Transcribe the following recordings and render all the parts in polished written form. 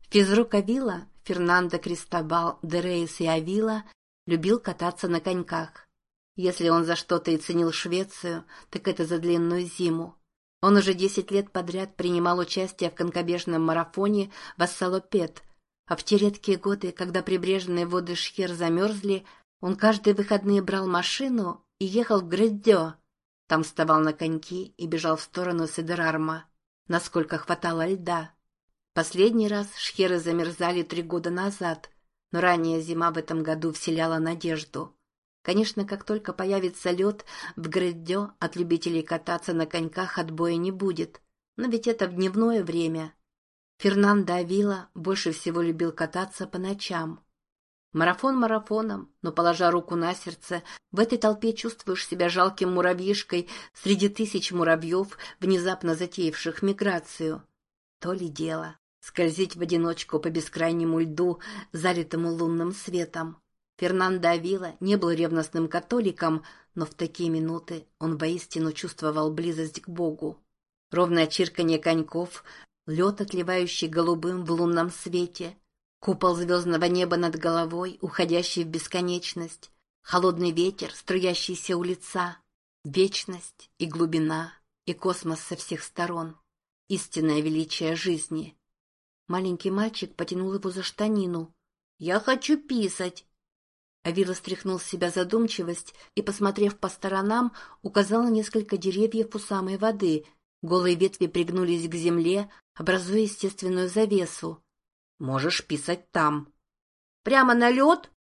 Физрук Авила, Фернандо Кристобал де Рейс и Авила, любил кататься на коньках. Если он за что-то и ценил Швецию, так это за длинную зиму. Он уже 10 лет подряд принимал участие в конькобежном марафоне Вассалопед, а в те редкие годы, когда прибрежные воды Шхер замерзли, он каждые выходные брал машину и ехал в Греддё. Там вставал на коньки и бежал в сторону Седерарма, насколько хватало льда. Последний раз Шхеры замерзали 3 года назад, но ранняя зима в этом году вселяла надежду. Конечно, как только появится лед, в Греддё от любителей кататься на коньках отбоя не будет, но ведь это в дневное время. Фернандо Авила больше всего любил кататься по ночам. Марафон марафоном, но, положа руку на сердце, в этой толпе чувствуешь себя жалким муравьишкой среди тысяч муравьев, внезапно затеявших миграцию. То ли дело скользить в одиночку по бескрайнему льду, залитому лунным светом. Фернандо Авила не был ревностным католиком, но в такие минуты он воистину чувствовал близость к Богу. Ровное чирканье коньков, лед, отливающий голубым в лунном свете, купол звездного неба над головой, уходящий в бесконечность, холодный ветер, струящийся у лица, вечность и глубина, и космос со всех сторон, истинное величие жизни. Маленький мальчик потянул его за штанину. «Я хочу писать!» Авила стряхнул с себя задумчивость и, посмотрев по сторонам, указал на несколько деревьев у самой воды. Голые ветви пригнулись к земле, образуя естественную завесу. «Можешь писать там». «Прямо на лед?»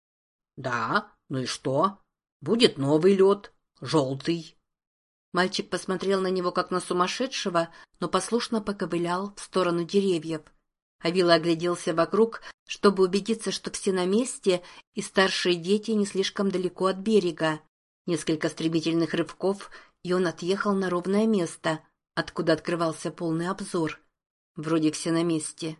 «Да, ну и что? Будет новый лед, желтый». Мальчик посмотрел на него, как на сумасшедшего, но послушно поковылял в сторону деревьев. Авила огляделся вокруг, чтобы убедиться, что все на месте, и старшие дети не слишком далеко от берега. Несколько стремительных рывков, и он отъехал на ровное место, откуда открывался полный обзор. Вроде все на месте.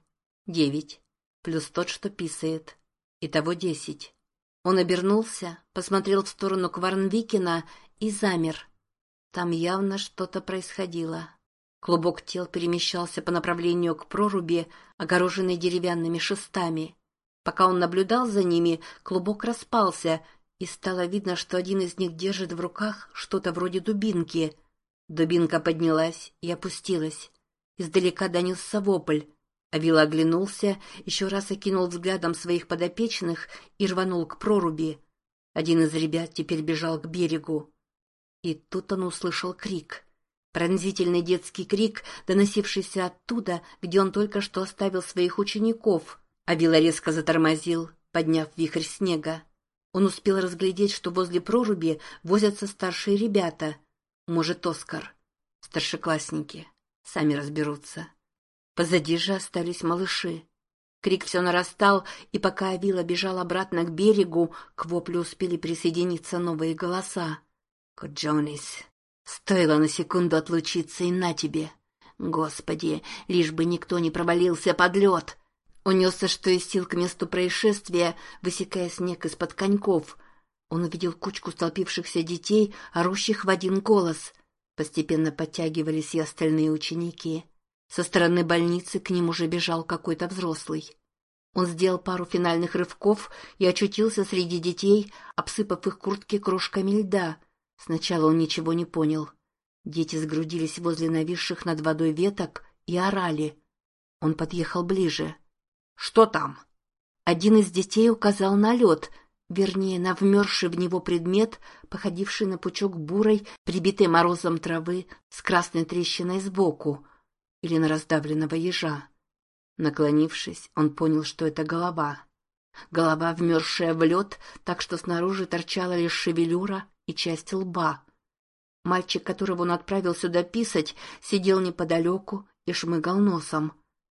9. Плюс тот, что писает. Итого 10. Он обернулся, посмотрел в сторону Кварнвикена и замер. Там явно что-то происходило. Клубок тел перемещался по направлению к проруби, огороженной деревянными шестами. Пока он наблюдал за ними, клубок распался, и стало видно, что один из них держит в руках что-то вроде дубинки. Дубинка поднялась и опустилась. Издалека донесся вопль. Авила оглянулся, еще раз окинул взглядом своих подопечных и рванул к проруби. Один из ребят теперь бежал к берегу. И тут он услышал крик. Пронзительный детский крик, доносившийся оттуда, где он только что оставил своих учеников. Авила резко затормозил, подняв вихрь снега. Он успел разглядеть, что возле проруби возятся старшие ребята. Может, Оскар. Старшеклассники. Сами разберутся. Позади же остались малыши. Крик все нарастал, и пока Авила бежал обратно к берегу, к воплю успели присоединиться новые голоса. «Коджонис! Стоило на секунду отлучиться, и на тебе! Господи, лишь бы никто не провалился под лед!» Унесся, что из сил, к месту происшествия, высекая снег из-под коньков. Он увидел кучку столпившихся детей, орущих в один голос. Постепенно подтягивались и остальные ученики. Со стороны больницы к ним уже бежал какой-то взрослый. Он сделал пару финальных рывков и очутился среди детей, обсыпав их куртки крошками льда. Сначала он ничего не понял. Дети сгрудились возле нависших над водой веток и орали. Он подъехал ближе. «Что там?» Один из детей указал на лед, вернее, на вмерзший в него предмет, походивший на пучок бурой, прибитой морозом травы с красной трещиной сбоку, или на раздавленного ежа. Наклонившись, он понял, что это голова. Голова, вмерзшая в лед, так что снаружи торчала лишь шевелюра и часть лба. Мальчик, которого он отправил сюда писать, сидел неподалеку и шмыгал носом.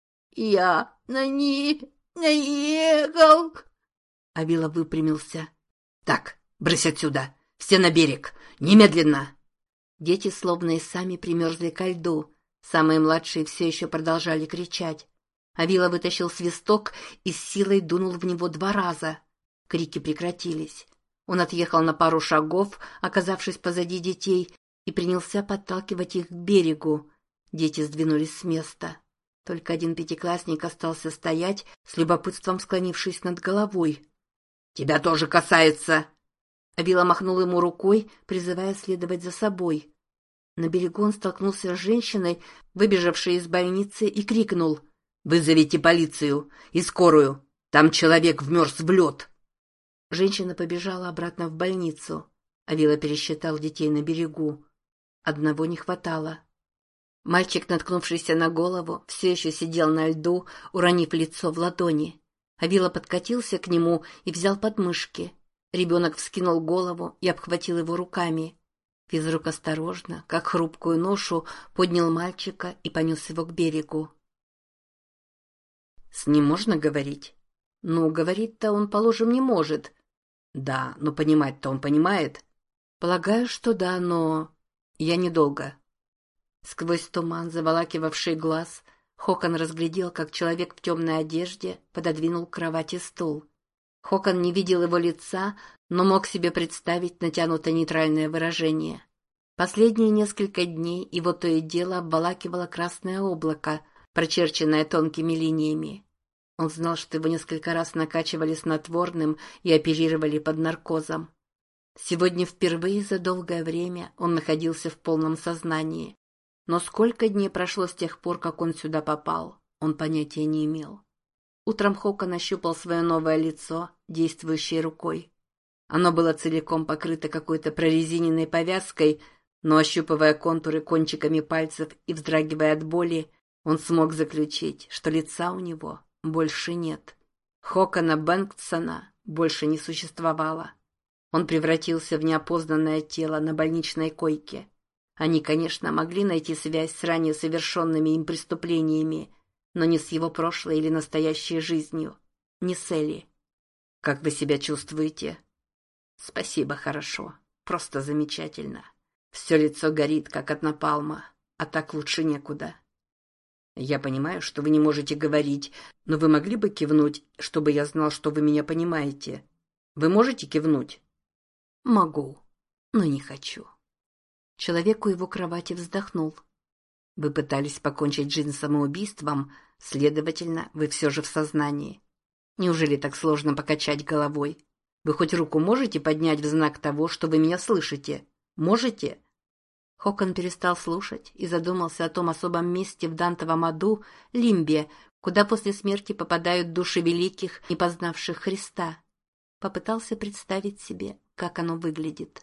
«Я наехал!» Авила выпрямился. «Так, брысь отсюда! Все на берег! Немедленно!» Дети словно и сами примерзли ко льду. Самые младшие все еще продолжали кричать. Авила вытащил свисток и с силой дунул в него 2 раза. Крики прекратились. Он отъехал на пару шагов, оказавшись позади детей, и принялся подталкивать их к берегу. Дети сдвинулись с места. Только один пятиклассник остался стоять, с любопытством склонившись над головой. «Тебя тоже касается!» Авила махнул ему рукой, призывая следовать за собой. На берегу он столкнулся с женщиной, выбежавшей из больницы, и крикнул: «Вызовите полицию и скорую! Там человек вмерз в лед!» Женщина побежала обратно в больницу. Авила пересчитал детей на берегу. Одного не хватало. Мальчик, наткнувшийся на голову, все еще сидел на льду, уронив лицо в ладони. Авила подкатился к нему и взял подмышки. Ребенок вскинул голову и обхватил его руками. Физрук осторожно, как хрупкую ношу, поднял мальчика и понес его к берегу. «С ним можно говорить?» «Ну, говорить-то он, положим, не может». «Да, но понимать-то он понимает?» «Полагаю, что да, но...» «Я недолго». Сквозь туман, заволакивавший глаз, Хокон разглядел, как человек в темной одежде пододвинул к кровати стул. Хокон не видел его лица, но мог себе представить натянуто нейтральное выражение. Последние несколько дней его то и дело обволакивало красное облако, прочерченное тонкими линиями. Он знал, что его несколько раз накачивали снотворным и оперировали под наркозом. Сегодня впервые за долгое время он находился в полном сознании. Но сколько дней прошло с тех пор, как он сюда попал, он понятия не имел. Утром Хокон ощупал свое новое лицо, действующей рукой. Оно было целиком покрыто какой-то прорезиненной повязкой, но, ощупывая контуры кончиками пальцев и вздрагивая от боли, он смог заключить, что лица у него больше нет. Хокона Бэнксона больше не существовало. Он превратился в неопознанное тело на больничной койке. Они, конечно, могли найти связь с ранее совершенными им преступлениями, но не с его прошлой или настоящей жизнью, не с Элли. «Как вы себя чувствуете?» «Спасибо, хорошо. Просто замечательно. Все лицо горит, как от напалма, а так лучше некуда». «Я понимаю, что вы не можете говорить, но вы могли бы кивнуть, чтобы я знал, что вы меня понимаете? Вы можете кивнуть?» «Могу, но не хочу». Человек у его кровати вздохнул. «Вы пытались покончить жизнь самоубийством, следовательно, вы все же в сознании. Неужели так сложно покачать головой? Вы хоть руку можете поднять в знак того, что вы меня слышите? Можете?» Хокон перестал слушать и задумался о том особом месте в Дантовом аду, Лимбе, куда после смерти попадают души великих, не познавших Христа. Попытался представить себе, как оно выглядит.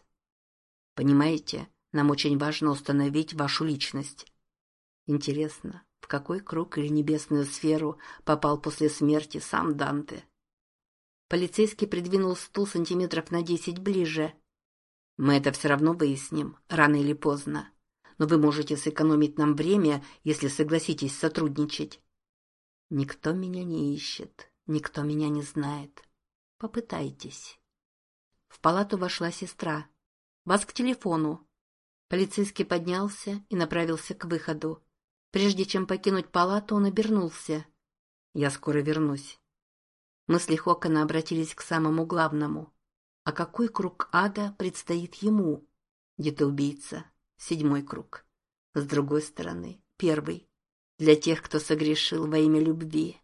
«Понимаете, нам очень важно установить вашу личность. Интересно, в какой круг или небесную сферу попал после смерти сам Данте?» Полицейский придвинул стул сантиметров на 10 ближе. «Мы это все равно выясним, рано или поздно. Но вы можете сэкономить нам время, если согласитесь сотрудничать». «Никто меня не ищет, никто меня не знает. Попытайтесь». В палату вошла сестра. «Вас к телефону». Полицейский поднялся и направился к выходу. Прежде чем покинуть палату, он обернулся. «Я скоро вернусь». Мысли Хокона обратились к самому главному. А какой круг ада предстоит ему? Где-то убийца. 7-й круг. С другой стороны, 1-й. Для тех, кто согрешил во имя любви.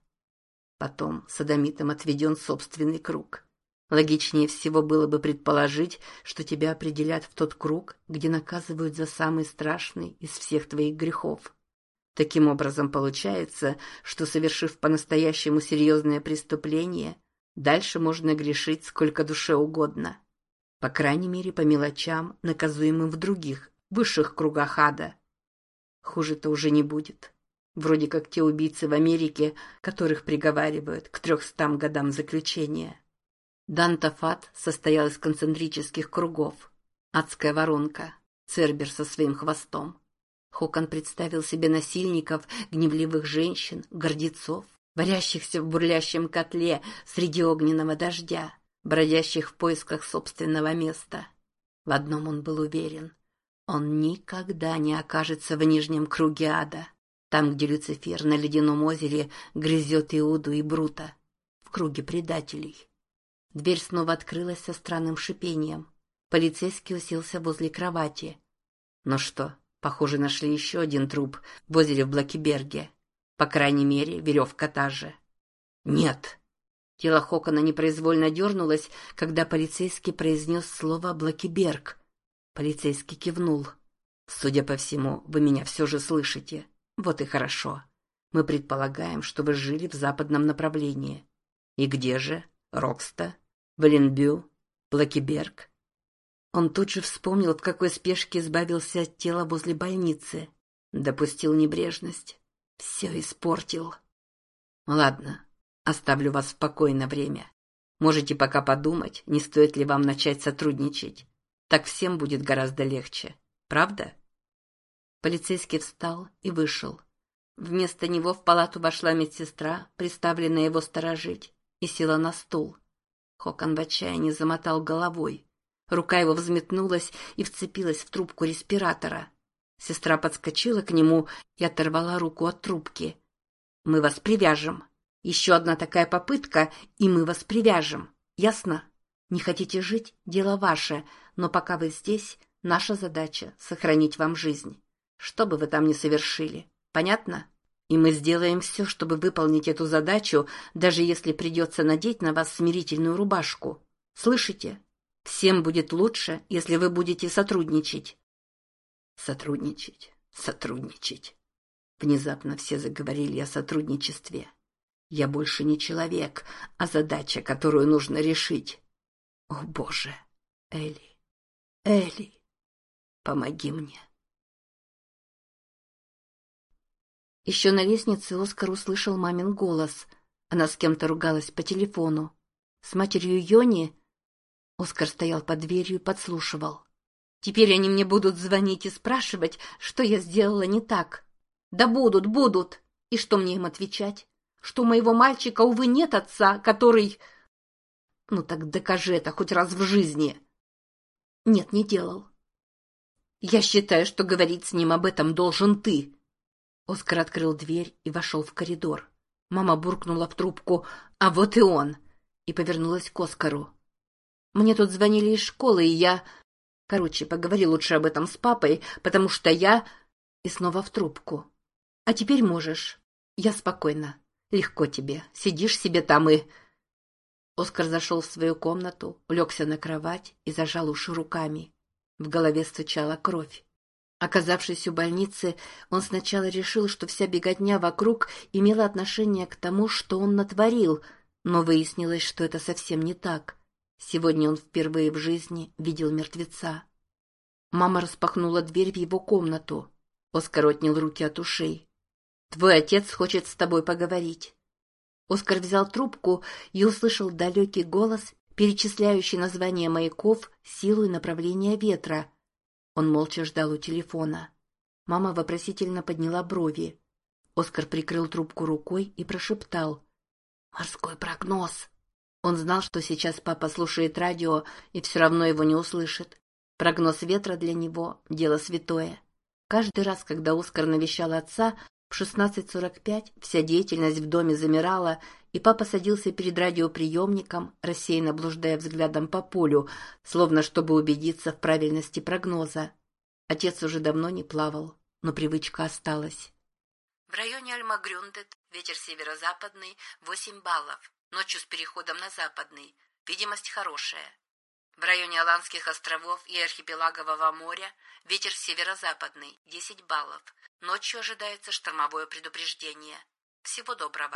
Потом содомитам отведен собственный круг. Логичнее всего было бы предположить, что тебя определят в тот круг, где наказывают за самый страшный из всех твоих грехов. Таким образом, получается, что, совершив по-настоящему серьезное преступление, дальше можно грешить сколько душе угодно. По крайней мере, по мелочам, наказуемым в других, высших кругах ада. Хуже-то уже не будет. Вроде как те убийцы в Америке, которых приговаривают к 300 годам заключения. Дантов ад состоял из концентрических кругов. Адская воронка, Цербер со своим хвостом. Хокон представил себе насильников, гневливых женщин, гордецов, варящихся в бурлящем котле среди огненного дождя, бродящих в поисках собственного места. В одном он был уверен: он никогда не окажется в нижнем круге ада, там, где Люцифер на ледяном озере грызет Иуду и Брута, в круге предателей. Дверь снова открылась со странным шипением. Полицейский уселся возле кровати. «Ну что, похоже, нашли еще один труп в озере в Блакиберге. По крайней мере, веревка та же. Нет. Тело Хокона непроизвольно дернулось, когда полицейский произнес слово «Блокиберг». Полицейский кивнул. «Судя по всему, вы меня все же слышите. Вот и хорошо. Мы предполагаем, что вы жили в западном направлении. И где же? Рокста? Валенбю? Блокиберг?» Он тут же вспомнил, в какой спешке избавился от тела возле больницы. Допустил небрежность. Все испортил. Ладно, оставлю вас в покое на время. Можете пока подумать, не стоит ли вам начать сотрудничать. Так всем будет гораздо легче. Правда? Полицейский встал и вышел. Вместо него в палату вошла медсестра, приставленная его сторожить, и села на стул. Хокон в отчаянии замотал головой. Рука его взметнулась и вцепилась в трубку респиратора. Сестра подскочила к нему и оторвала руку от трубки. «Мы вас привяжем. Еще одна такая попытка, и мы вас привяжем. Ясно? Не хотите жить — дело ваше, но пока вы здесь, наша задача — сохранить вам жизнь. Что бы вы там ни совершили. Понятно? И мы сделаем все, чтобы выполнить эту задачу, даже если придется надеть на вас смирительную рубашку. Слышите? Всем будет лучше, если вы будете сотрудничать». Сотрудничать. Внезапно все заговорили о сотрудничестве. Я больше не человек, а задача, которую нужно решить. О, Боже! Элли, помоги мне. Еще на лестнице Оскар услышал мамин голос. Она с кем-то ругалась по телефону. С матерью Йони. Оскар стоял под дверью и подслушивал. Теперь они мне будут звонить и спрашивать, что я сделала не так. Да будут. И что мне им отвечать? Что у моего мальчика, увы, нет отца, который... Ну так докажи это хоть раз в жизни. Нет, не делал. Я считаю, что говорить с ним об этом должен ты. Оскар открыл дверь и вошел в коридор. Мама буркнула в трубку: «А вот и он!» и повернулась к Оскару. «Мне тут звонили из школы, и я... Короче, поговори лучше об этом с папой, потому что я...» И снова в трубку. «А теперь можешь. Я спокойна. Легко тебе. Сидишь себе там и...» Оскар зашел в свою комнату, улегся на кровать и зажал уши руками. В голове стучала кровь. Оказавшись у больницы, он сначала решил, что вся беготня вокруг имела отношение к тому, что он натворил, но выяснилось, что это совсем не так. Сегодня он впервые в жизни видел мертвеца. Мама распахнула дверь в его комнату. Оскар отнял руки от ушей. «Твой отец хочет с тобой поговорить». Оскар взял трубку и услышал далекий голос, перечисляющий названия маяков, силу и направление ветра. Он молча ждал у телефона. Мама вопросительно подняла брови. Оскар прикрыл трубку рукой и прошептал: «Морской прогноз». Он знал, что сейчас папа слушает радио и все равно его не услышит. Прогноз ветра для него — дело святое. Каждый раз, когда Оскар навещал отца, в 16:45 вся деятельность в доме замирала, и папа садился перед радиоприемником, рассеянно блуждая взглядом по полю, словно чтобы убедиться в правильности прогноза. Отец уже давно не плавал, но привычка осталась. В районе Альмагрюндет ветер северо-западный 8 баллов, ночью с переходом на западный, видимость хорошая. В районе Аландских островов и архипелагового моря ветер северо-западный 10 баллов, ночью ожидается штормовое предупреждение. Всего доброго.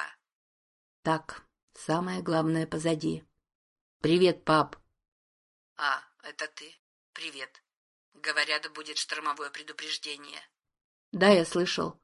Так, самое главное позади. «Привет, пап». «А, это ты? Привет. Говорят, будет штормовое предупреждение». «Да, я слышал».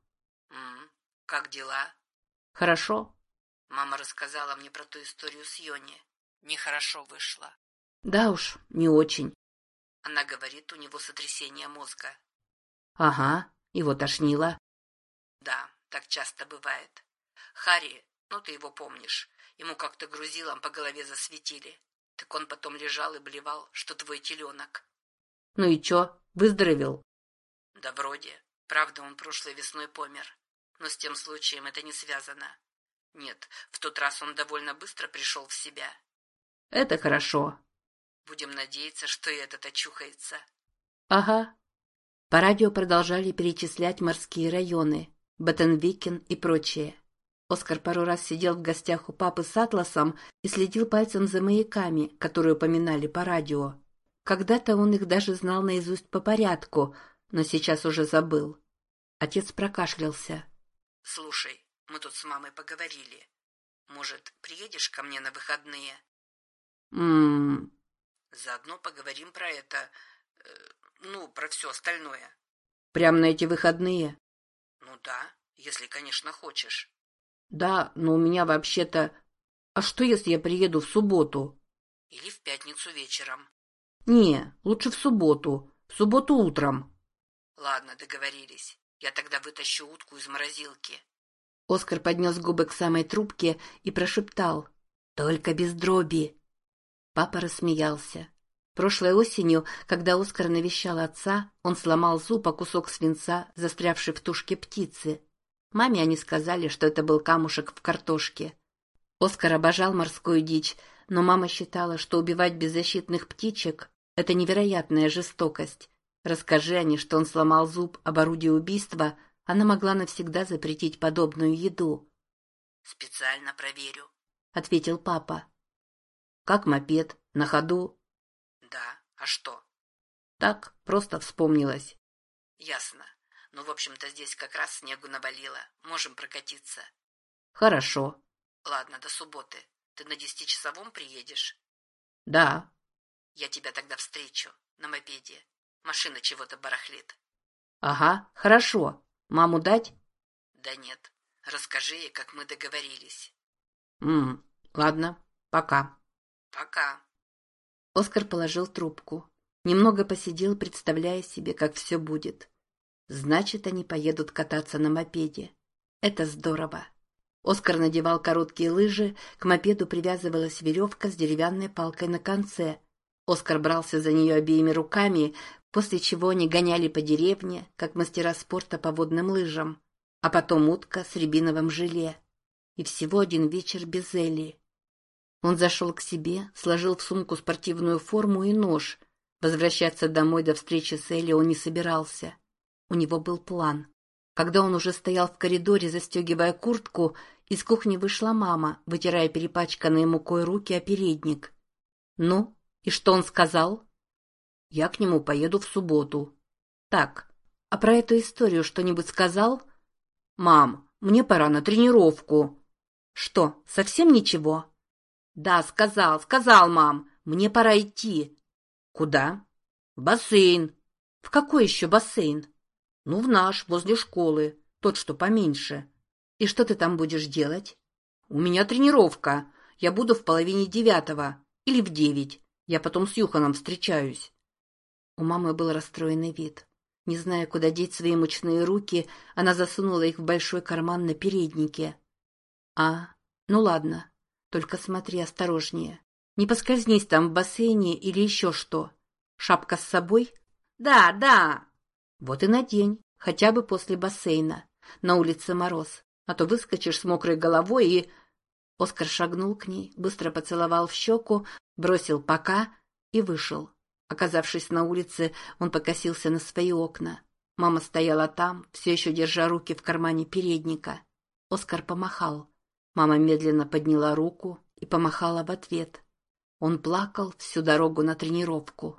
Как дела?» «Хорошо». Мама рассказала мне про ту историю с Йони. Нехорошо вышло. «Да уж, не очень». Она говорит, у него сотрясение мозга. «Ага, его тошнило». «Да, так часто бывает. Харри, ну ты его помнишь, ему как-то грузилом по голове засветили. Так он потом лежал и блевал, что твой теленок». «Ну и чё, выздоровел?» «Да вроде. Правда, он прошлой весной помер. Но с тем случаем это не связано. Нет, в тот раз он довольно быстро пришел в себя». «Это хорошо». «Будем надеяться, что и этот очухается». «Ага». По радио продолжали перечислять морские районы. Беттенвикен и прочее. Оскар пару раз сидел в гостях у папы с атласом и следил пальцем за маяками, которые упоминали по радио. Когда-то он их даже знал наизусть по порядку, но сейчас уже забыл. Отец прокашлялся. «Слушай, мы тут с мамой поговорили. Может, приедешь ко мне на выходные?» Заодно поговорим про это, про все остальное». «Прямо на эти выходные?» «Ну да, если, конечно, хочешь». «Да, но у меня вообще-то... А что, если я приеду в субботу?» «Или в пятницу вечером». «Не, лучше в субботу утром». «Ладно, договорились. Я тогда вытащу утку из морозилки». Оскар поднес губы к самой трубке и прошептал: «Только без дроби». Папа рассмеялся. Прошлой осенью, когда Оскар навещал отца, он сломал зуб о кусок свинца, застрявший в тушке птицы. Маме они сказали, что это был камушек в картошке. Оскар обожал морскую дичь, но мама считала, что убивать беззащитных птичек — это невероятная жестокость. Расскажи они, что он сломал зуб об орудии убийства, она могла навсегда запретить подобную еду. «Специально проверю», — ответил папа. «Как мопед? На ходу?» «Да. А что?» «Так, просто вспомнилось». «Ясно. Ну, в общем-то, здесь как раз снегу навалило. Можем прокатиться». «Хорошо». «Ладно, до субботы. Ты на 10-часовом приедешь?» «Да». «Я тебя тогда встречу. На мопеде. Машина чего-то барахлит». «Ага, хорошо. Маму дать?» «Да нет. Расскажи ей, как мы договорились». Ладно. Пока». «Пока». Оскар положил трубку. Немного посидел, представляя себе, как все будет. Значит, они поедут кататься на мопеде. Это здорово. Оскар надевал короткие лыжи, к мопеду привязывалась веревка с деревянной палкой на конце. Оскар брался за нее обеими руками, после чего они гоняли по деревне, как мастера спорта по водным лыжам. А потом утка с рябиновым желе. И всего один вечер без Элли. Он зашел к себе, сложил в сумку спортивную форму и нож. Возвращаться домой до встречи с Элли он не собирался. У него был план. Когда он уже стоял в коридоре, застегивая куртку, из кухни вышла мама, вытирая перепачканные мукой руки о передник. «Ну, и что он сказал?» «Я к нему поеду в субботу». «Так, а про эту историю что-нибудь сказал?» «Мам, мне пора на тренировку». «Что, совсем ничего?» «Да, сказал, мам. Мне пора идти». «Куда?» «В бассейн». «В какой еще бассейн?» «Ну, в наш, возле школы. Тот, что поменьше». «И что ты там будешь делать?» «У меня тренировка. Я буду в 8:30 или в 9. Я потом с Юханом встречаюсь». У мамы был расстроенный вид. Не зная, куда деть свои мучные руки, она засунула их в большой карман на переднике. Ну ладно. Только смотри осторожнее. Не поскользнись там в бассейне или еще что. Шапка с собой? Да. Вот и надень, хотя бы после бассейна. На улице мороз, а то выскочишь с мокрой головой и... Оскар шагнул к ней, быстро поцеловал в щеку, бросил «пока» и вышел. Оказавшись на улице, он покосился на свои окна. Мама стояла там, все еще держа руки в кармане передника. Оскар помахал. Мама медленно подняла руку и помахала в ответ. Он плакал всю дорогу на тренировку.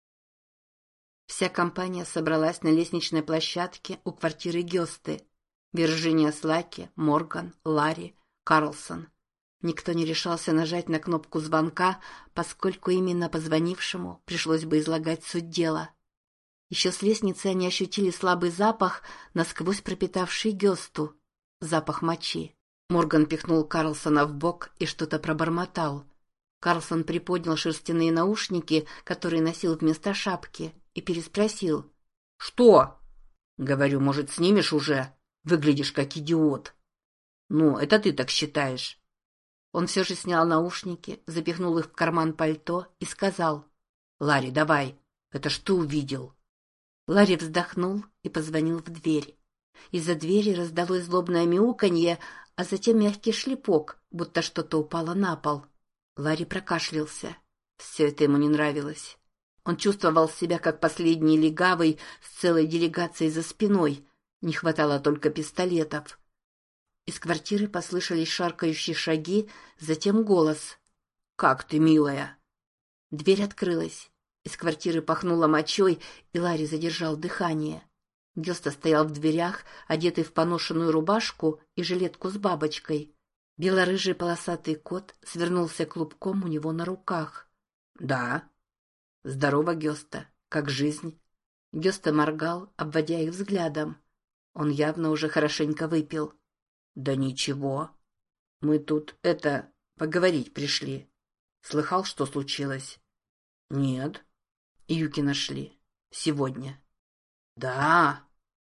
Вся компания собралась на лестничной площадке у квартиры Гёсты. Вирджиния Слаки, Морган, Ларри, Карлсон. Никто не решался нажать на кнопку звонка, поскольку именно позвонившему пришлось бы излагать суть дела. Еще с лестницы они ощутили слабый запах, насквозь пропитавший Гёсту. Запах мочи. Морган пихнул Карлсона в бок и что-то пробормотал. Карлсон приподнял шерстяные наушники, которые носил вместо шапки, и переспросил. «Что?» «Говорю, может, снимешь уже? Выглядишь как идиот». «Ну, это ты так считаешь». Он все же снял наушники, запихнул их в карман пальто и сказал. «Ларри, давай. Это ж ты увидел». Ларри вздохнул и позвонил в дверь. Из-за двери раздалось злобное мяуканье, а затем мягкий шлепок, будто что-то упало на пол. Ларри прокашлялся. Все это ему не нравилось. Он чувствовал себя как последний легавый с целой делегацией за спиной. Не хватало только пистолетов. Из квартиры послышались шаркающие шаги, затем голос. «Как ты, милая?» Дверь открылась. Из квартиры пахнуло мочой, и Ларри задержал дыхание. Гёста стоял в дверях, одетый в поношенную рубашку и жилетку с бабочкой. Белорыжий полосатый кот свернулся клубком у него на руках. «Да». «Здорово, Гёста. Как жизнь?» Гёста моргал, обводя их взглядом. Он явно уже хорошенько выпил. «Да ничего. Мы тут, поговорить пришли. Слыхал, что случилось?» «Нет». Юки нашли. Сегодня. «Да?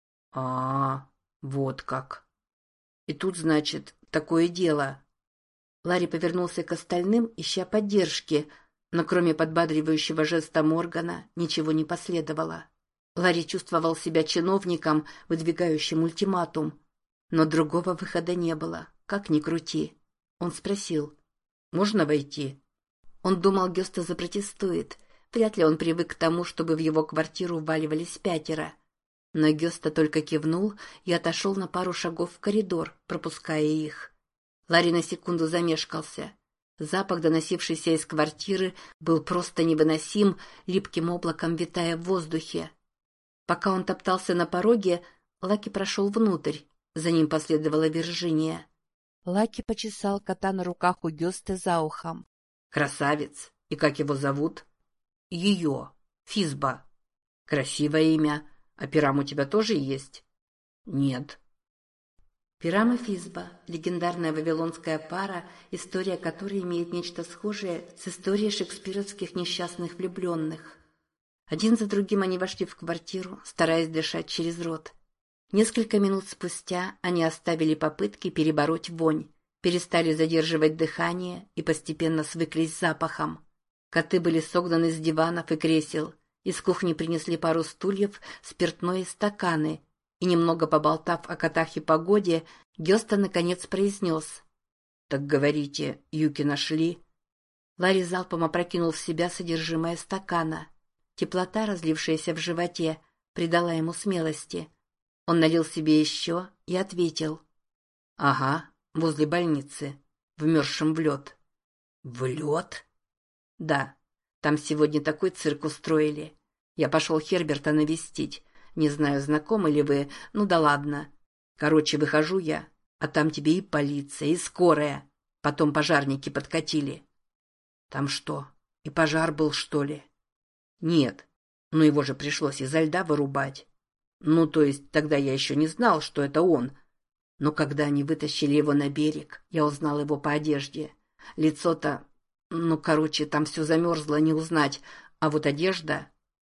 Вот как. И тут, значит, такое дело». Ларри повернулся к остальным, ища поддержки, но кроме подбадривающего жеста Моргана ничего не последовало. Ларри чувствовал себя чиновником, выдвигающим ультиматум, но другого выхода не было, как ни крути. Он спросил: «Можно войти?» Он думал, Гёста запротестует. Вряд ли он привык к тому, чтобы в его квартиру вваливались 5. Но Гёста только кивнул и отошел на пару шагов в коридор, пропуская их. Ларри на секунду замешкался. Запах, доносившийся из квартиры, был просто невыносим, липким облаком витая в воздухе. Пока он топтался на пороге, Лаки прошел внутрь. За ним последовала Виржиния. Лаки почесал кота на руках у Гёсты за ухом. «Красавец! И как его зовут?» «Ее. Физба. Красивое имя. А Пирам у тебя тоже есть?» «Нет». Пирам и Физба – легендарная вавилонская пара, история которой имеет нечто схожее с историей шекспировских несчастных влюбленных. Один за другим они вошли в квартиру, стараясь дышать через рот. Несколько минут спустя они оставили попытки перебороть вонь, перестали задерживать дыхание и постепенно свыклись с запахом. Коты были согнаны с диванов и кресел, из кухни принесли пару стульев, спиртное и стаканы, и, немного поболтав о котах и погоде, Гёста наконец произнес: «Так говорите, Юки нашли?» Ларри залпом опрокинул в себя содержимое стакана. Теплота, разлившаяся в животе, придала ему смелости. Он налил себе еще и ответил: «Ага, возле больницы, вмерзшим в лед». «В лед?» «Да, там сегодня такой цирк устроили. Я пошел Херберта навестить. Не знаю, знакомы ли вы, ну да ладно. Короче, выхожу я, а там тебе и полиция, и скорая. Потом пожарники подкатили». «Там что, и пожар был, что ли?» «Нет, но его же пришлось изо льда вырубать. Ну, то есть тогда я еще не знал, что это он. Но когда они вытащили его на берег, я узнал его по одежде. Лицо-то... Ну, короче, там все замерзло, не узнать. А вот одежда...»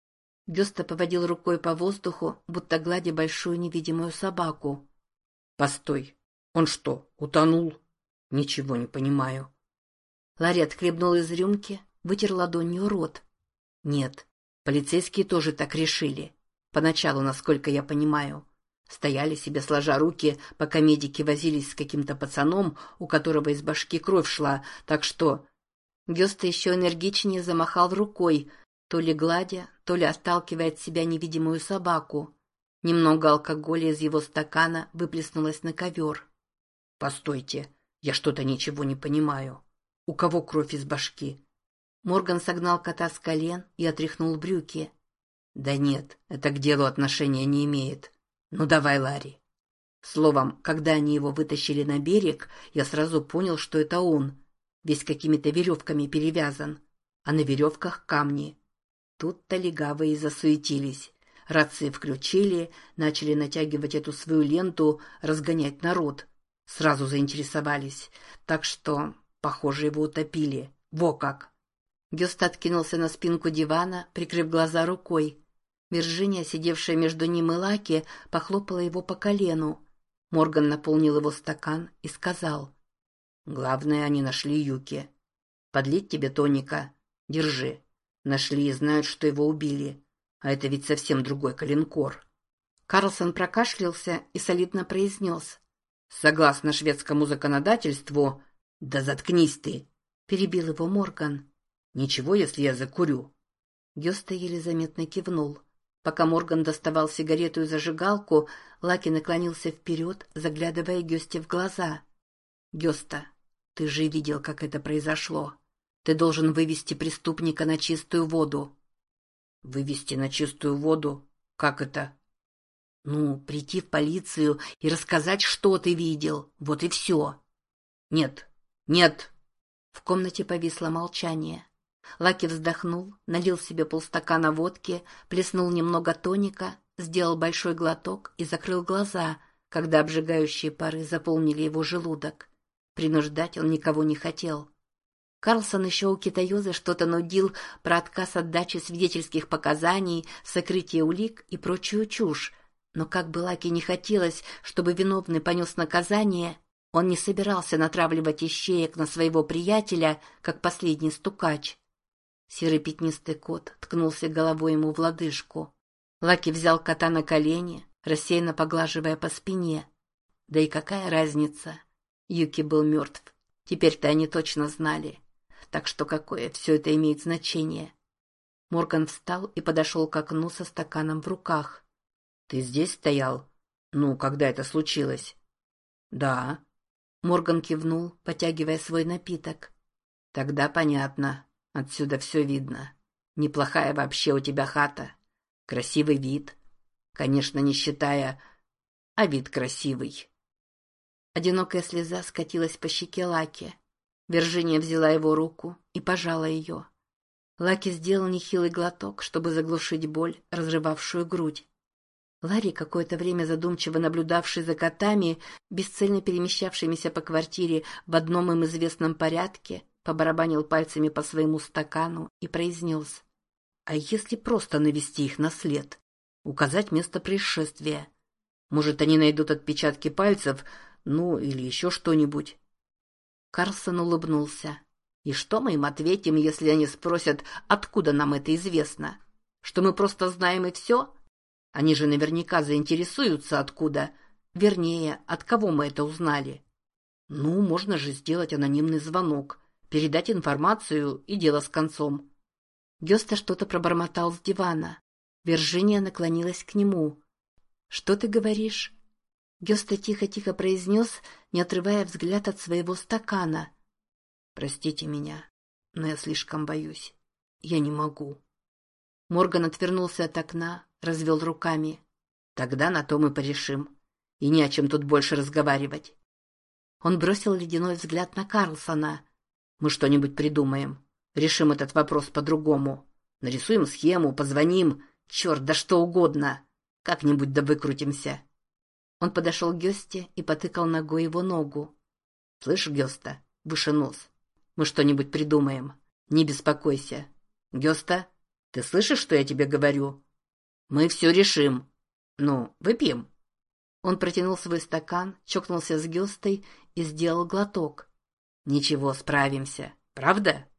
Гёста поводил рукой по воздуху, будто гладя большую невидимую собаку. «Постой, он что, утонул? Ничего не понимаю». Ларри отхлебнул из рюмки, вытер ладонью рот. «Нет, полицейские тоже так решили. Поначалу, насколько я понимаю. Стояли себе сложа руки, пока медики возились с каким-то пацаном, у которого из башки кровь шла, так что...» Гёста еще энергичнее замахал рукой, то ли гладя, то ли отталкивая от себя невидимую собаку. Немного алкоголя из его стакана выплеснулось на ковер. «Постойте, я что-то ничего не понимаю. У кого кровь из башки?» Морган согнал кота с колен и отряхнул брюки. «Да нет, это к делу отношения не имеет. Ну давай, Ларри». Словом, когда они его вытащили на берег, я сразу понял, что это он. Весь какими-то веревками перевязан, а на веревках камни. Тут-то легавые засуетились. Рации включили, начали натягивать эту свою ленту, разгонять народ. Сразу заинтересовались. Так что, похоже, его утопили. Во как! Гёста откинулся на спинку дивана, прикрыв глаза рукой. Виржиния, сидевшая между ним и Лаки, похлопала его по колену. Морган наполнил его стакан и сказал: «Главное, они нашли Юки. Подлить тебе тоника? Держи. Нашли и знают, что его убили. А это ведь совсем другой коленкор». Карлсон прокашлялся и солидно произнес: «Согласно шведскому законодательству...» «Да заткнись ты!» — перебил его Морган. «Ничего, если я закурю?» Гёста еле заметно кивнул. Пока Морган доставал сигарету и зажигалку, Лаки наклонился вперед, заглядывая Гёсте в глаза. «Гёста, ты же видел, как это произошло. Ты должен вывести преступника на чистую воду». «Вывести на чистую воду? Как это?» «Ну, прийти в полицию и рассказать, что ты видел. Вот и все». «Нет, нет». В комнате повисло молчание. Лаки вздохнул, налил себе полстакана водки, плеснул немного тоника, сделал большой глоток и закрыл глаза, когда обжигающие пары заполнили его желудок. Принуждать он никого не хотел. Карлсон еще у Китаёзы что-то нудил про отказ от дачи свидетельских показаний, сокрытие улик и прочую чушь, но как бы Лаки не хотелось, чтобы виновный понес наказание, он не собирался натравливать ищеек на своего приятеля, как последний стукач. Серый пятнистый кот ткнулся головой ему в лодыжку. Лаки взял кота на колени, рассеянно поглаживая по спине. Да и какая разница? Юки был мертв. Теперь-то они точно знали. Так что какое все это имеет значение? Морган встал и подошел к окну со стаканом в руках. «Ты здесь стоял? Ну, когда это случилось?» «Да». Морган кивнул, потягивая свой напиток. «Тогда понятно. Отсюда все видно. Неплохая вообще у тебя хата. Красивый вид. Конечно, не считая... А вид красивый». Одинокая слеза скатилась по щеке Лаки. Виржиния взяла его руку и пожала ее. Лаки сделал нехилый глоток, чтобы заглушить боль, разрывавшую грудь. Ларри, какое-то время задумчиво наблюдавший за котами, бесцельно перемещавшимися по квартире в одном им известном порядке, побарабанил пальцами по своему стакану и произнес: «А если просто навести их на след? Указать место происшествия? Может, они найдут отпечатки пальцев, ну, или еще что-нибудь?» Карлсон улыбнулся. «И что мы им ответим, если они спросят, откуда нам это известно? Что мы просто знаем и все? Они же наверняка заинтересуются, откуда. Вернее, от кого мы это узнали. Ну, можно же сделать анонимный звонок, передать информацию и дело с концом». Гёста что-то пробормотал с дивана. Виржиния наклонилась к нему. «Что ты говоришь?» Гёста тихо-тихо произнес, не отрывая взгляд от своего стакана. «Простите меня, но я слишком боюсь. Я не могу». Морган отвернулся от окна, развел руками. «Тогда на то мы порешим. И не о чем тут больше разговаривать». Он бросил ледяной взгляд на Карлсона. «Мы что-нибудь придумаем. Решим этот вопрос по-другому. Нарисуем схему, позвоним. Черт, да что угодно. Как-нибудь да выкрутимся». Он подошел к Гёсте и потыкал ногой его ногу. «Слышь, Гёста, выше нос. Мы что-нибудь придумаем. Не беспокойся. Гёста, ты слышишь, что я тебе говорю? Мы все решим. Ну, выпьем». Он протянул свой стакан, чокнулся с Гёстой и сделал глоток. «Ничего, справимся. Правда?»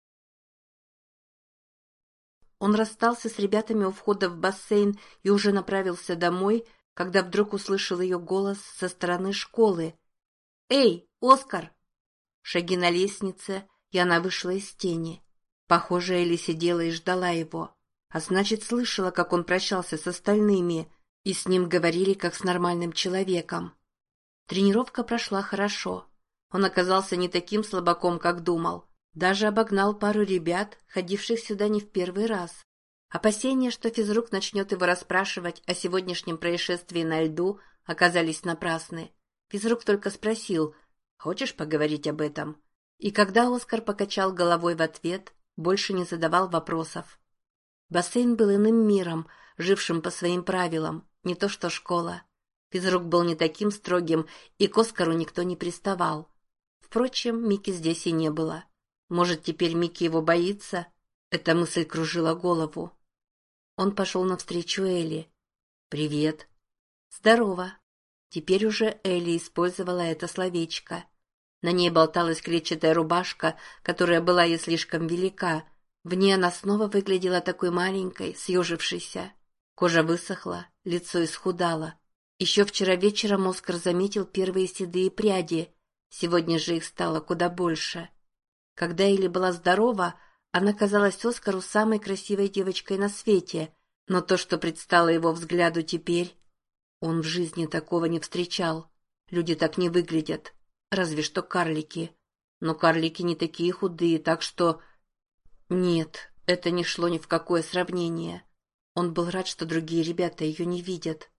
Он расстался с ребятами у входа в бассейн и уже направился домой, когда вдруг услышал ее голос со стороны школы. «Эй, Оскар!» Шаги на лестнице, и она вышла из тени. Похоже, Элли сидела и ждала его. А значит, слышала, как он прощался с остальными, и с ним говорили, как с нормальным человеком. Тренировка прошла хорошо. Он оказался не таким слабаком, как думал. Даже обогнал пару ребят, ходивших сюда не в первый раз. Опасения, что физрук начнет его расспрашивать о сегодняшнем происшествии на льду, оказались напрасны. Физрук только спросил: «Хочешь поговорить об этом?» И когда Оскар покачал головой в ответ, больше не задавал вопросов. Бассейн был иным миром, жившим по своим правилам, не то что школа. Физрук был не таким строгим, и к Оскару никто не приставал. Впрочем, Мики здесь и не было. Может, теперь Мики его боится? Эта мысль кружила голову. Он пошел навстречу Элли. «Привет». «Здорово». Теперь уже Элли использовала это словечко. На ней болталась клетчатая рубашка, которая была ей слишком велика. В ней она снова выглядела такой маленькой, съежившейся. Кожа высохла, лицо исхудало. Еще вчера вечером Оскар заметил первые седые пряди. Сегодня же их стало куда больше. Когда Элли была здорова, она казалась Оскару самой красивой девочкой на свете, Но то, что предстало его взгляду теперь, он в жизни такого не встречал. Люди так не выглядят, разве что карлики. Но карлики не такие худые, так что... Нет, это не шло ни в какое сравнение. Он был рад, что другие ребята ее не видят.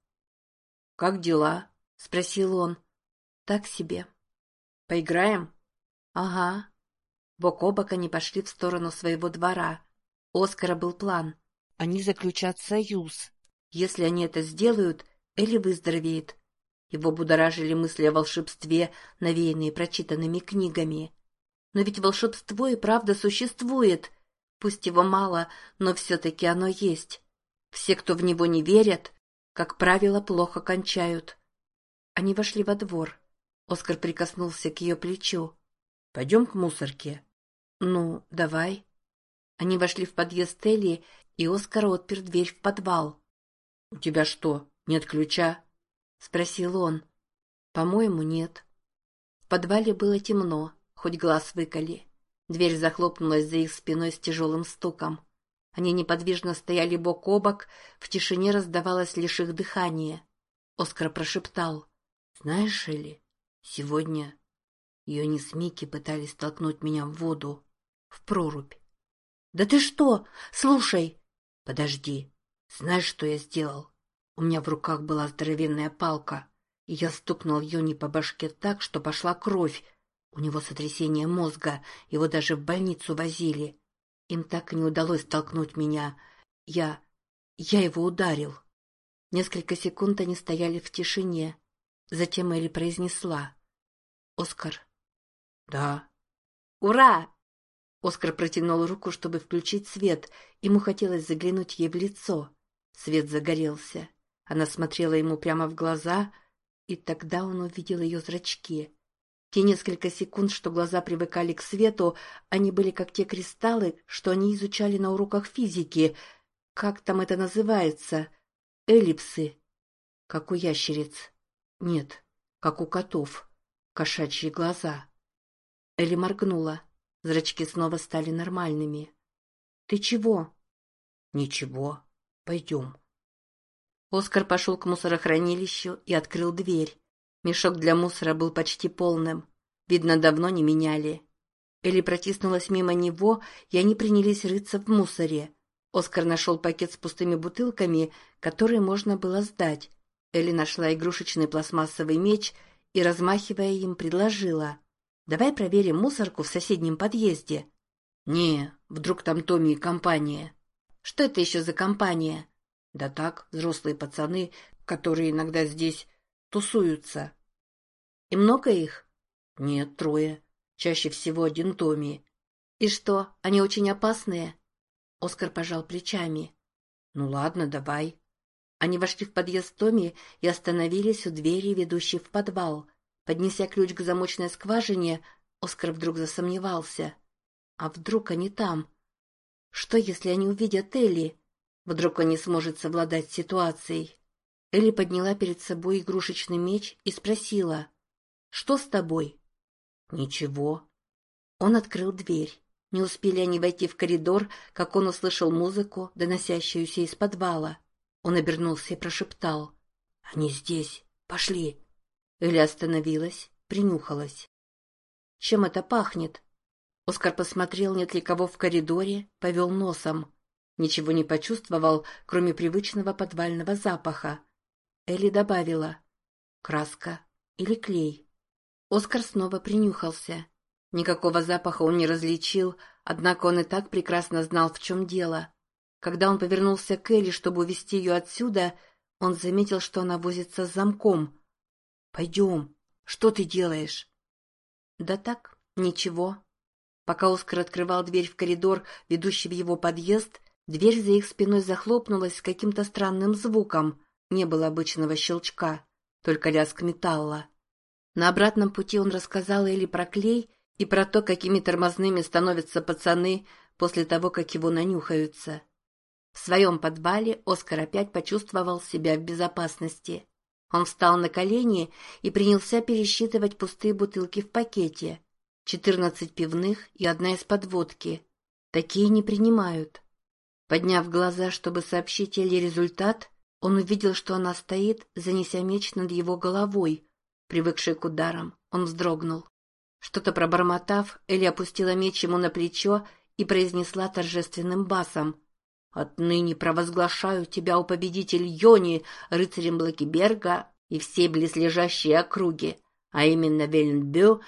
«Как дела?» — спросил он. «Так себе». «Поиграем?» «Ага». Бок о бок они пошли в сторону своего двора. У Оскара был план. Они заключат союз. Если они это сделают, Элли выздоровеет. Его будоражили мысли о волшебстве, навеянные прочитанными книгами. Но ведь волшебство и правда существует. Пусть его мало, но все-таки оно есть. Все, кто в него не верят, как правило, плохо кончают. Они вошли во двор. Оскар прикоснулся к ее плечу. «Пойдем к мусорке». «Ну, давай». Они вошли в подъезд Элли, и Оскар отпер дверь в подвал. «У тебя что, нет ключа?» — спросил он. «По-моему, нет». В подвале было темно, хоть глаз выколи. Дверь захлопнулась за их спиной с тяжелым стуком. Они неподвижно стояли бок о бок, в тишине раздавалось лишь их дыхание. Оскар прошептал. «Знаешь, Элли, сегодня Йони с Микки пытались толкнуть меня в воду, в прорубь». «Да ты что? Слушай!» «Подожди. Знаешь, что я сделал? У меня в руках была здоровенная палка, и я стукнул Йони по башке так, что пошла кровь. У него сотрясение мозга, его даже в больницу возили. Им так и не удалось толкнуть меня. Я его ударил». Несколько секунд они стояли в тишине. Затем Элли произнесла. «Оскар». «Да». «Ура!» Оскар протянул руку, чтобы включить свет. Ему хотелось заглянуть ей в лицо. Свет загорелся. Она смотрела ему прямо в глаза, и тогда он увидел ее зрачки. Те несколько секунд, что глаза привыкали к свету, они были как те кристаллы, что они изучали на уроках физики. Как там это называется? Эллипсы. Как у ящериц. Нет, как у котов. Кошачьи глаза. Элли моргнула. Зрачки снова стали нормальными. «Ты чего?» «Ничего. Пойдем». Оскар пошел к мусорохранилищу и открыл дверь. Мешок для мусора был почти полным. Видно, давно не меняли. Элли протиснулась мимо него, и они принялись рыться в мусоре. Оскар нашел пакет с пустыми бутылками, которые можно было сдать. Элли нашла игрушечный пластмассовый меч и, размахивая им, предложила. «Давай проверим мусорку в соседнем подъезде». «Не, вдруг там Томми и компания». «Что это еще за компания?» «Да так, взрослые пацаны, которые иногда здесь тусуются». «И много их?» «Нет, 3. Чаще всего один Томми». «И что, они очень опасные?» Оскар пожал плечами. «Ну ладно, давай». Они вошли в подъезд Томми и остановились у двери, ведущей в подвал. Поднеся ключ к замочной скважине, Оскар вдруг засомневался. А вдруг они там? Что, если они увидят Элли? Вдруг он не сможет совладать с ситуацией? Элли подняла перед собой игрушечный меч и спросила. «Что с тобой?» «Ничего». Он открыл дверь. Не успели они войти в коридор, как он услышал музыку, доносящуюся из подвала. Он обернулся и прошептал. «Они здесь. Пошли». Элли остановилась, принюхалась. «Чем это пахнет?» Оскар посмотрел, нет ли кого в коридоре, повел носом. Ничего не почувствовал, кроме привычного подвального запаха. Элли добавила. «Краска или клей?» Оскар снова принюхался. Никакого запаха он не различил, однако он и так прекрасно знал, в чем дело. Когда он повернулся к Элли, чтобы увести ее отсюда, он заметил, что она возится с замком. «Пойдем. Что ты делаешь?» «Да так, ничего». Пока Оскар открывал дверь в коридор, ведущий в его подъезд, дверь за их спиной захлопнулась с каким-то странным звуком. Не было обычного щелчка, только лязг металла. На обратном пути он рассказал Элли про клей и про то, какими тормозными становятся пацаны после того, как его нанюхаются. В своем подвале Оскар опять почувствовал себя в безопасности. Он встал на колени и принялся пересчитывать пустые бутылки в пакете. 14 пивных и 1 из-под водки. Такие не принимают. Подняв глаза, чтобы сообщить Элли результат, он увидел, что она стоит, занеся меч над его головой. Привыкший к ударам, он вздрогнул. Что-то пробормотав, Элли опустила меч ему на плечо и произнесла торжественным басом: «Отныне провозглашаю тебя, о победитель Йони, рыцарем Блэкиберга и всей близлежащей округи, а именно Вельнбю,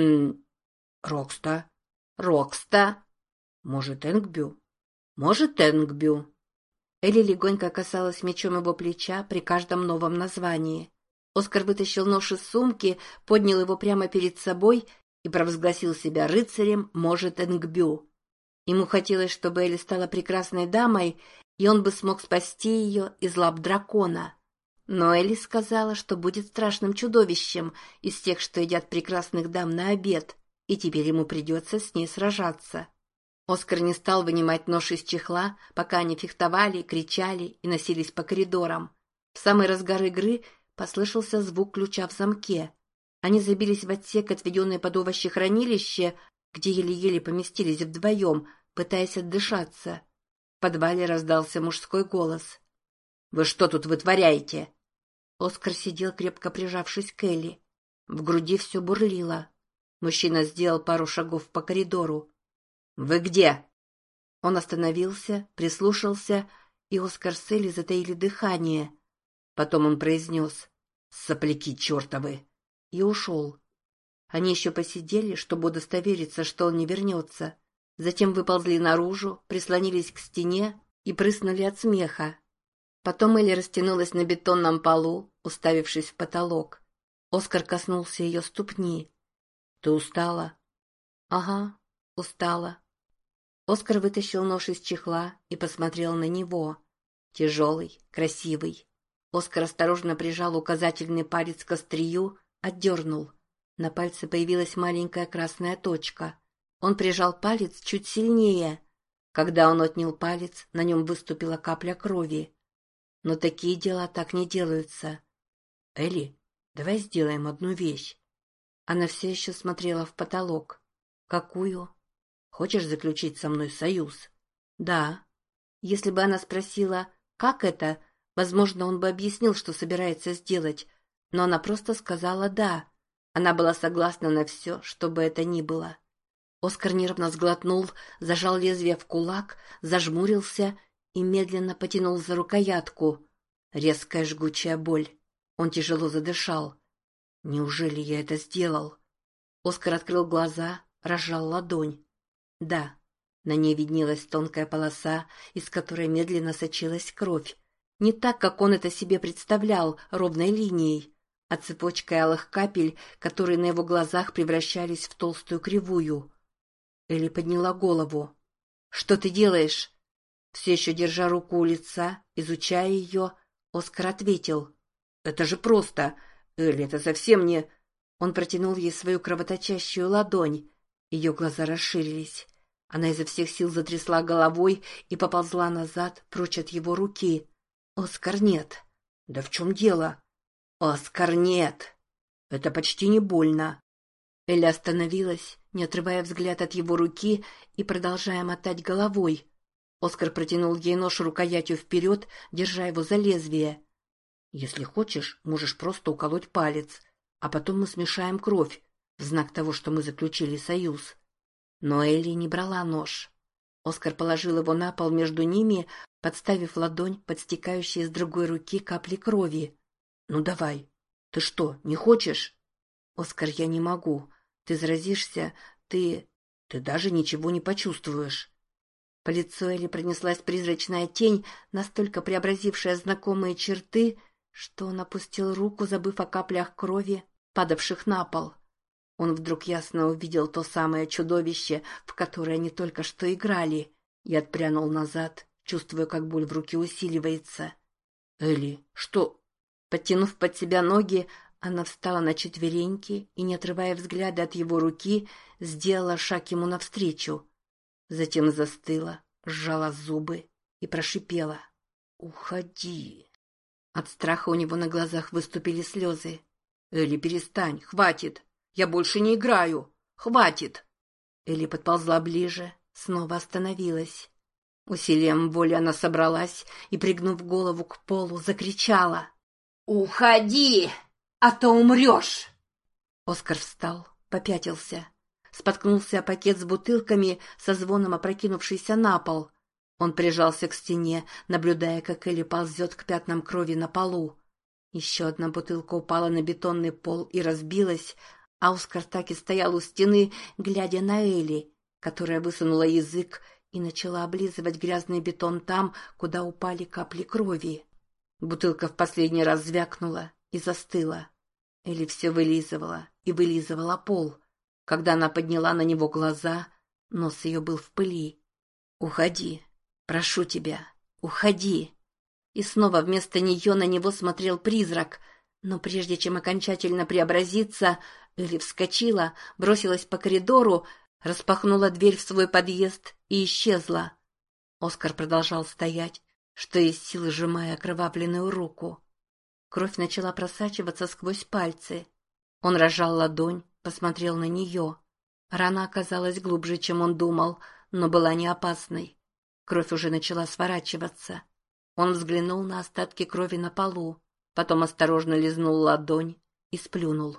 Рокста, Рокста, может, Энгбю, может, Энгбю». Элли легонько касалась мечом его плеча при каждом новом названии. Оскар вытащил нож из сумки, поднял его прямо перед собой и провозгласил себя рыцарем может Энгбю. Ему хотелось, чтобы Элли стала прекрасной дамой, и он бы смог спасти ее из лап дракона. Но Элли сказала, что будет страшным чудовищем из тех, что едят прекрасных дам на обед, и теперь ему придется с ней сражаться. Оскар не стал вынимать нож из чехла, пока они фехтовали, кричали и носились по коридорам. В самый разгар игры послышался звук ключа в замке. Они забились в отсек, отведенный под овощехранилище, где еле-еле поместились вдвоем, пытаясь отдышаться. В подвале раздался мужской голос. «Вы что тут вытворяете?» Оскар сидел, крепко прижавшись к Элли. В груди все бурлило. Мужчина сделал пару шагов по коридору. «Вы где?» Он остановился, прислушался, и Оскар с Элли затаили дыхание. Потом он произнес: «Сопляки чертовы!» и ушел. Они еще посидели, чтобы удостовериться, что он не вернется. Затем выползли наружу, прислонились к стене и прыснули от смеха. Потом Элли растянулась на бетонном полу, уставившись в потолок. Оскар коснулся ее ступни. «Ты устала?» «Ага, устала». Оскар вытащил нож из чехла и посмотрел на него. Тяжелый, красивый. Оскар осторожно прижал указательный палец к острию, отдернул. На пальце появилась маленькая красная точка. Он прижал палец чуть сильнее. Когда он отнял палец, на нем выступила капля крови. Но такие дела так не делаются. «Элли, давай сделаем одну вещь». Она все еще смотрела в потолок. «Какую?» «Хочешь заключить со мной союз?» «Да». Если бы она спросила, как это, возможно, он бы объяснил, что собирается сделать, но она просто сказала «да». Она была согласна на все, что бы это ни было. Оскар нервно сглотнул, зажал лезвие в кулак, зажмурился и медленно потянул за рукоятку. Резкая жгучая боль. Он тяжело задышал. «Неужели я это сделал?» Оскар открыл глаза, разжал ладонь. Да, на ней виднелась тонкая полоса, из которой медленно сочилась кровь. Не так, как он это себе представлял, ровной линией, а цепочкой алых капель, которые на его глазах превращались в толстую кривую. Элли подняла голову. «Что ты делаешь?» Все еще держа руку у лица, изучая ее, Оскар ответил. «Это же просто! Элли, это совсем не...» Он протянул ей свою кровоточащую ладонь. Ее глаза расширились. Она изо всех сил затрясла головой и поползла назад, прочь от его руки. «Оскар, нет!» «Да в чем дело?» «Оскар, нет!» «Это почти не больно!» Элли остановилась, не отрывая взгляд от его руки и продолжая мотать головой. Оскар протянул ей нож рукоятью вперед, держа его за лезвие. «Если хочешь, можешь просто уколоть палец, а потом мы смешаем кровь, в знак того, что мы заключили союз». Но Элли не брала нож. Оскар положил его на пол между ними, подставив ладонь под стекающие с другой руки капли крови. «Ну давай. Ты что, не хочешь?» «Оскар, я не могу. Ты заразишься, ты даже ничего не почувствуешь». По лицу Элли пронеслась призрачная тень, настолько преобразившая знакомые черты, что он опустил руку, забыв о каплях крови, падавших на пол. Он вдруг ясно увидел то самое чудовище, в которое они только что играли, и отпрянул назад, чувствуя, как боль в руке усиливается. «Элли, что?» Подтянув под себя ноги, она встала на четвереньки и, не отрывая взгляда от его руки, сделала шаг ему навстречу. Затем застыла, сжала зубы и прошипела: «Уходи!». От страха у него на глазах выступили слезы. «Элли, перестань, хватит! Я больше не играю! Хватит!». Элли подползла ближе, снова остановилась. Усилием воли она собралась и, пригнув голову к полу, закричала: «Уходи, а то умрешь!» Оскар встал, попятился, споткнулся о пакет с бутылками, со звоном опрокинувшийся на пол. Он прижался к стене, наблюдая, как Элли ползет к пятнам крови на полу. Еще одна бутылка упала на бетонный пол и разбилась, а Оскар так и стоял у стены, глядя на Элли, которая высунула язык и начала облизывать грязный бетон там, куда упали капли крови. Бутылка в последний раз звякнула и застыла. Элли все вылизывала и вылизывала пол. Когда она подняла на него глаза, нос ее был в пыли. «Уходи, прошу тебя, уходи!» И снова вместо нее на него смотрел призрак. Но прежде чем окончательно преобразиться, Элли вскочила, бросилась по коридору, распахнула дверь в свой подъезд и исчезла. Оскар продолжал стоять, что из силы сжимая окровавленную руку. Кровь начала просачиваться сквозь пальцы. Он разжал ладонь, посмотрел на нее. Рана оказалась глубже, чем он думал, но была не опасной. Кровь уже начала сворачиваться. Он взглянул на остатки крови на полу, потом осторожно лизнул ладонь и сплюнул.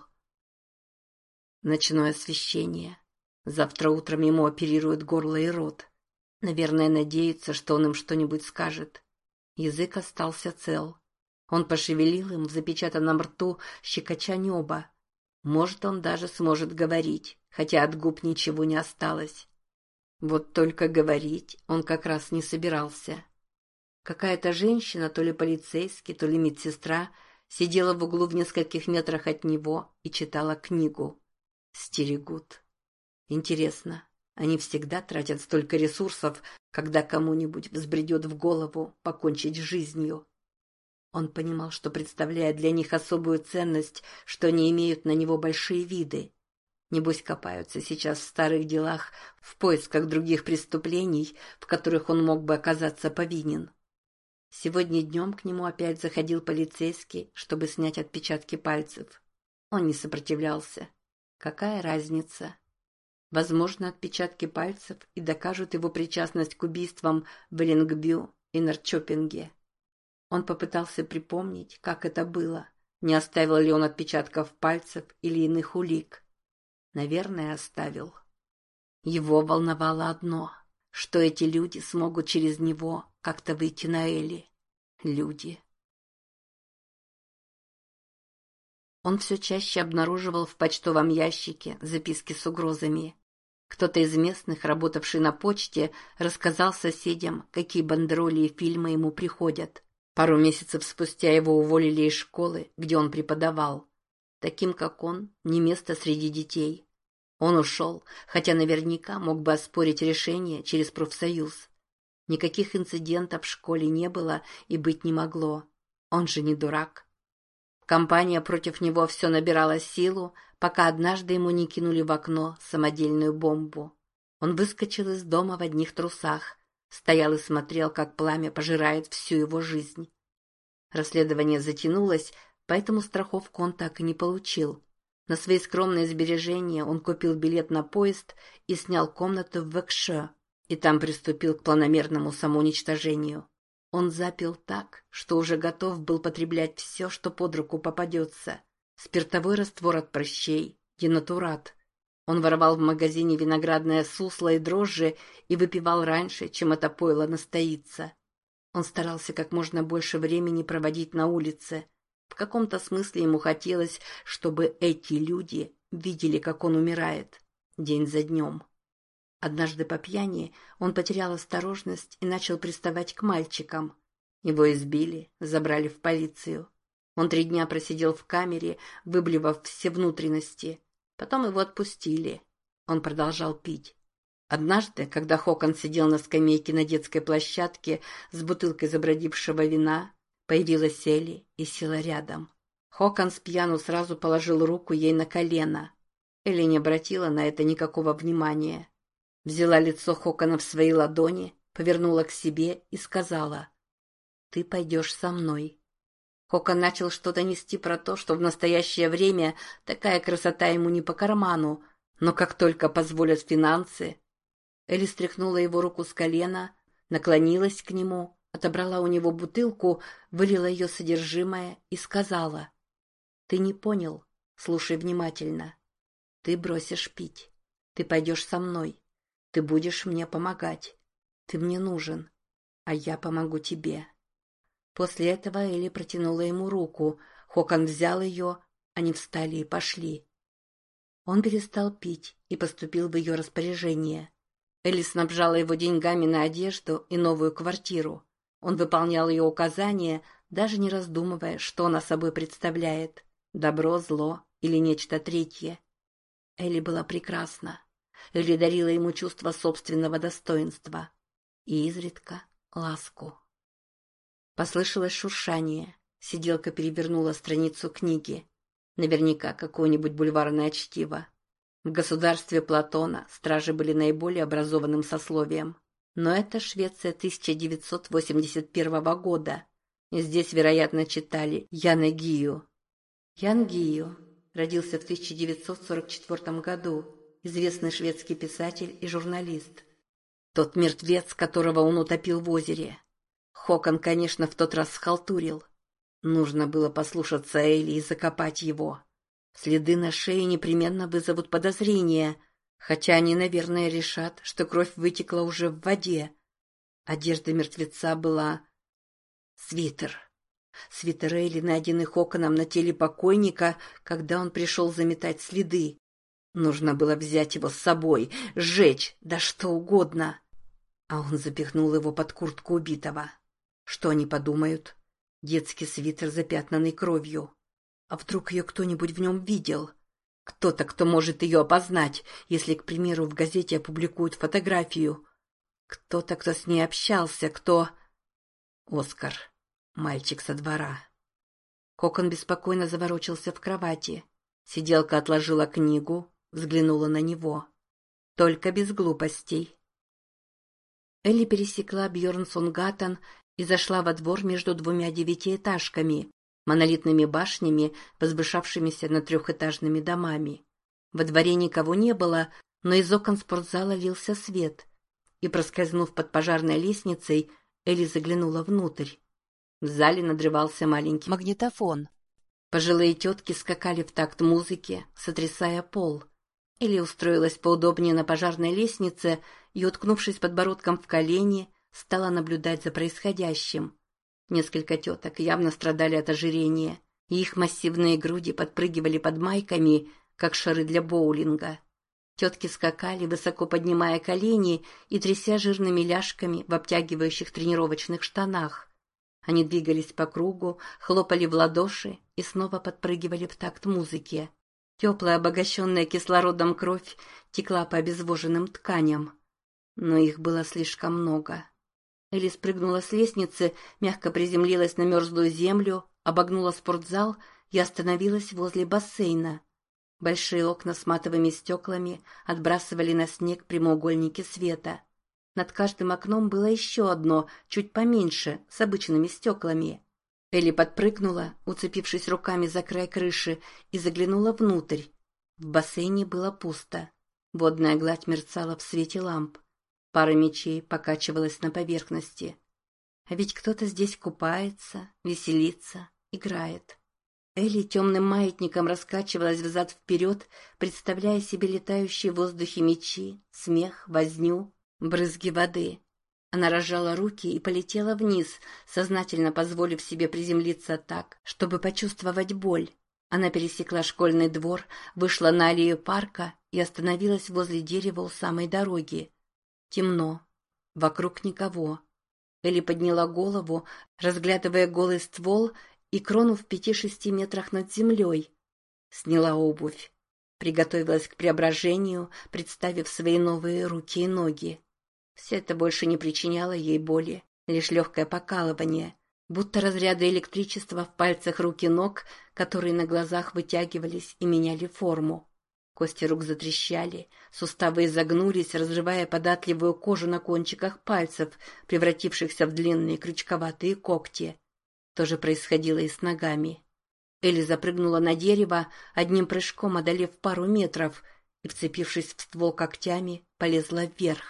Ночное освещение. Завтра утром ему оперируют горло и рот. Наверное, надеется, что он им что-нибудь скажет. Язык остался цел. Он пошевелил им в запечатанном рту, щекоча небо. Может, он даже сможет говорить, хотя от губ ничего не осталось. Вот только говорить он как раз не собирался. Какая-то женщина, то ли полицейский, то ли медсестра, сидела в углу в нескольких метрах от него и читала книгу. Стерегут. Интересно, они всегда тратят столько ресурсов, когда кому-нибудь взбредет в голову покончить с жизнью. Он понимал, что представляет для них особую ценность, что они имеют на него большие виды. Небось, копаются сейчас в старых делах в поисках других преступлений, в которых он мог бы оказаться повинен. Сегодня днем к нему опять заходил полицейский, чтобы снять отпечатки пальцев. Он не сопротивлялся. Какая разница? Возможно, отпечатки пальцев и докажут его причастность к убийствам в Эллингбю и Норрчопинге. Он попытался припомнить, как это было, не оставил ли он отпечатков пальцев или иных улик. Наверное, оставил. Его волновало одно, что эти люди смогут через него как-то выйти на Элли. Люди. Он все чаще обнаруживал в почтовом ящике записки с угрозами. Кто-то из местных, работавший на почте, рассказал соседям, какие бандероли и фильмы ему приходят. Пару месяцев спустя его уволили из школы, где он преподавал. Таким, как он, не место среди детей. Он ушел, хотя наверняка мог бы оспорить решение через профсоюз. Никаких инцидентов в школе не было и быть не могло. Он же не дурак. Компания против него все набирала силу, пока однажды ему не кинули в окно самодельную бомбу. Он выскочил из дома в одних трусах, стоял и смотрел, как пламя пожирает всю его жизнь. Расследование затянулось, поэтому страховку он так и не получил. На свои скромные сбережения он купил билет на поезд и снял комнату в Вэкшо, и там приступил к планомерному самоуничтожению. Он запил так, что уже готов был потреблять все, что под руку попадется. Спиртовой раствор от прыщей, денатурат. Он воровал в магазине виноградное сусло и дрожжи и выпивал раньше, чем это пойло настоится. Он старался как можно больше времени проводить на улице. В каком-то смысле ему хотелось, чтобы эти люди видели, как он умирает, день за днем. Однажды по пьяни он потерял осторожность и начал приставать к мальчикам. Его избили, забрали в полицию. Он 3 дня просидел в камере, выблевав все внутренности. Потом его отпустили. Он продолжал пить. Однажды, когда Хокон сидел на скамейке на детской площадке с бутылкой забродившего вина, появилась Элли и села рядом. Хокон с пьяну сразу положил руку ей на колено. Элли не обратила на это никакого внимания. Взяла лицо Хокона в свои ладони, повернула к себе и сказала: «Ты пойдешь со мной». Хокон начал что-то нести про то, что в настоящее время такая красота ему не по карману, но как только позволят финансы... Элли стряхнула его руку с колена, Наклонилась к нему, отобрала у него бутылку, вылила ее содержимое и сказала: «Ты не понял, слушай внимательно. Ты бросишь пить. Ты пойдешь со мной. Ты будешь мне помогать. Ты мне нужен, а я помогу тебе». После этого Элли протянула ему руку. Хокон взял ее, они встали и пошли. Он перестал пить и поступил в ее распоряжение. Элли снабжала его деньгами на одежду и новую квартиру. Он выполнял ее указания, даже не раздумывая, что она собой представляет – добро, зло или нечто третье. Элли была прекрасна. Элли дарила ему чувство собственного достоинства и изредка ласку. Послышалось шуршание. Сиделка перевернула страницу книги. Наверняка какое-нибудь бульварное чтиво. В государстве Платона стражи были наиболее образованным сословием. Но это Швеция 1981 года. И здесь, вероятно, читали Яна Гию. Ян Гию родился в 1944 году. Известный шведский писатель и журналист. Тот мертвец, которого он утопил в озере. Хокон, конечно, в тот раз схалтурил. Нужно было послушаться Элли и закопать его. Следы на шее непременно вызовут подозрения, хотя они, наверное, решат, что кровь вытекла уже в воде. Одежда мертвеца была... свитер. Свитер Элли, найденный Хоконом на теле покойника, когда он пришел заметать следы. Нужно было взять его с собой, сжечь, да что угодно. А он запихнул его под куртку убитого. Что они подумают? Детский свитер, запятнанный кровью. А вдруг ее кто-нибудь в нем видел? Кто-то, кто может ее опознать, если, к примеру, в газете опубликуют фотографию. Кто-то, кто с ней общался, кто... Оскар. Мальчик со двора. Хокон беспокойно заворочился в кровати. Сиделка отложила книгу, взглянула на него. Только без глупостей. Элли пересекла Бьернсонгаттен и зашла во двор между двумя девятиэтажками, монолитными башнями, возвышавшимися над трехэтажными домами. Во дворе никого не было, но из окон спортзала лился свет, и, проскользнув под пожарной лестницей, Элли заглянула внутрь. В зале надрывался маленький магнитофон. Пожилые тетки скакали в такт музыки, сотрясая пол. Элли устроилась поудобнее на пожарной лестнице и, уткнувшись подбородком в колени, стала наблюдать за происходящим. Несколько теток явно страдали от ожирения, и их массивные груди подпрыгивали под майками, как шары для боулинга. Тетки скакали, высоко поднимая колени и тряся жирными ляжками в обтягивающих тренировочных штанах. Они двигались по кругу, хлопали в ладоши и снова подпрыгивали в такт музыке. Теплая, обогащенная кислородом кровь текла по обезвоженным тканям. Но их было слишком много. Элли спрыгнула с лестницы, мягко приземлилась на мерзлую землю, обогнула спортзал и остановилась возле бассейна. Большие окна с матовыми стеклами отбрасывали на снег прямоугольники света. Над каждым окном было еще одно, чуть поменьше, с обычными стеклами. Элли подпрыгнула, уцепившись руками за край крыши, и заглянула внутрь. В бассейне было пусто. Водная гладь мерцала в свете ламп. Пара мечей покачивалась на поверхности. А ведь кто-то здесь купается, веселится, играет. Элли темным маятником раскачивалась взад-вперед, представляя себе летающие в воздухе мечи, смех, возню, брызги воды. Она разжала руки и полетела вниз, сознательно позволив себе приземлиться так, чтобы почувствовать боль. Она пересекла школьный двор, вышла на аллею парка и остановилась возле дерева у самой дороги. Темно. Вокруг никого. Элли подняла голову, разглядывая голый ствол и крону в 5-6 метрах над землей. Сняла обувь. Приготовилась к преображению, представив свои новые руки и ноги. Все это больше не причиняло ей боли, лишь легкое покалывание, будто разряды электричества в пальцах рук и ног, которые на глазах вытягивались и меняли форму. Кости рук затрещали, суставы изогнулись, разрывая податливую кожу на кончиках пальцев, превратившихся в длинные крючковатые когти. То же происходило и с ногами. Элли запрыгнула на дерево, одним прыжком одолев пару метров, и, вцепившись в ствол когтями, полезла вверх.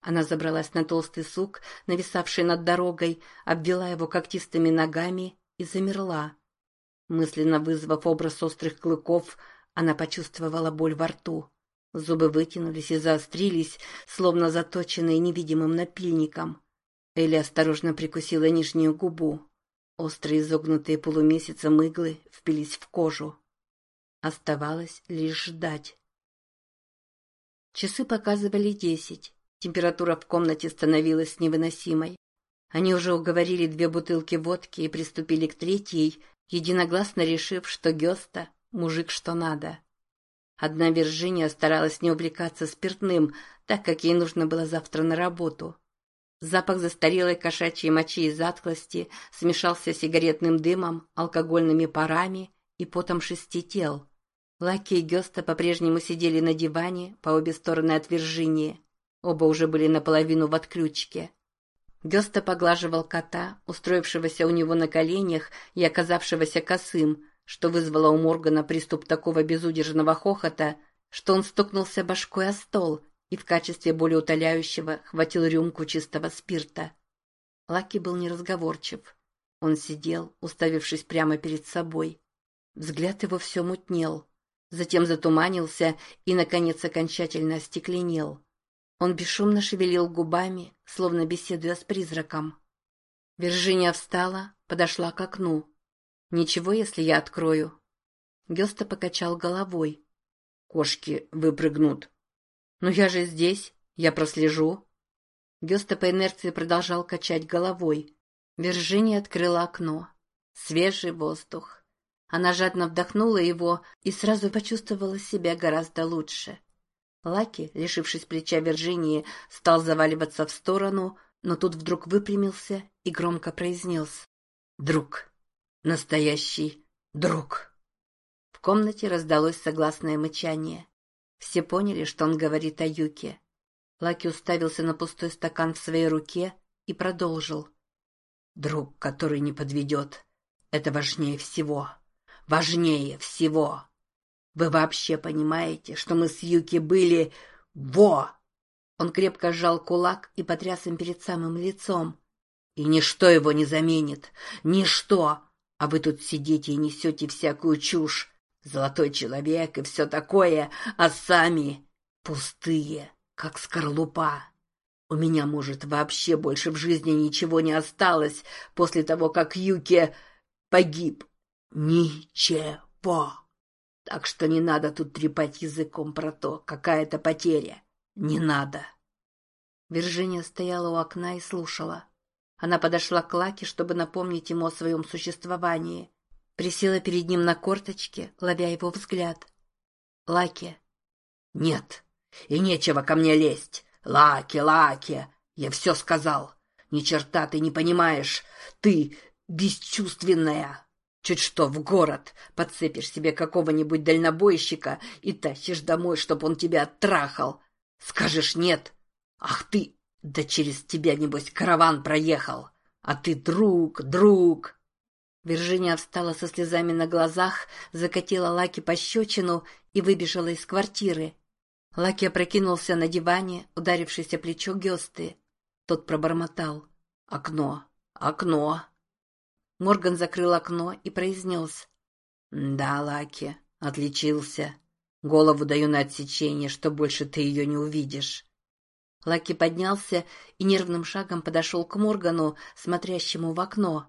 Она забралась на толстый сук, нависавший над дорогой, обвела его когтистыми ногами и замерла. Мысленно вызвав образ острых клыков, она почувствовала боль во рту. Зубы вытянулись и заострились, словно заточенные невидимым напильником. Элли осторожно прикусила нижнюю губу. Острые изогнутые полумесяцем иглы впились в кожу. Оставалось лишь ждать. Часы показывали 10. Температура в комнате становилась невыносимой. Они уже уговорили 2 бутылки водки и приступили к 3-й, единогласно решив, что Гёста — мужик что надо. Одна Виржиния старалась не увлекаться спиртным, так как ей нужно было завтра на работу. Запах застарелой кошачьей мочи и затхлости смешался с сигаретным дымом, алкогольными парами и потом 6 тел. Лаки и Гёста по-прежнему сидели на диване по обе стороны от Виржинии. Оба уже были наполовину в отключке. Гёста поглаживал кота, устроившегося у него на коленях и оказавшегося косым, что вызвало у Моргана приступ такого безудержного хохота, что он стукнулся башкой о стол и в качестве болеутоляющего хватил рюмку чистого спирта. Лаки был неразговорчив. Он сидел, уставившись прямо перед собой. Взгляд его все мутнел, затем затуманился и, наконец, окончательно остекленел. Он бесшумно шевелил губами, словно беседуя с призраком. Виржиния встала, подошла к окну. «Ничего, если я открою?» Гёста покачал головой. «Кошки выпрыгнут». «Но я же здесь, я прослежу». Гёста по инерции продолжал качать головой. Виржиния открыла окно. Свежий воздух. Она жадно вдохнула его и сразу почувствовала себя гораздо лучше. Лаки, лишившись плеча Виржинии, стал заваливаться в сторону, но тут вдруг выпрямился и громко произнес: «Друг! Настоящий друг!» В комнате раздалось согласное мычание. Все поняли, что он говорит о Юке. Лаки уставился на пустой стакан в своей руке и продолжил: «Друг, который не подведет. Это важнее всего. Важнее всего. Вы вообще понимаете, что мы с Юки были... Во!» Он крепко сжал кулак и потряс им перед самым лицом. «И ничто его не заменит. Ничто! А вы тут сидите и несете всякую чушь. Золотой человек и все такое, а сами пустые, как скорлупа. У меня, может, вообще больше в жизни ничего не осталось после того, как Юки погиб. Ничего. Так что не надо тут трепать языком про то, какая это потеря. Не надо». Виржиния стояла у окна и слушала. Она подошла к Лаки, чтобы напомнить ему о своем существовании. Присела перед ним на корточки, ловя его взгляд. «Лаки». «Нет, и нечего ко мне лезть. Лаки, Лаки, я все сказал. Ни черта ты не понимаешь. Ты бесчувственная. Чуть что в город подцепишь себе какого-нибудь дальнобойщика и тащишь домой, чтоб он тебя оттрахал. Скажешь нет. Ах ты, да через тебя, небось, караван проехал. А ты друг, друг». Виржиния встала со слезами на глазах, закатила Лаки пощечину и выбежала из квартиры. Лаки опрокинулся на диване, ударившись о плечо Гёсты. Тот пробормотал: «Окно, окно». Морган закрыл окно и произнес: «Да, Лаки, отличился. Голову даю на отсечение, что больше ты ее не увидишь». Лаки поднялся и нервным шагом подошел к Моргану, смотрящему в окно.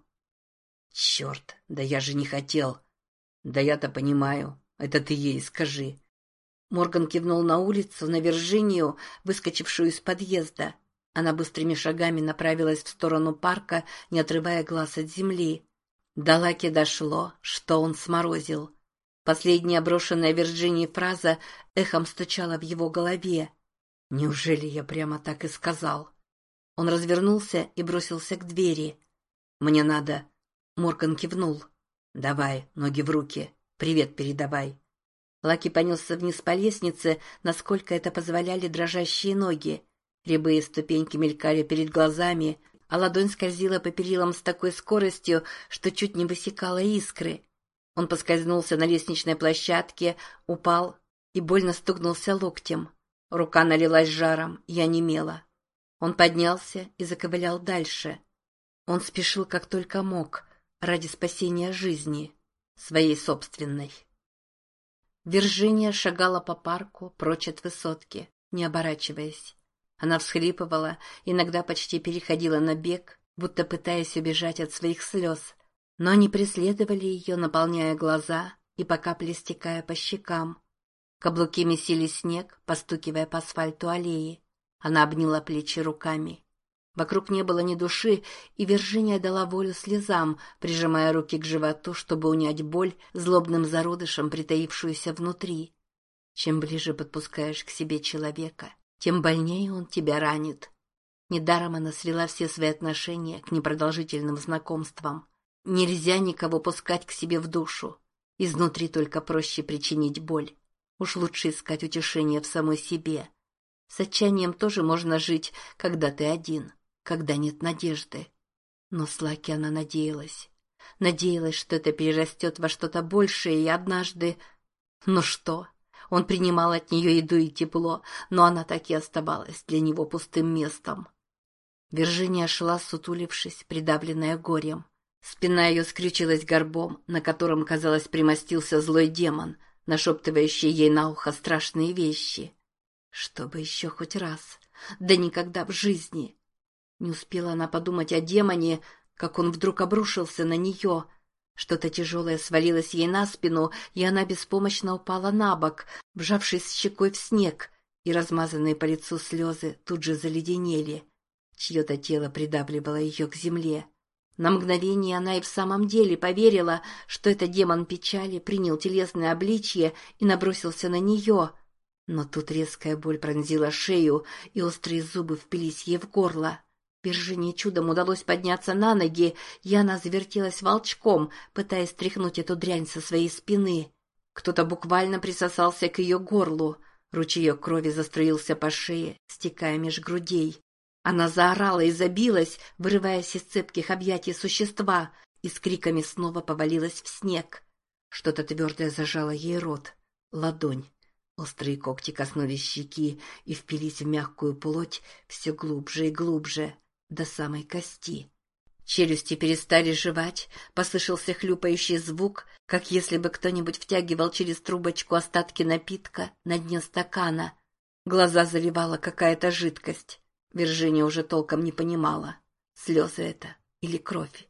«Черт, да я же не хотел». «Да я-то понимаю, это ты ей скажи». Морган кивнул на улицу, на Виржинию, выскочившую из подъезда. Она быстрыми шагами направилась в сторону парка, не отрывая глаз от земли. До Лаки дошло, что он сморозил. Последняя брошенная Вирджинии фраза эхом стучала в его голове. «Неужели я прямо так и сказал?» Он развернулся и бросился к двери. «Мне надо...» Морган кивнул. «Давай, ноги в руки. Привет передавай». Лаки понесся вниз по лестнице, насколько это позволяли дрожащие ноги. Рябые ступеньки мелькали перед глазами, а ладонь скользила по перилам с такой скоростью, что чуть не высекала искры. Он поскользнулся на лестничной площадке, упал и больно стукнулся локтем. Рука налилась жаром и онемела. Он поднялся и заковылял дальше. Он спешил как только мог, ради спасения жизни, своей собственной. Виржиния шагала по парку прочь от высотки, не оборачиваясь. Она всхлипывала, иногда почти переходила на бег, будто пытаясь убежать от своих слез, но они преследовали ее, наполняя глаза и по капле стекая по щекам. Каблуки месили снег, постукивая по асфальту аллеи. Она обняла плечи руками. Вокруг не было ни души, и Виржиния дала волю слезам, прижимая руки к животу, чтобы унять боль, злобным зародышем, притаившуюся внутри. Чем ближе подпускаешь к себе человека, тем больнее он тебя ранит. Недаром она свела все свои отношения к непродолжительным знакомствам. Нельзя никого пускать к себе в душу. Изнутри только проще причинить боль. Уж лучше искать утешение в самой себе. С отчаянием тоже можно жить, когда ты один, когда нет надежды. Но с Лаки она надеялась. Надеялась, что это перерастет во что-то большее, и однажды... Ну что? Он принимал от нее еду и тепло, но она так и оставалась для него пустым местом. Виржиния шла, сутулившись, придавленная горем. Спина ее скрючилась горбом, на котором, казалось, примостился злой демон, нашептывающий ей на ухо страшные вещи. Чтобы еще хоть раз, да никогда в жизни. Не успела она подумать о демоне, как он вдруг обрушился на нее. Что-то тяжелое свалилось ей на спину, и она беспомощно упала на бок, вжавшись щекой в снег, и размазанные по лицу слезы тут же заледенели. Чье-то тело придавливало ее к земле. На мгновение она и в самом деле поверила, что это демон печали принял телесное обличье и набросился на нее. Но тут резкая боль пронзила шею, и острые зубы впились ей в горло. Виржинии чудом удалось подняться на ноги, и она завертелась волчком, пытаясь стряхнуть эту дрянь со своей спины. Кто-то буквально присосался к ее горлу. Ручеек крови заструился по шее, стекая меж грудей. Она заорала и забилась, вырываясь из цепких объятий существа, и с криками снова повалилась в снег. Что-то твердое зажало ей рот. Ладонь. Острые когти коснулись щеки и впились в мягкую плоть все глубже и глубже, до самой кости. Челюсти перестали жевать, послышался хлюпающий звук, как если бы кто-нибудь втягивал через трубочку остатки напитка на дне стакана. Глаза заливала какая-то жидкость. Виржиния уже толком не понимала, слезы это или кровь.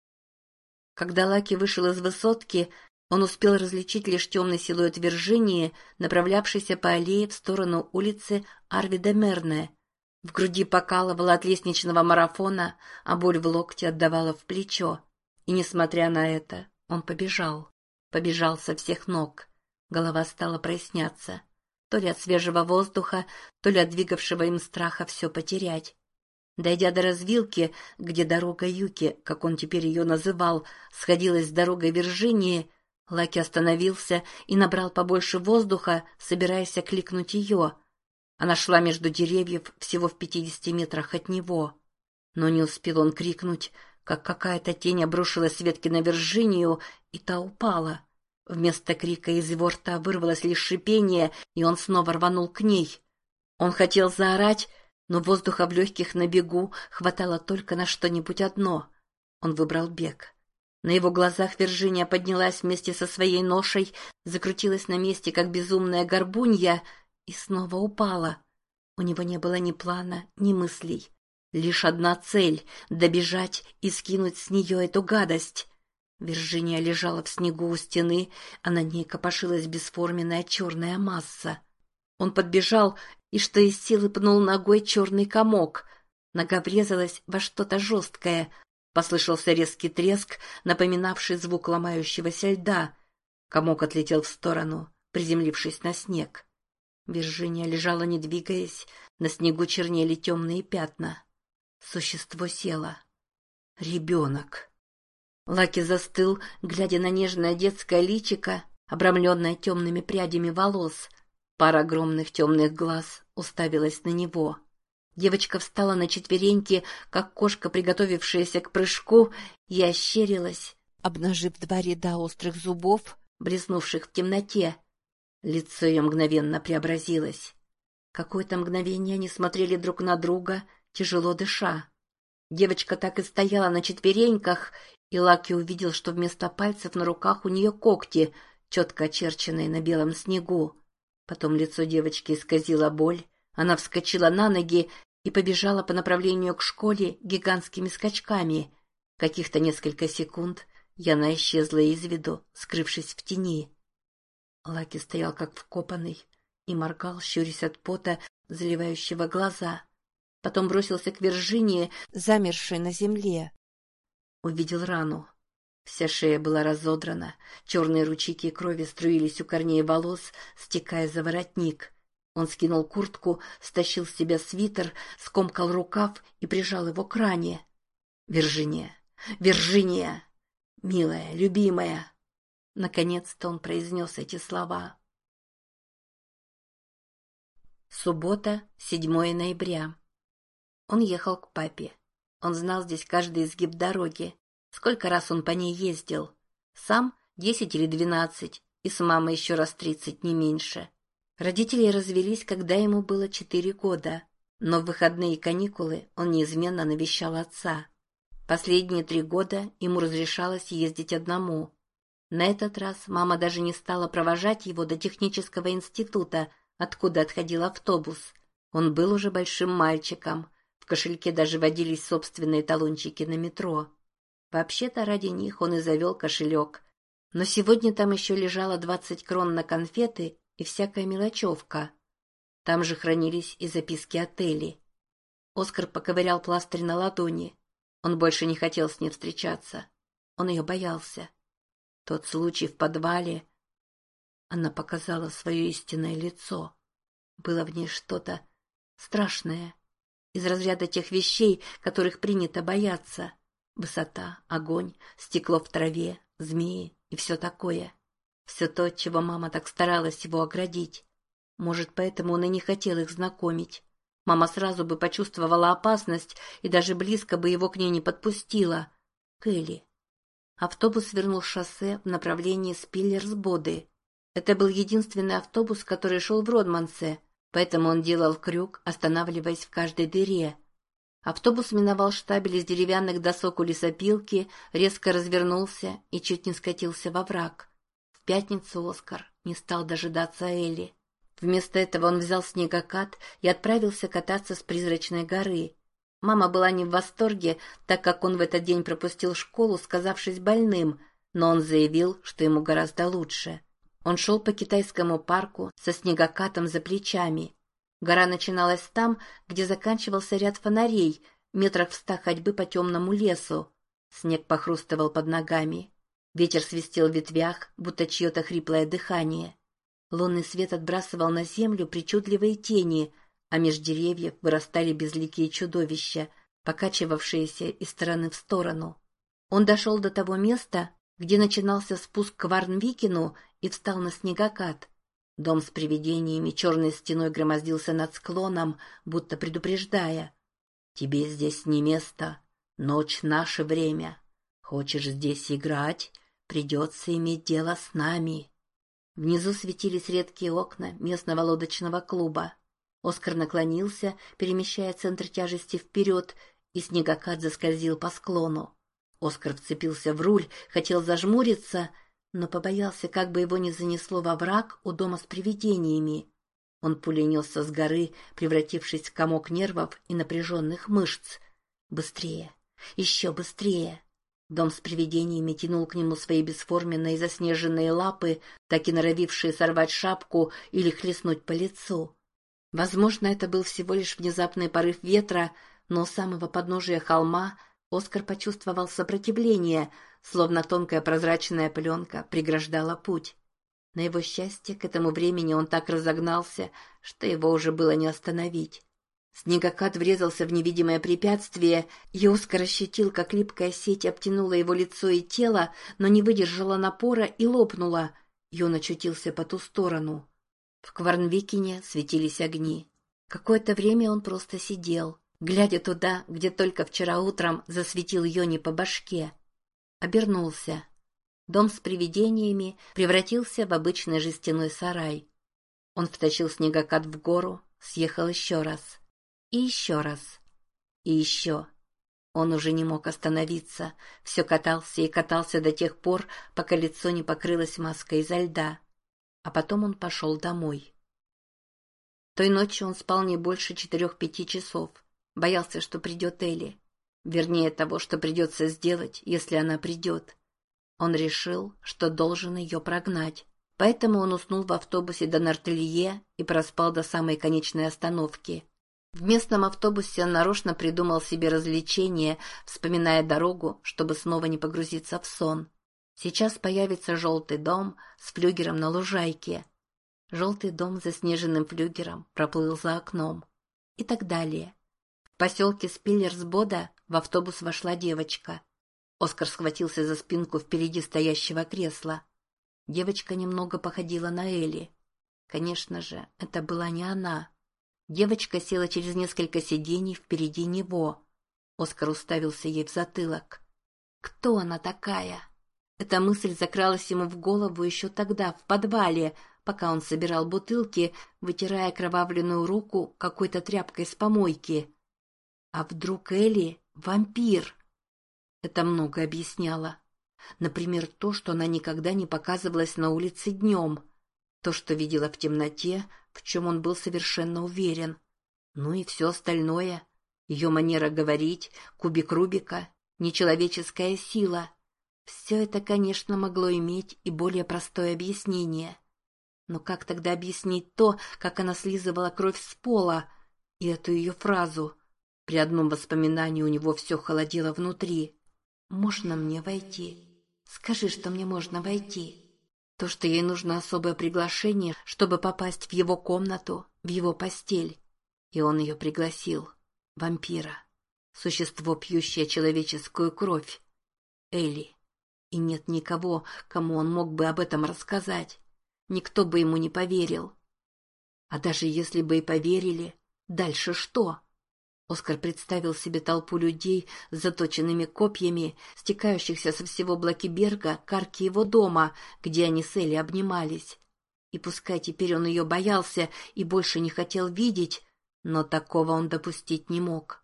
Когда Лаки вышел из высотки, он успел различить лишь темный силуэт Виржинии, направлявшийся по аллее в сторону улицы Арви-де-Мерне. В груди покалывало от лестничного марафона, а боль в локте отдавала в плечо. И, несмотря на это, он побежал. Побежал со всех ног. Голова стала проясняться. То ли от свежего воздуха, то ли от двигавшего им страха все потерять. Дойдя до развилки, где дорога Юки, как он теперь ее называл, сходилась с дорогой Виржинии, Лаки остановился и набрал побольше воздуха, собираясь окликнуть ее. Она шла между деревьев всего в 50 метрах от него. Но не успел он крикнуть, как какая-то тень обрушилась с ветки на Виржинию, и та упала. Вместо крика из его рта вырвалось лишь шипение, и он снова рванул к ней. Он хотел заорать, но воздуха в легких на бегу хватало только на что-нибудь одно. Он выбрал бег. На его глазах Виржиния поднялась вместе со своей ношей, закрутилась на месте, как безумная горбунья, и снова упала. У него не было ни плана, ни мыслей. Лишь одна цель — добежать и скинуть с нее эту гадость. Виржиния лежала в снегу у стены, а на ней копошилась бесформенная черная масса. Он подбежал и что из силы пнул ногой черный комок. Нога врезалась во что-то жесткое. Послышался резкий треск, напоминавший звук ломающегося льда. Комок отлетел в сторону, приземлившись на снег. Виржиния лежала, не двигаясь, на снегу чернели темные пятна. Существо село. Ребенок. Лаки застыл, глядя на нежное детское личико, обрамленное темными прядями волос. Пара огромных темных глаз уставилась на него. Девочка встала на четвереньки, как кошка, приготовившаяся к прыжку, и ощерилась, обнажив два ряда острых зубов, блеснувших в темноте. Лицо ее мгновенно преобразилось. Какое-то мгновение они смотрели друг на друга, тяжело дыша. Девочка так и стояла на четвереньках, и Лаки увидел, что вместо пальцев на руках у нее когти, четко очерченные на белом снегу. Потом лицо девочки исказило боль, она вскочила на ноги и побежала по направлению к школе гигантскими скачками. Каких-то несколько секунд, и она исчезла из виду, скрывшись в тени. Лаки стоял как вкопанный и моргал, щурясь от пота, заливающего глаза. Потом бросился к Виржинии, замершей на земле. Увидел рану. Вся шея была разодрана, черные ручейки крови струились у корней волос, стекая за воротник. Он скинул куртку, стащил с себя свитер, скомкал рукав и прижал его к ране. «Виржиния! Виржиния! Милая, любимая!» Наконец-то он произнес эти слова. Суббота, 7 ноября. Он ехал к папе. Он знал здесь каждый изгиб дороги. Сколько раз он по ней ездил? Сам 10 или 12, и с мамой еще раз 30, не меньше. Родители развелись, когда ему было 4 года, но в выходные каникулы он неизменно навещал отца. Последние 3 года ему разрешалось ездить одному. На этот раз мама даже не стала провожать его до технического института, откуда отходил автобус. Он был уже большим мальчиком. В кошельке даже водились собственные талончики на метро. Вообще-то ради них он и завел кошелек. Но сегодня там еще лежало 20 крон на конфеты и всякая мелочевка. Там же хранились и записки от Элли. Оскар поковырял пластырь на ладони. Он больше не хотел с ней встречаться. Он ее боялся. Тот случай в подвале. Она показала свое истинное лицо. Было в ней что-то страшное. Из разряда тех вещей, которых принято бояться. Высота, огонь, стекло в траве, змеи и все такое. Все то, от чего мама так старалась его оградить. Может, поэтому он и не хотел их знакомить. Мама сразу бы почувствовала опасность и даже близко бы его к ней не подпустила. Келли. Автобус свернул с шоссе в направлении Спиллерс-Боды. Это был единственный автобус, который шел в Родмансе, поэтому он делал крюк, останавливаясь в каждой дыре. Автобус миновал штабель из деревянных досок у лесопилки, резко развернулся и чуть не скатился во враг. В пятницу Оскар не стал дожидаться Элли. Вместо этого он взял снегокат и отправился кататься с призрачной горы. Мама была не в восторге, так как он в этот день пропустил школу, сказавшись больным, но он заявил, что ему гораздо лучше. Он шел по китайскому парку со снегокатом за плечами. Гора начиналась там, где заканчивался ряд фонарей, метрах в 100 ходьбы по темному лесу. Снег похрустывал под ногами. Ветер свистел в ветвях, будто чье-то хриплое дыхание. Лунный свет отбрасывал на землю причудливые тени, а меж деревьев вырастали безликие чудовища, покачивавшиеся из стороны в сторону. Он дошел до того места, где начинался спуск к Варнвикину, и встал на снегокат. Дом с привидениями черной стеной громоздился над склоном, будто предупреждая: «Тебе здесь не место, ночь — наше время. Хочешь здесь играть, придется иметь дело с нами». Внизу светились редкие окна местного лодочного клуба. Оскар наклонился, перемещая центр тяжести вперед, и снегокат заскользил по склону. Оскар вцепился в руль, хотел зажмуриться, но побоялся, как бы его не занесло во враг у дома с привидениями. Он пулей несся с горы, превратившись в комок нервов и напряженных мышц. Быстрее! Еще быстрее! Дом с привидениями тянул к нему свои бесформенные заснеженные лапы, так и норовившие сорвать шапку или хлестнуть по лицу. Возможно, это был всего лишь внезапный порыв ветра, но у самого подножия холма Оскар почувствовал сопротивление, словно тонкая прозрачная пленка преграждала путь. На его счастье, к этому времени он так разогнался, что его уже было не остановить. Снегокат врезался в невидимое препятствие, и Оскар ощутил, как липкая сеть обтянула его лицо и тело, но не выдержала напора и лопнула, и он очутился по ту сторону. В Кварнвикине светились огни. Какое-то время он просто сидел, глядя туда, где только вчера утром засветил Йони по башке. Обернулся. Дом с привидениями превратился в обычный жестяной сарай. Он втащил снегокат в гору, съехал еще раз. И еще раз. И еще. Он уже не мог остановиться, все катался и катался до тех пор, пока лицо не покрылось маской изо льда. А потом он пошел домой. Той ночью он спал не больше 4-5 часов. Боялся, что придет Элли. Вернее, того, что придется сделать, если она придет. Он решил, что должен ее прогнать. Поэтому он уснул в автобусе до Нортелье и проспал до самой конечной остановки. В местном автобусе он нарочно придумал себе развлечение, вспоминая дорогу, чтобы снова не погрузиться в сон. Сейчас появится желтый дом с флюгером на лужайке. Желтый дом с заснеженным флюгером проплыл за окном. И так далее. В поселке Спиллерсбода в автобус вошла девочка. Оскар схватился за спинку впереди стоящего кресла. Девочка немного походила на Элли. Конечно же, это была не она. Девочка села через несколько сидений впереди него. Оскар уставился ей в затылок. Кто она такая? Эта мысль закралась ему в голову еще тогда, в подвале, пока он собирал бутылки, вытирая окровавленную руку какой-то тряпкой с помойки. А вдруг Элли — вампир? Это много объясняло. Например, то, что она никогда не показывалась на улице днем. То, что видела в темноте, в чем он был совершенно уверен. Ну и все остальное. Ее манера говорить, кубик Рубика, нечеловеческая сила. Все это, конечно, могло иметь и более простое объяснение. Но как тогда объяснить то, как она слизывала кровь с пола, и эту ее фразу? При одном воспоминании у него все холодело внутри. «Можно мне войти? Скажи, что мне можно войти». То, что ей нужно особое приглашение, чтобы попасть в его комнату, в его постель. И он ее пригласил. Вампира. Существо, пьющее человеческую кровь. Элли. И нет никого, кому он мог бы об этом рассказать. Никто бы ему не поверил. А даже если бы и поверили, дальше что? Оскар представил себе толпу людей с заточенными копьями, стекающихся со всего Блакиберга к арке его дома, где они с Элли обнимались. И пускай теперь он ее боялся и больше не хотел видеть, но такого он допустить не мог.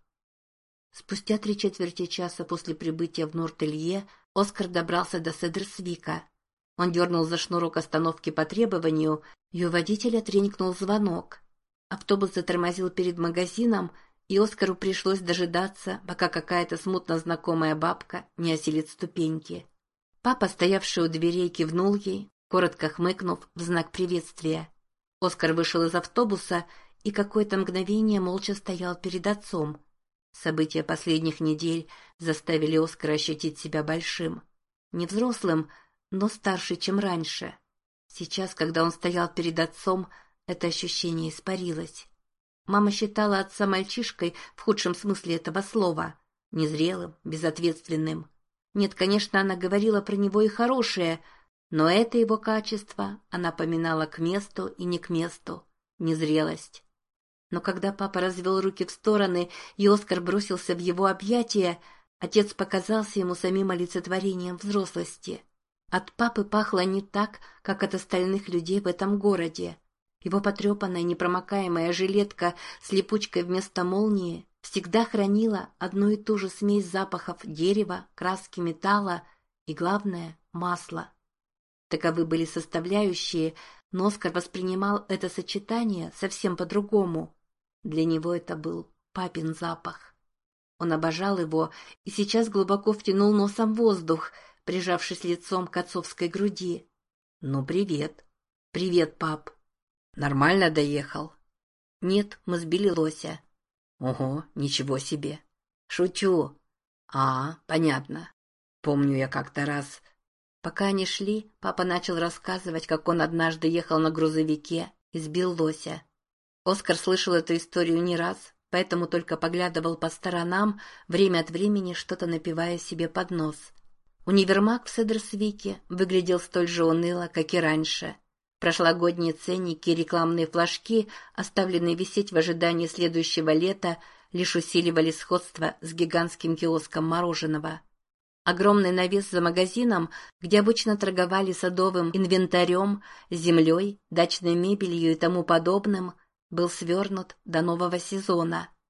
Спустя 3/4 часа после прибытия в Нортелье Оскар добрался до Седерсвика. Он дернул за шнурок остановки по требованию, и у водителя тренькнул звонок. Автобус затормозил перед магазином, и Оскару пришлось дожидаться, пока какая-то смутно знакомая бабка не осилит ступеньки. Папа, стоявший у дверей, кивнул ей, коротко хмыкнув в знак приветствия. Оскар вышел из автобуса и какое-то мгновение молча стоял перед отцом. События последних недель заставили Оскара ощутить себя большим. Не взрослым, но старше, чем раньше. Сейчас, когда он стоял перед отцом, это ощущение испарилось. Мама считала отца мальчишкой в худшем смысле этого слова, незрелым, безответственным. Нет, конечно, она говорила про него и хорошее, но это его качество она поминала к месту и не к месту, незрелость. Но когда папа развел руки в стороны, и Оскар бросился в его объятия, отец показался ему самим олицетворением взрослости. От папы пахло не так, как от остальных людей в этом городе. Его потрепанная непромокаемая жилетка с липучкой вместо молнии всегда хранила одну и ту же смесь запахов дерева, краски металла и, главное, масла. Таковы были составляющие, но Оскар воспринимал это сочетание совсем по-другому. Для него это был папин запах. Он обожал его и сейчас глубоко втянул носом воздух, прижавшись лицом к отцовской груди. «Ну, привет. Привет, пап. Нормально доехал?» «Нет, мы сбили лося». «Ого, ничего себе. Шучу». Понятно. Помню я как-то раз...» Пока они шли, папа начал рассказывать, как он однажды ехал на грузовике и сбил лося. Оскар слышал эту историю не раз, поэтому только поглядывал по сторонам, время от времени что-то напевая себе под нос. Универмаг в Седерсвике выглядел столь же уныло, как и раньше. Прошлогодние ценники и рекламные флажки, оставленные висеть в ожидании следующего лета, лишь усиливали сходство с гигантским киоском мороженого. Огромный навес за магазином, где обычно торговали садовым инвентарем, землей, дачной мебелью и тому подобным, был свернут до нового сезона.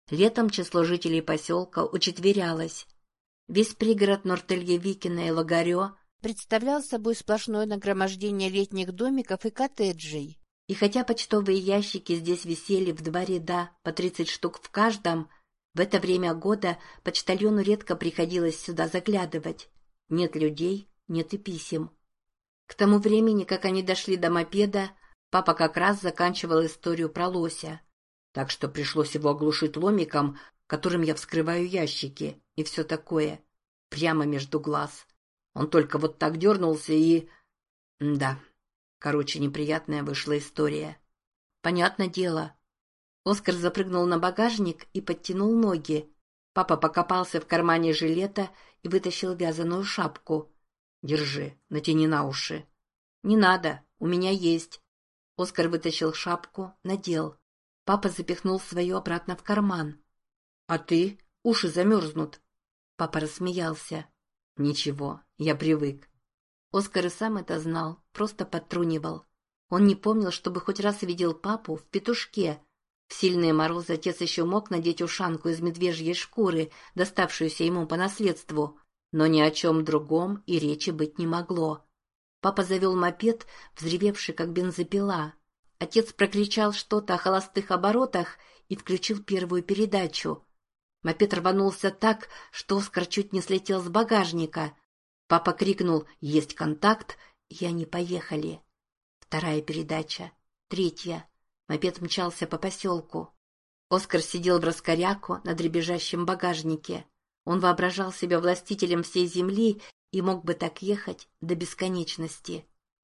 Летом число жителей поселка учетверялось. Весь пригород Нортелье-Викина и Лагарё представлял собой сплошное нагромождение летних домиков и коттеджей. И хотя почтовые ящики здесь висели в 2 ряда по 30 штук в каждом, в это время года почтальону редко приходилось сюда заглядывать. Нет людей, нет и писем. К тому времени, как они дошли до мопеда, папа как раз заканчивал историю про лося. Так что пришлось его оглушить ломиком, которым я вскрываю ящики, и все такое, прямо между глаз. Он только вот так дернулся и... Да, короче, неприятная вышла история. Понятное дело. Оскар запрыгнул на багажник и подтянул ноги. Папа покопался в кармане жилета и вытащил вязаную шапку. «Держи, натяни на уши». «Не надо, у меня есть». Оскар вытащил шапку, надел. Папа запихнул свою обратно в карман. «А ты? Уши замерзнут». Папа рассмеялся. «Ничего, я привык». Оскар и сам это знал, просто подтрунивал. Он не помнил, чтобы хоть раз видел папу в петушке. В сильные морозы отец еще мог надеть ушанку из медвежьей шкуры, доставшуюся ему по наследству, но ни о чем другом и речи быть не могло. Папа завел мопед, взревевший как бензопила. Отец прокричал что-то о холостых оборотах и включил первую передачу. Мопед рванулся так, что Оскар чуть не слетел с багажника. Папа крикнул «Есть контакт!» и они поехали. Вторая передача, третья. Мопед мчался по поселку. Оскар сидел в раскоряку на дребезжащем багажнике. Он воображал себя властителем всей земли и мог бы так ехать до бесконечности.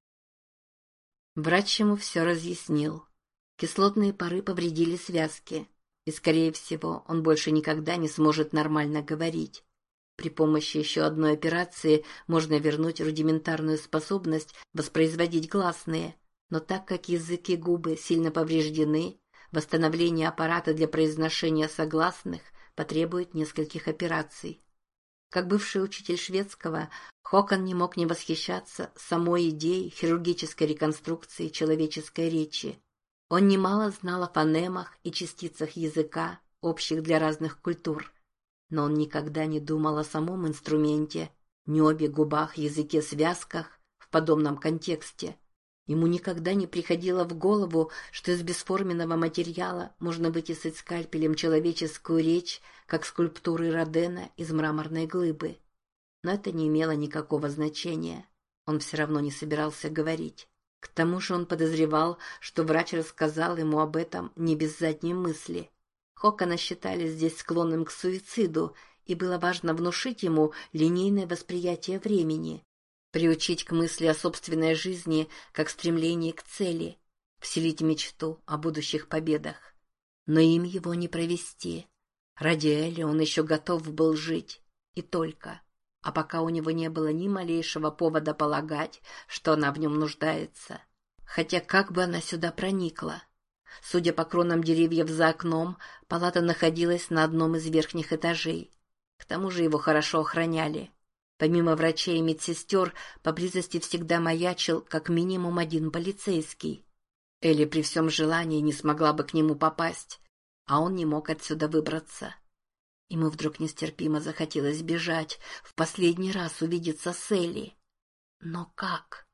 Врач ему все разъяснил. Кислотные пары повредили связки, и, скорее всего, он больше никогда не сможет нормально говорить. При помощи еще одной операции можно вернуть рудиментарную способность воспроизводить гласные, но так как язык и губы сильно повреждены, восстановление аппарата для произношения согласных потребует нескольких операций. Как бывший учитель шведского, Хокон не мог не восхищаться самой идеей хирургической реконструкции человеческой речи. Он немало знал о фонемах и частицах языка, общих для разных культур. Но он никогда не думал о самом инструменте, небе, губах, языке, связках в подобном контексте. Ему никогда не приходило в голову, что из бесформенного материала можно вытесать скальпелем человеческую речь, как скульптуры Родена из мраморной глыбы. Но это не имело никакого значения. Он все равно не собирался говорить. К тому же он подозревал, что врач рассказал ему об этом не без задней мысли. Хокона считали здесь склонным к суициду, и было важно внушить ему линейное восприятие времени, приучить к мысли о собственной жизни как стремлении к цели, вселить мечту о будущих победах. Но им его не провести. Ради Элли он еще готов был жить, и только. А пока у него не было ни малейшего повода полагать, что она в нем нуждается. Хотя как бы она сюда проникла? Судя по кронам деревьев за окном, палата находилась на одном из верхних этажей. К тому же его хорошо охраняли. Помимо врачей и медсестер, поблизости всегда маячил как минимум один полицейский. Элли при всем желании не смогла бы к нему попасть, а он не мог отсюда выбраться. Ему вдруг нестерпимо захотелось бежать, в последний раз увидеться с Элли. Но как?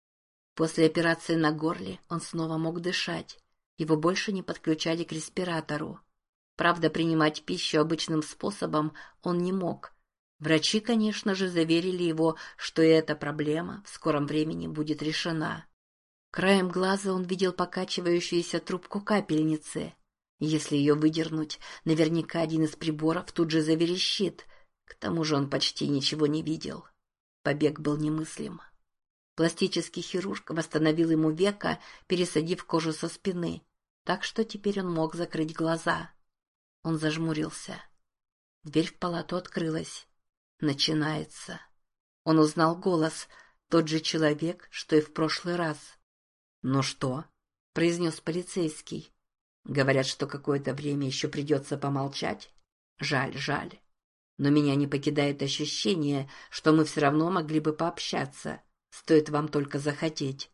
После операции на горле он снова мог дышать. Его больше не подключали к респиратору. Правда, принимать пищу обычным способом он не мог. Врачи, конечно же, заверили его, что и эта проблема в скором времени будет решена. Краем глаза он видел покачивающуюся трубку капельницы. Если ее выдернуть, наверняка один из приборов тут же заверещит. К тому же он почти ничего не видел. Побег был немыслим. Пластический хирург восстановил ему веко, пересадив кожу со спины, так что теперь он мог закрыть глаза. Он зажмурился. Дверь в палату открылась. Начинается. Он узнал голос, тот же человек, что и в прошлый раз. «Ну что?» — произнес полицейский. «Говорят, что какое-то время еще придется помолчать. Жаль, жаль. Но меня не покидает ощущение, что мы все равно могли бы пообщаться. Стоит вам только захотеть».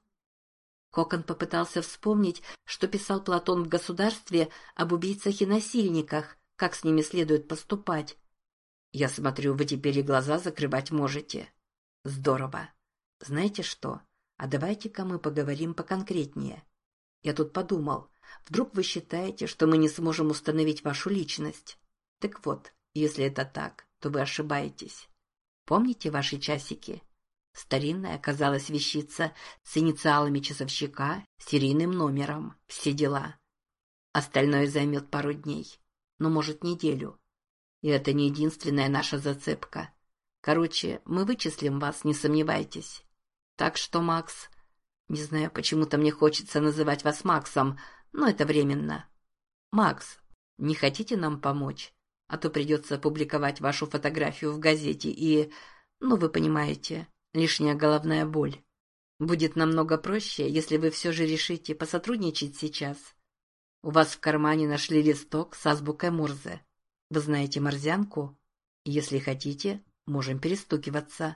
Кокон попытался вспомнить, что писал Платон в «Государстве» об убийцах и насильниках, как с ними следует поступать. Я смотрю, вы теперь и глаза закрывать можете. Здорово. Знаете что? А давайте-ка мы поговорим поконкретнее. Я тут подумал, вдруг вы считаете, что мы не сможем установить вашу личность? Так вот, если это так, то вы ошибаетесь. Помните ваши часики? Старинная оказалась вещица с инициалами часовщика, серийным номером, все дела. Остальное займет пару дней, ну, может, неделю. И это не единственная наша зацепка. Короче, мы вычислим вас, не сомневайтесь. Так что, Макс, не знаю, почему-то мне хочется называть вас Максом, но это временно. Макс, не хотите нам помочь? А то придется опубликовать вашу фотографию в газете и, ну, вы понимаете, лишняя головная боль. Будет намного проще, если вы все же решите посотрудничать сейчас. У вас в кармане нашли листок с азбукой Морзе. Вы знаете морзянку? Если хотите, можем перестукиваться.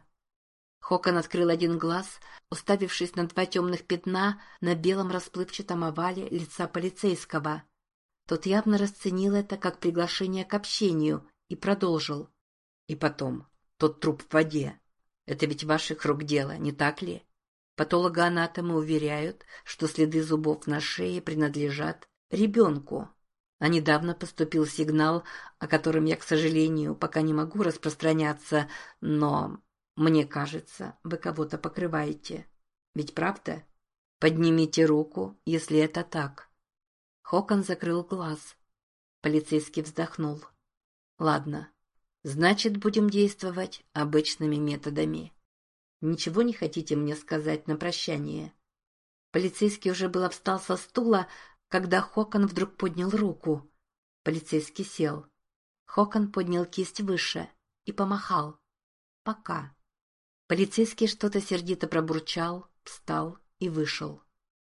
Хокон открыл один глаз, уставившись на два темных пятна на белом расплывчатом овале лица полицейского. Тот явно расценил это как приглашение к общению и продолжил. И потом, тот труп в воде. Это ведь ваших рук дело, не так ли? Патологоанатомы уверяют, что следы зубов на шее принадлежат ребенку. А недавно поступил сигнал, о котором я, к сожалению, пока не могу распространяться, но, мне кажется, вы кого-то покрываете. Ведь правда? Поднимите руку, если это так. Хокон закрыл глаз. Полицейский вздохнул. Ладно, значит, будем действовать обычными методами. Ничего не хотите мне сказать на прощание? Полицейский уже было встал со стула, когда Хокон вдруг поднял руку. Полицейский сел. Хокон поднял кисть выше и помахал. Пока. Полицейский что-то сердито пробурчал, встал и вышел.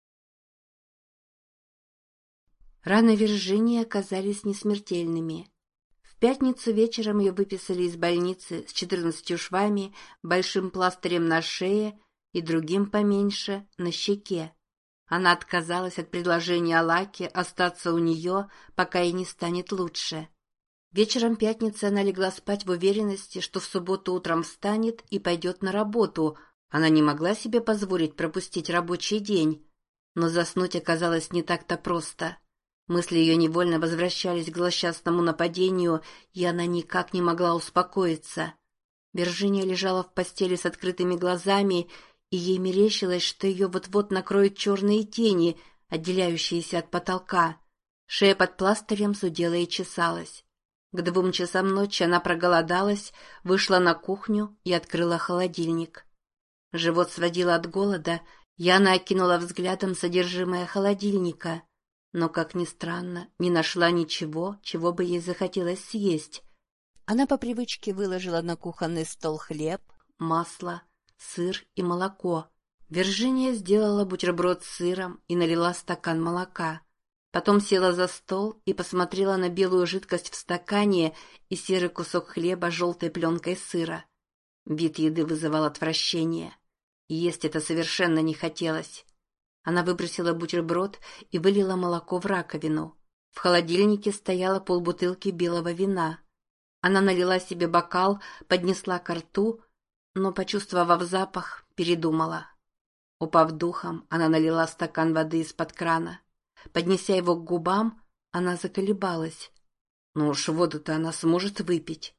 Раны Виржинии оказались несмертельными. В пятницу вечером ее выписали из больницы с 14 швами, большим пластырем на шее и другим поменьше на щеке. Она отказалась от предложения Алаки остаться у нее, пока ей не станет лучше. Вечером пятницы она легла спать в уверенности, что в субботу утром встанет и пойдет на работу. Она не могла себе позволить пропустить рабочий день. Но заснуть оказалось не так-то просто. Мысли ее невольно возвращались к злосчастному нападению, и она никак не могла успокоиться. Виржиния лежала в постели с открытыми глазами, и ей мерещилось, что ее вот-вот накроют черные тени, отделяющиеся от потолка. Шея под пластырем зудела и чесалась. К 2 часам ночи она проголодалась, вышла на кухню и открыла холодильник. Живот сводило от голода, и она окинула взглядом содержимое холодильника, но, как ни странно, не нашла ничего, чего бы ей захотелось съесть. Она по привычке выложила на кухонный стол хлеб, масло, сыр и молоко. Виржиния сделала бутерброд с сыром и налила стакан молока. Потом села за стол и посмотрела на белую жидкость в стакане и серый кусок хлеба с желтой пленкой сыра. Вид еды вызывал отвращение. Есть это совершенно не хотелось. Она выбросила бутерброд и вылила молоко в раковину. В холодильнике стояло полбутылки белого вина. Она налила себе бокал, поднесла ко рту, но, почувствовав запах, передумала. Упав духом, она налила стакан воды из-под крана. Поднеся его к губам, она заколебалась. Ну уж воду-то она сможет выпить.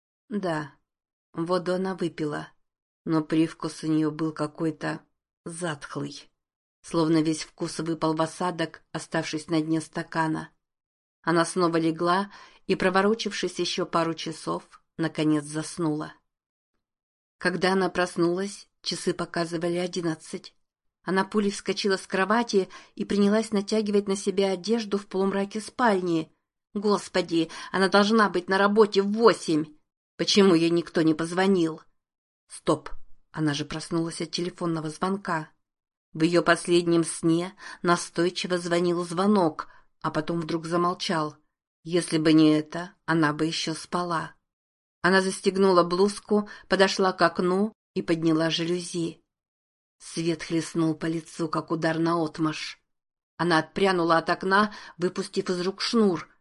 Да, воду она выпила, но привкус у нее был какой-то затхлый. Словно весь вкус выпал в осадок, оставшись на дне стакана. Она снова легла и, проворочившись еще пару часов, наконец заснула. Когда она проснулась, часы показывали 11. Она пулей вскочила с кровати и принялась натягивать на себя одежду в полумраке спальни. Господи, она должна быть на работе в 8. Почему ей никто не позвонил? Стоп, она же проснулась от телефонного звонка. В ее последнем сне настойчиво звонил звонок, а потом вдруг замолчал. Если бы не это, она бы еще спала. Она застегнула блузку, подошла к окну и подняла жалюзи. Свет хлестнул по лицу, как удар наотмашь. Она отпрянула от окна, выпустив из рук шнур.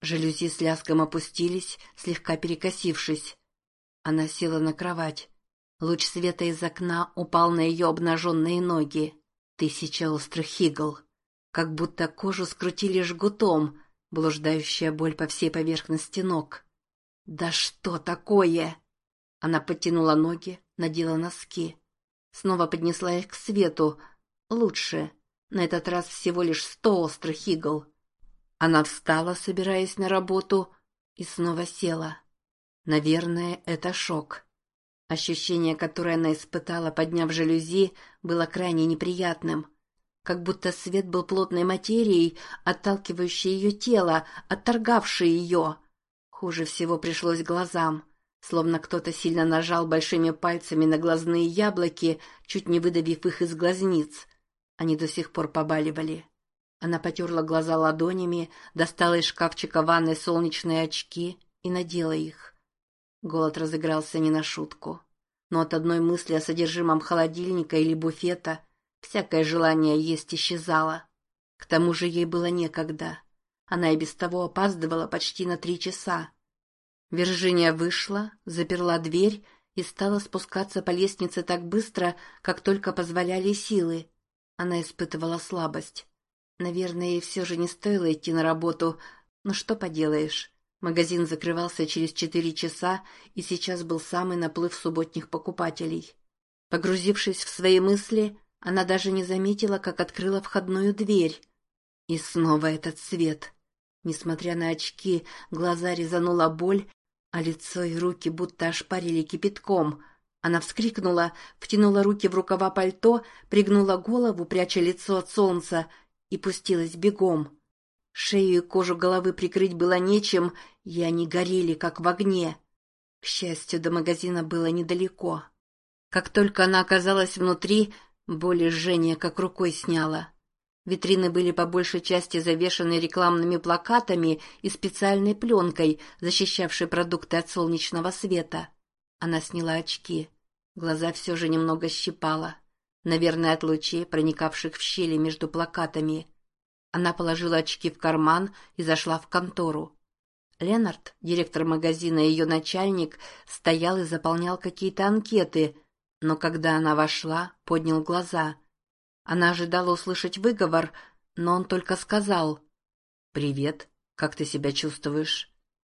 Жалюзи с лязгом опустились, слегка перекосившись. Она села на кровать. Луч света из окна упал на ее обнаженные ноги. 1000 острых игл. Как будто кожу скрутили жгутом, блуждающая боль по всей поверхности ног. «Да что такое?» Она подтянула ноги, надела носки. Снова поднесла их к свету. Лучше. На этот раз всего лишь 100 острых игл. Она встала, собираясь на работу, и снова села. Наверное, это шок. Ощущение, которое она испытала, подняв жалюзи, было крайне неприятным. Как будто свет был плотной материей, отталкивающей ее тело, отторгавшей ее. Хуже всего пришлось глазам. Словно кто-то сильно нажал большими пальцами на глазные яблоки, чуть не выдавив их из глазниц. Они до сих пор побаливали. Она потерла глаза ладонями, достала из шкафчика ванной солнечные очки и надела их. Голод разыгрался не на шутку. Но от одной мысли о содержимом холодильника или буфета всякое желание есть исчезало. К тому же ей было некогда. Она и без того опаздывала почти на 3 часа. Виржиния вышла, заперла дверь и стала спускаться по лестнице так быстро, как только позволяли силы. Она испытывала слабость. Наверное, ей все же не стоило идти на работу, но что поделаешь. Магазин закрывался через 4 часа, и сейчас был самый наплыв субботних покупателей. Погрузившись в свои мысли, она даже не заметила, как открыла входную дверь. И снова этот свет. Несмотря на очки, глаза резанула боль, а лицо и руки будто ошпарили кипятком. Она вскрикнула, втянула руки в рукава пальто, пригнула голову, пряча лицо от солнца, и пустилась бегом. Шею и кожу головы прикрыть было нечем, и они горели, как в огне. К счастью, до магазина было недалеко. Как только она оказалась внутри, боль и жжение как рукой сняло. Витрины были по большей части завешаны рекламными плакатами и специальной пленкой, защищавшей продукты от солнечного света. Она сняла очки. Глаза все же немного щипало. Наверное, от лучей, проникавших в щели между плакатами. Она положила очки в карман и зашла в контору. Ленард, директор магазина и ее начальник, стоял и заполнял какие-то анкеты, но когда она вошла, поднял глаза. Она ожидала услышать выговор, но он только сказал: «Привет, как ты себя чувствуешь?»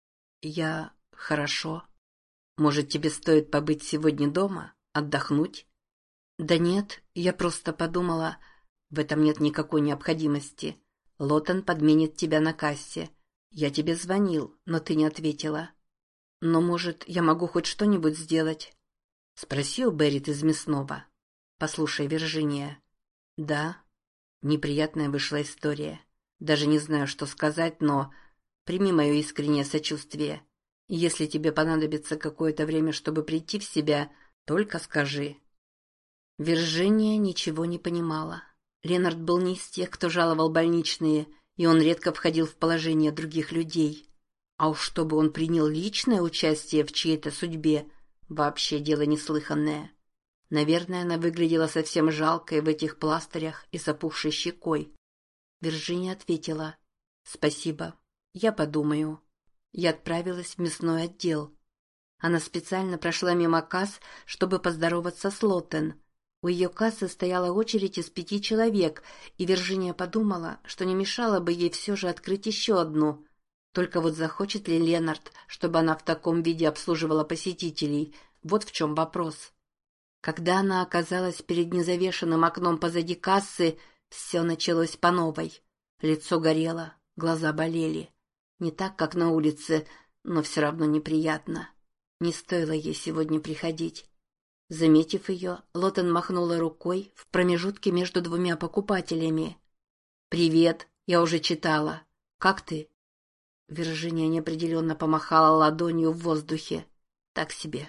«Я... хорошо. Может, тебе стоит побыть сегодня дома, отдохнуть?» «Да нет, я просто подумала, в этом нет никакой необходимости. Лотен подменит тебя на кассе. Я тебе звонил, но ты не ответила. Но, может, я могу хоть что-нибудь сделать?» Спроси у Беррит из мясного. «Послушай, Виржиния». «Да». Неприятная вышла история. Даже не знаю, что сказать, но прими мое искреннее сочувствие. Если тебе понадобится какое-то время, чтобы прийти в себя, только скажи. Виржиния ничего не понимала. Ленард был не из тех, кто жаловал больничные, и он редко входил в положение других людей. А уж чтобы он принял личное участие в чьей-то судьбе, вообще дело неслыханное. Наверное, она выглядела совсем жалкой в этих пластырях и с опухшей щекой. Виржиния ответила: «Спасибо, я подумаю». И отправилась в мясной отдел. Она специально прошла мимо касс, чтобы поздороваться с Лотен. У ее кассы стояла очередь из 5 человек, и Виржиния подумала, что не мешало бы ей все же открыть еще одну. Только вот захочет ли Ленард, чтобы она в таком виде обслуживала посетителей? Вот в чем вопрос. Когда она оказалась перед незавешенным окном позади кассы, все началось по новой. Лицо горело, глаза болели. Не так, как на улице, но все равно неприятно. Не стоило ей сегодня приходить. Заметив ее, Лотен махнула рукой в промежутке между 2 покупателями. «Привет, я уже читала. Как ты?» Виржиния неопределенно помахала ладонью в воздухе. Так себе.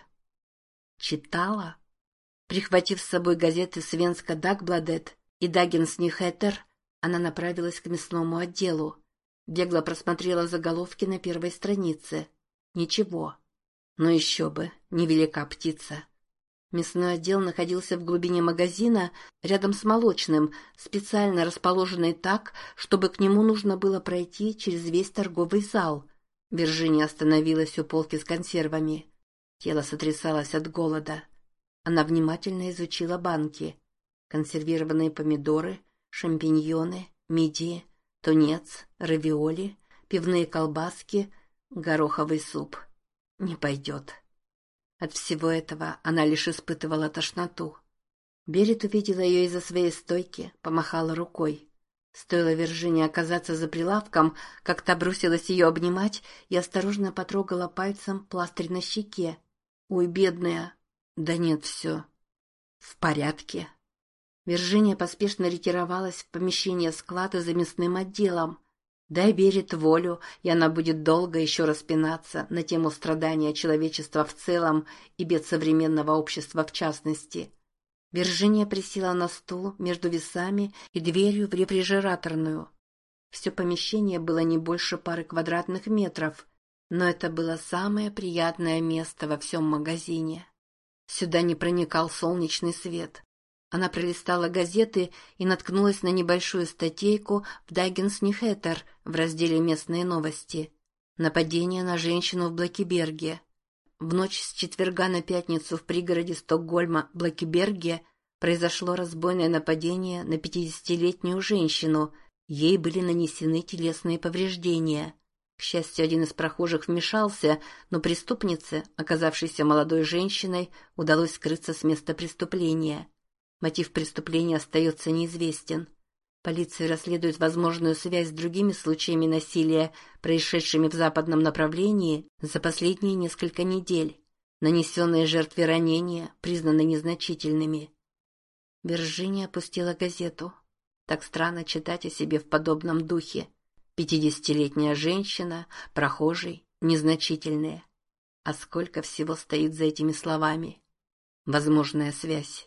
«Читала?» Прихватив с собой газеты «Свенска Дагбладет» и «Даггенс Ньюхэттер», она направилась к мясному отделу. Бегло просмотрела заголовки на первой странице. Ничего. Но еще бы, невелика птица. Мясной отдел находился в глубине магазина, рядом с молочным, специально расположенный так, чтобы к нему нужно было пройти через весь торговый зал. Виржиния остановилась у полки с консервами. Тело сотрясалось от голода. Она внимательно изучила банки. Консервированные помидоры, шампиньоны, мидии, тунец, равиоли, пивные колбаски, гороховый суп. Не пойдет. От всего этого она лишь испытывала тошноту. Берет увидела ее из-за своей стойки, помахала рукой. Стоило Виржинии оказаться за прилавком, как та бросилась ее обнимать и осторожно потрогала пальцем пластырь на щеке. «Ой, бедная!» «Да нет, все в порядке». Виржиния поспешно ретировалась в помещение склада за мясным отделом. Дай Берет волю, и она будет долго еще распинаться на тему страдания человечества в целом и бед современного общества в частности. Виржиния присела на стул между весами и дверью в рефрижераторную. Все помещение было не больше пары квадратных метров, но это было самое приятное место во всем магазине. Сюда не проникал солнечный свет. Она пролистала газеты и наткнулась на небольшую статейку в Даггинс Ньюхэттер в разделе «Местные новости». Нападение на женщину в Блэкиберге. В ночь с четверга на пятницу в пригороде Стокгольма Блэкиберге произошло разбойное нападение на 50-летнюю женщину. Ей были нанесены телесные повреждения. К счастью, один из прохожих вмешался, но преступнице, оказавшейся молодой женщиной, удалось скрыться с места преступления. Мотив преступления остается неизвестен. Полиция расследует возможную связь с другими случаями насилия, происшедшими в западном направлении за последние несколько недель. Нанесенные жертве ранения признаны незначительными. Виржиния опустила газету. Так странно читать о себе в подобном духе. 50-летняя женщина, прохожий, незначительные. А сколько всего стоит за этими словами? Возможная связь.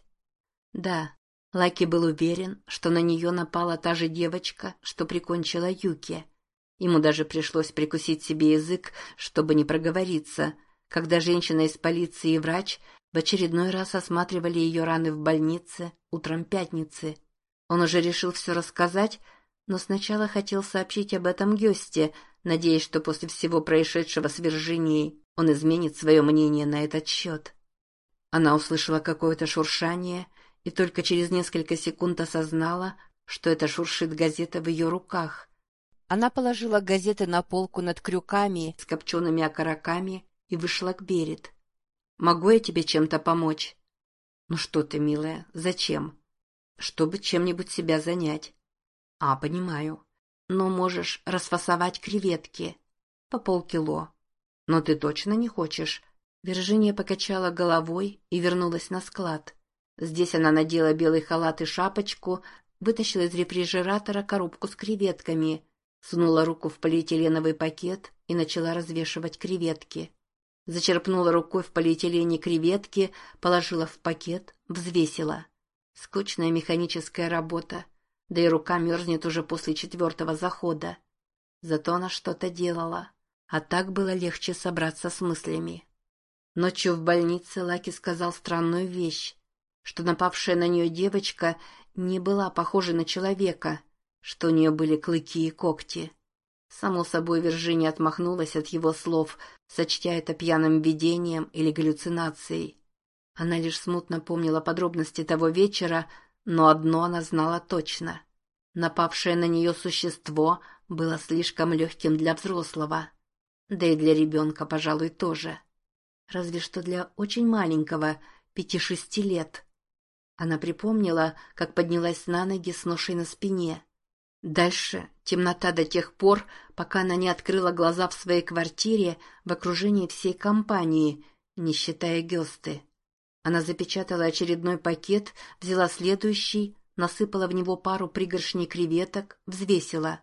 Да, Лаки был уверен, что на нее напала та же девочка, что прикончила Юки. Ему даже пришлось прикусить себе язык, чтобы не проговориться, когда женщина из полиции и врач в очередной раз осматривали ее раны в больнице утром пятницы. Он уже решил все рассказать, но сначала хотел сообщить об этом Гёсте, надеясь, что после всего происшедшего с Виржинией он изменит свое мнение на этот счет. Она услышала какое-то шуршание и только через несколько секунд осознала, что это шуршит газета в ее руках. Она положила газеты на полку над крюками с копчеными окороками и вышла к Берет. «Могу я тебе чем-то помочь?» «Ну что ты, милая, зачем?» «Чтобы чем-нибудь себя занять». «А, понимаю. Но можешь расфасовать креветки. По полкило». «Но ты точно не хочешь?» Виржиния покачала головой и вернулась на склад. Здесь она надела белый халат и шапочку, вытащила из рефрижератора коробку с креветками, сунула руку в полиэтиленовый пакет и начала развешивать креветки. Зачерпнула рукой в полиэтилене креветки, положила в пакет, взвесила. Скучная механическая работа, да и рука мерзнет уже после 4-го захода. Зато она что-то делала, а так было легче собраться с мыслями. Ночью в больнице Лаки сказал странную вещь, что напавшая на нее девочка не была похожа на человека, что у нее были клыки и когти. Само собой, Виржиния отмахнулась от его слов, сочтя это пьяным видением или галлюцинацией. Она лишь смутно помнила подробности того вечера, но одно она знала точно. Напавшее на нее существо было слишком легким для взрослого. Да и для ребенка, пожалуй, тоже. Разве что для очень маленького, 5-6 лет. Она припомнила, как поднялась на ноги с ношей на спине. Дальше темнота до тех пор, пока она не открыла глаза в своей квартире в окружении всей компании, не считая Гёсты. Она запечатала очередной пакет, взяла следующий, насыпала в него пару пригоршней креветок, взвесила.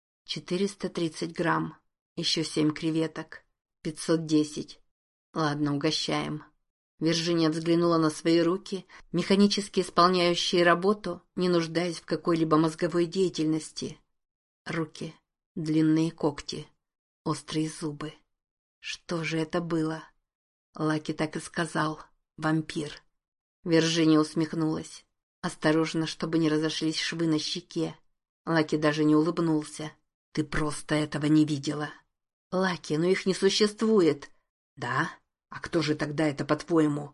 430 грамм. Еще 7 креветок. 510. Ладно, угощаем. Виржиния взглянула на свои руки, механически исполняющие работу, не нуждаясь в какой-либо мозговой деятельности. Руки, длинные когти, острые зубы. Что же это было? Лаки так и сказал. Вампир. Виржиния усмехнулась. Осторожно, чтобы не разошлись швы на щеке. Лаки даже не улыбнулся. Ты просто этого не видела. Лаки, но их не существует. Да? А кто же тогда это, по-твоему?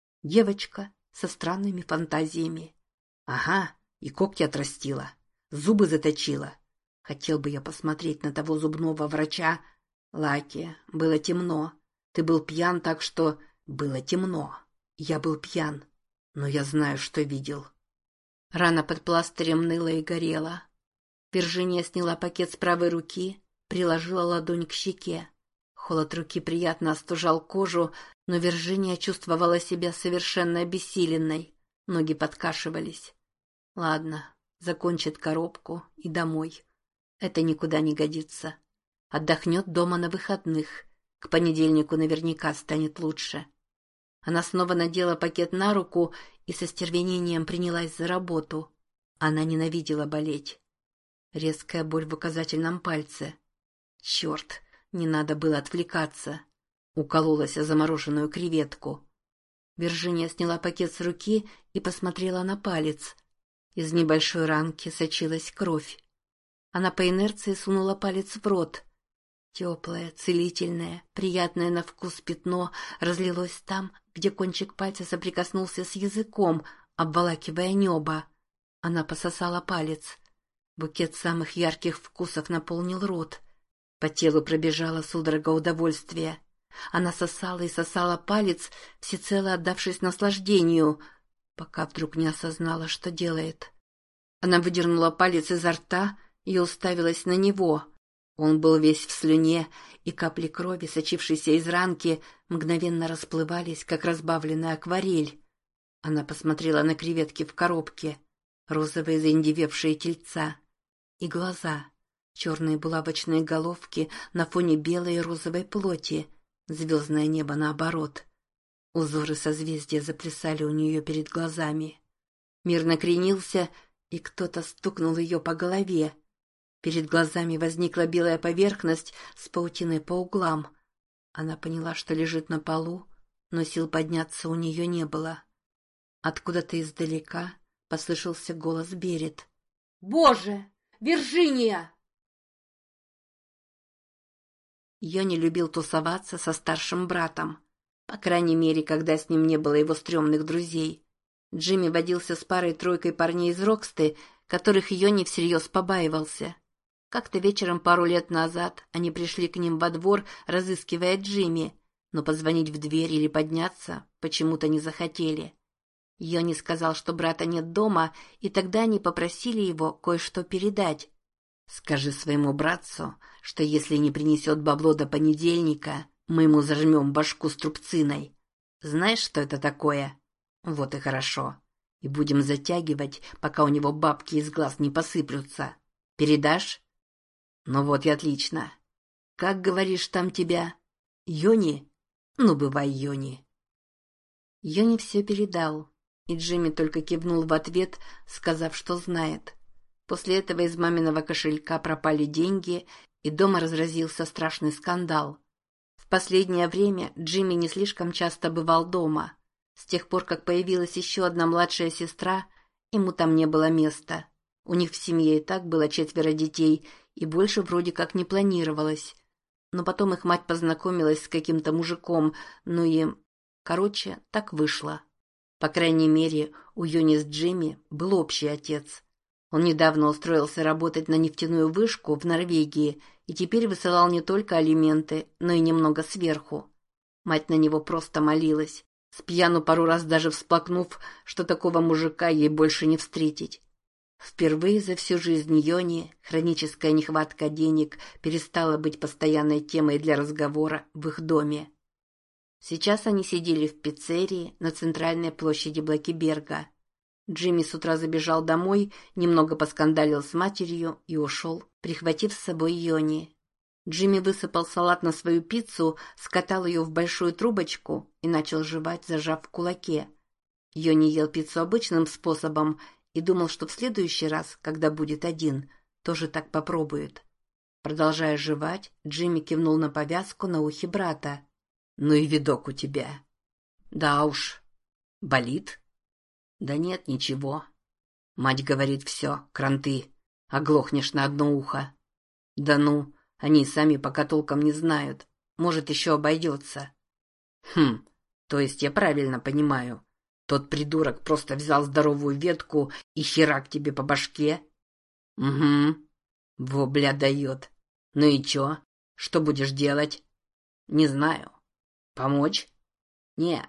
Девочка со странными фантазиями. Ага, и когти отрастила, зубы заточила. Хотел бы я посмотреть на того зубного врача. Лаки, было темно. Ты был пьян, так что... Было темно. Я был пьян. Но я знаю, что видел. Рана под пластырем ныла и горела. Виржиния сняла пакет с правой руки, приложила ладонь к щеке. Холод руки приятно остужал кожу, но Виржиния чувствовала себя совершенно обессиленной. Ноги подкашивались. Ладно, закончит коробку и домой. Это никуда не годится. Отдохнет дома на выходных. К понедельнику наверняка станет лучше. Она снова надела пакет на руку и со стервенением принялась за работу. Она ненавидела болеть. Резкая боль в указательном пальце. Черт, не надо было отвлекаться. Укололась о замороженную креветку. Виржиния сняла пакет с руки и посмотрела на палец. Из небольшой ранки сочилась кровь. Она по инерции сунула палец в рот. Теплое, целительное, приятное на вкус пятно разлилось там, где кончик пальца соприкоснулся с языком, обволакивая небо. Она пососала палец. Букет самых ярких вкусов наполнил рот. По телу пробежала судорога удовольствия. Она сосала и сосала палец, всецело отдавшись наслаждению, пока вдруг не осознала, что делает. Она выдернула палец изо рта и уставилась на него. Он был весь в слюне, и капли крови, сочившиеся из ранки, мгновенно расплывались, как разбавленная акварель. Она посмотрела на креветки в коробке, розовые заиндевевшие тельца, и глаза, черные булавочные головки на фоне белой и розовой плоти, звездное небо наоборот. Узоры созвездия заплясали у нее перед глазами. Мир накренился, и кто-то стукнул ее по голове. Перед глазами возникла белая поверхность с паутиной по углам. Она поняла, что лежит на полу, но сил подняться у нее не было. Откуда-то издалека послышался голос Берет. «Боже! Виржиния!» Йони любил тусоваться со старшим братом. По крайней мере, когда с ним не было его стрёмных друзей. Джимми водился с парой-тройкой парней из Роксты, которых Йони всерьез побаивался. Как-то вечером пару лет назад они пришли к ним во двор, разыскивая Джимми, но позвонить в дверь или подняться почему-то не захотели. Йони сказал, что брата нет дома, и тогда они попросили его кое-что передать. «Скажи своему братцу, что если не принесет бабло до понедельника, мы ему зажмем башку струбциной. Знаешь, что это такое? Вот и хорошо. И будем затягивать, пока у него бабки из глаз не посыплются. Передашь? Ну вот и отлично. Как, говоришь, там тебя? Йони? Ну, бывай, Йони». Йони все передал, и Джимми только кивнул в ответ, сказав, что знает. После этого из маминого кошелька пропали деньги, и дома разразился страшный скандал. В последнее время Джимми не слишком часто бывал дома. С тех пор, как появилась еще одна младшая сестра, ему там не было места. У них в семье и так было 4 детей, и больше вроде как не планировалось. Но потом их мать познакомилась с каким-то мужиком, ну и... Короче, так вышло. По крайней мере, у Йони с Джимми был общий отец. Он недавно устроился работать на нефтяную вышку в Норвегии и теперь высылал не только алименты, но и немного сверху. Мать на него просто молилась, с пьяну пару раз даже всплакнув, что такого мужика ей больше не встретить. Впервые за всю жизнь Йони хроническая нехватка денег перестала быть постоянной темой для разговора в их доме. Сейчас они сидели в пиццерии на центральной площади Блэкиберга. Джимми с утра забежал домой, немного поскандалил с матерью и ушел, прихватив с собой Йони. Джимми высыпал салат на свою пиццу, скатал ее в большую трубочку и начал жевать, зажав в кулаке. Йони ел пиццу обычным способом и думал, что в следующий раз, когда будет один, тоже так попробует. Продолжая жевать, Джимми кивнул на повязку на ухе брата. «Ну и видок у тебя». «Да уж. Болит?» «Да нет, ничего. Мать говорит, все, кранты. Оглохнешь на одно ухо». «Да ну, Они сами пока толком не знают. Может, еще обойдется. То есть я правильно понимаю. Тот придурок просто взял здоровую ветку и херак тебе по башке? Угу. Во, бля, дает. Ну и чё? Что будешь делать? Не знаю. Помочь? Не.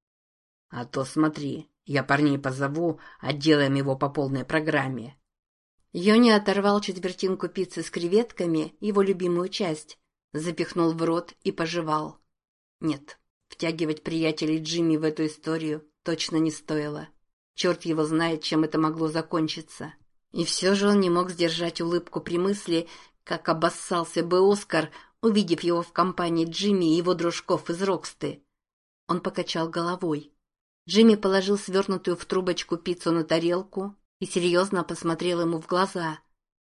А то смотри, я парней позову, отделаем его по полной программе. Йони оторвал четвертинку пиццы с креветками, его любимую часть, запихнул в рот и пожевал. Нет, втягивать приятелей Джимми в эту историю точно не стоило. Черт его знает, чем это могло закончиться. И все же он не мог сдержать улыбку при мысли, как обоссался бы Оскар, увидев его в компании Джимми и его дружков из Роксты. Он покачал головой. Джимми положил свернутую в трубочку пиццу на тарелку и серьезно посмотрел ему в глаза.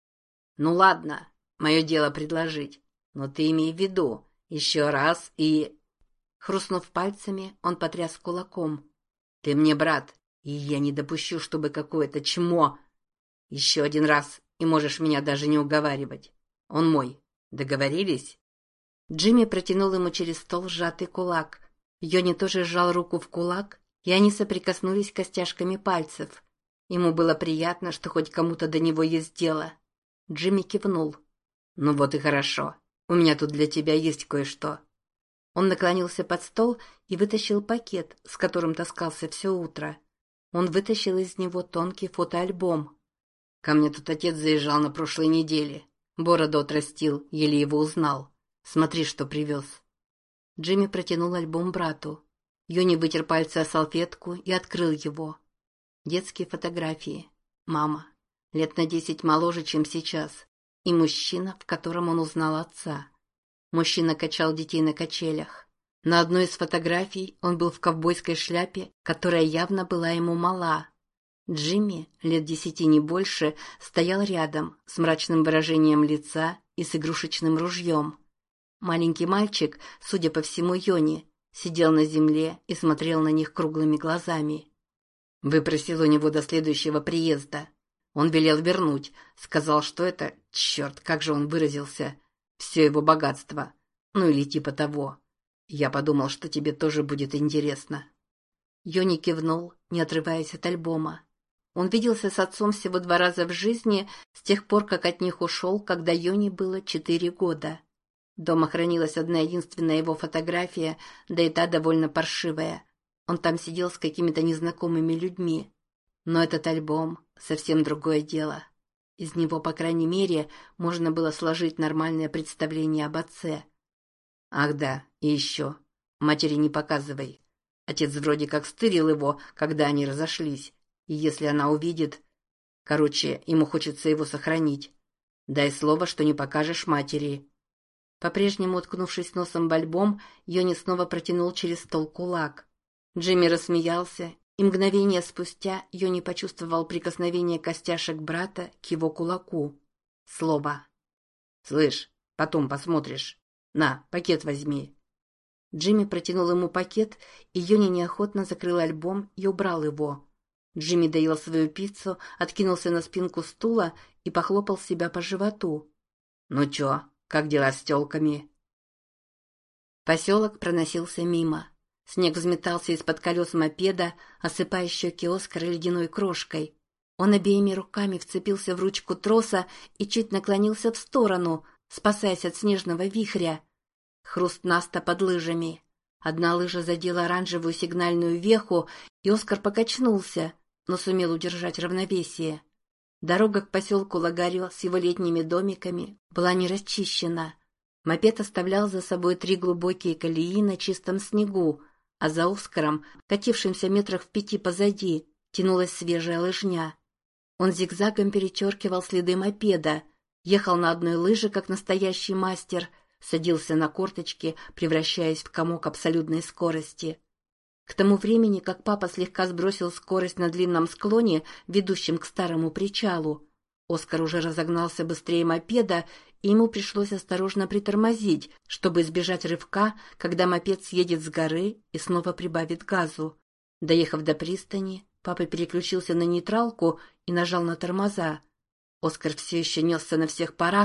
«Ну ладно, мое дело предложить, но ты имей в виду, еще раз и...» Хрустнув пальцами, он потряс кулаком. «Ты мне брат, и я не допущу, чтобы какое-то чмо... Еще один раз, и можешь меня даже не уговаривать. Он мой. Договорились?» Джимми протянул ему через стол сжатый кулак. Йони тоже сжал руку в кулак, и они соприкоснулись костяшками пальцев. Ему было приятно, что хоть кому-то до него есть дело. Джимми кивнул. «Ну вот и хорошо. У меня тут для тебя есть кое-что». Он наклонился под стол и вытащил пакет, с которым таскался все утро. Он вытащил из него тонкий фотоальбом. «Ко мне тут отец заезжал на прошлой неделе. Бороду отрастил, еле его узнал. Смотри, что привез». Джимми протянул альбом брату. Йони вытер пальцы о салфетку и открыл его. Детские фотографии. Мама. Лет на 10 моложе, чем сейчас. И мужчина, в котором он узнал отца. Мужчина качал детей на качелях. На одной из фотографий он был в ковбойской шляпе, которая явно была ему мала. Джимми, лет 10 не больше, стоял рядом с мрачным выражением лица и с игрушечным ружьем. Маленький мальчик, судя по всему Йони, сидел на земле и смотрел на них круглыми глазами. Выпросил у него до следующего приезда. Он велел вернуть, сказал, что это, черт, как же он выразился, все его богатство, ну или типа того. Я подумал, что тебе тоже будет интересно. Йони кивнул, не отрываясь от альбома. Он виделся с отцом всего 2 раза в жизни с тех пор, как от них ушел, когда Йони было 4 года. Дома хранилась одна единственная его фотография, да и та довольно паршивая. Он там сидел с какими-то незнакомыми людьми. Но этот альбом — совсем другое дело. Из него, по крайней мере, можно было сложить нормальное представление об отце. Ах да, и еще. Матери не показывай. Отец вроде как стырил его, когда они разошлись. И если она увидит... Короче, ему хочется его сохранить. Дай слово, что не покажешь матери. По-прежнему уткнувшись носом в альбом, Йони снова протянул через стол кулак. Джимми рассмеялся, и мгновение спустя Йони почувствовал прикосновение костяшек брата к его кулаку. Слово. «Слышь, потом посмотришь. На, пакет возьми». Джимми протянул ему пакет, и Йони неохотно закрыл альбом и убрал его. Джимми доел свою пиццу, откинулся на спинку стула и похлопал себя по животу. «Ну чё, как дела с тёлками?» Поселок проносился мимо. Снег взметался из-под колес мопеда, осыпая щеки Оскара ледяной крошкой. Он обеими руками вцепился в ручку троса и чуть наклонился в сторону, спасаясь от снежного вихря. Хруст наста под лыжами. Одна лыжа задела оранжевую сигнальную веху, и Оскар покачнулся, но сумел удержать равновесие. Дорога к поселку Лагарё с его летними домиками была не расчищена. Мопед оставлял за собой 3 глубокие колеи на чистом снегу, а за Оскаром, катившимся метрах в 5 позади, тянулась свежая лыжня. Он зигзагом перечеркивал следы мопеда, ехал на одной лыже, как настоящий мастер, садился на корточки, превращаясь в комок абсолютной скорости. К тому времени, как папа слегка сбросил скорость на длинном склоне, ведущем к старому причалу, Оскар уже разогнался быстрее мопеда, и ему пришлось осторожно притормозить, чтобы избежать рывка, когда мопед съедет с горы и снова прибавит газу. Доехав до пристани, папа переключился на нейтралку и нажал на тормоза. Оскар все еще несся на всех парах,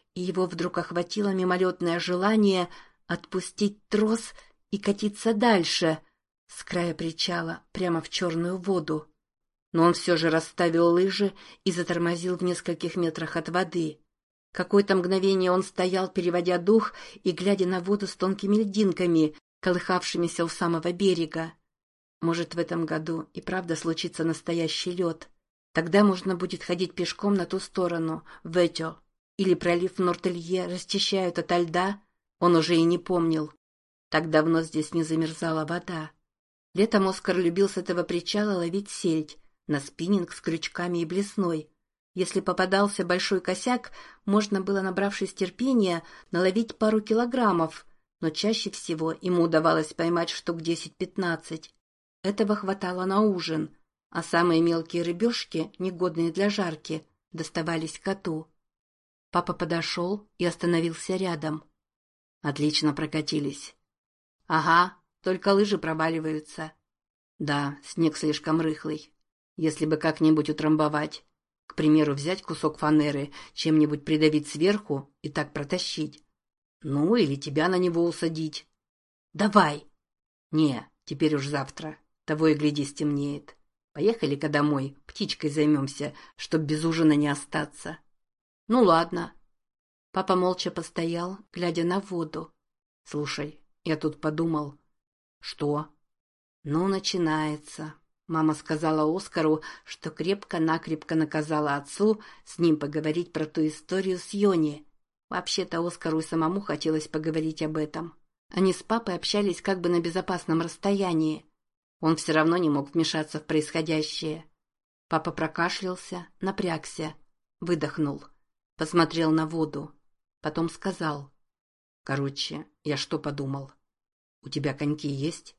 и его вдруг охватило мимолетное желание отпустить трос и катиться дальше, с края причала, прямо в черную воду. Но он все же расставил лыжи и затормозил в нескольких метрах от воды. Какое-то мгновение он стоял, переводя дух и глядя на воду с тонкими льдинками, колыхавшимися у самого берега. Может, в этом году и правда случится настоящий лед. Тогда можно будет ходить пешком на ту сторону, в Этё. Или пролив Нортелье расчищают ото льда, он уже и не помнил. Так давно здесь не замерзала вода. Летом Оскар любил с этого причала ловить сельдь, на спиннинг с крючками и блесной. Если попадался большой косяк, можно было, набравшись терпения, наловить пару килограммов, но чаще всего ему удавалось поймать штук 10-15. Этого хватало на ужин, а самые мелкие рыбешки, негодные для жарки, доставались коту. Папа подошел и остановился рядом. «Отлично прокатились». «Ага, только лыжи проваливаются». «Да, снег слишком рыхлый. Если бы как-нибудь утрамбовать, к примеру, взять кусок фанеры, чем-нибудь придавить сверху и так протащить. Ну, или тебя на него усадить». «Давай!» «Не, теперь уж завтра. Того и гляди, стемнеет. Поехали-ка домой, птичкой займемся, чтоб без ужина не остаться». «Ну ладно». Папа молча постоял, глядя на воду. «Слушай, я тут подумал». «Что?» «Ну, начинается». Мама сказала Оскару, что крепко-накрепко наказала отцу с ним поговорить про ту историю с Йони. Вообще-то Оскару и самому хотелось поговорить об этом. Они с папой общались как бы на безопасном расстоянии. Он все равно не мог вмешаться в происходящее. Папа прокашлялся, напрягся, выдохнул, посмотрел на воду. Потом сказал: «Короче, я что подумал? У тебя коньки есть?»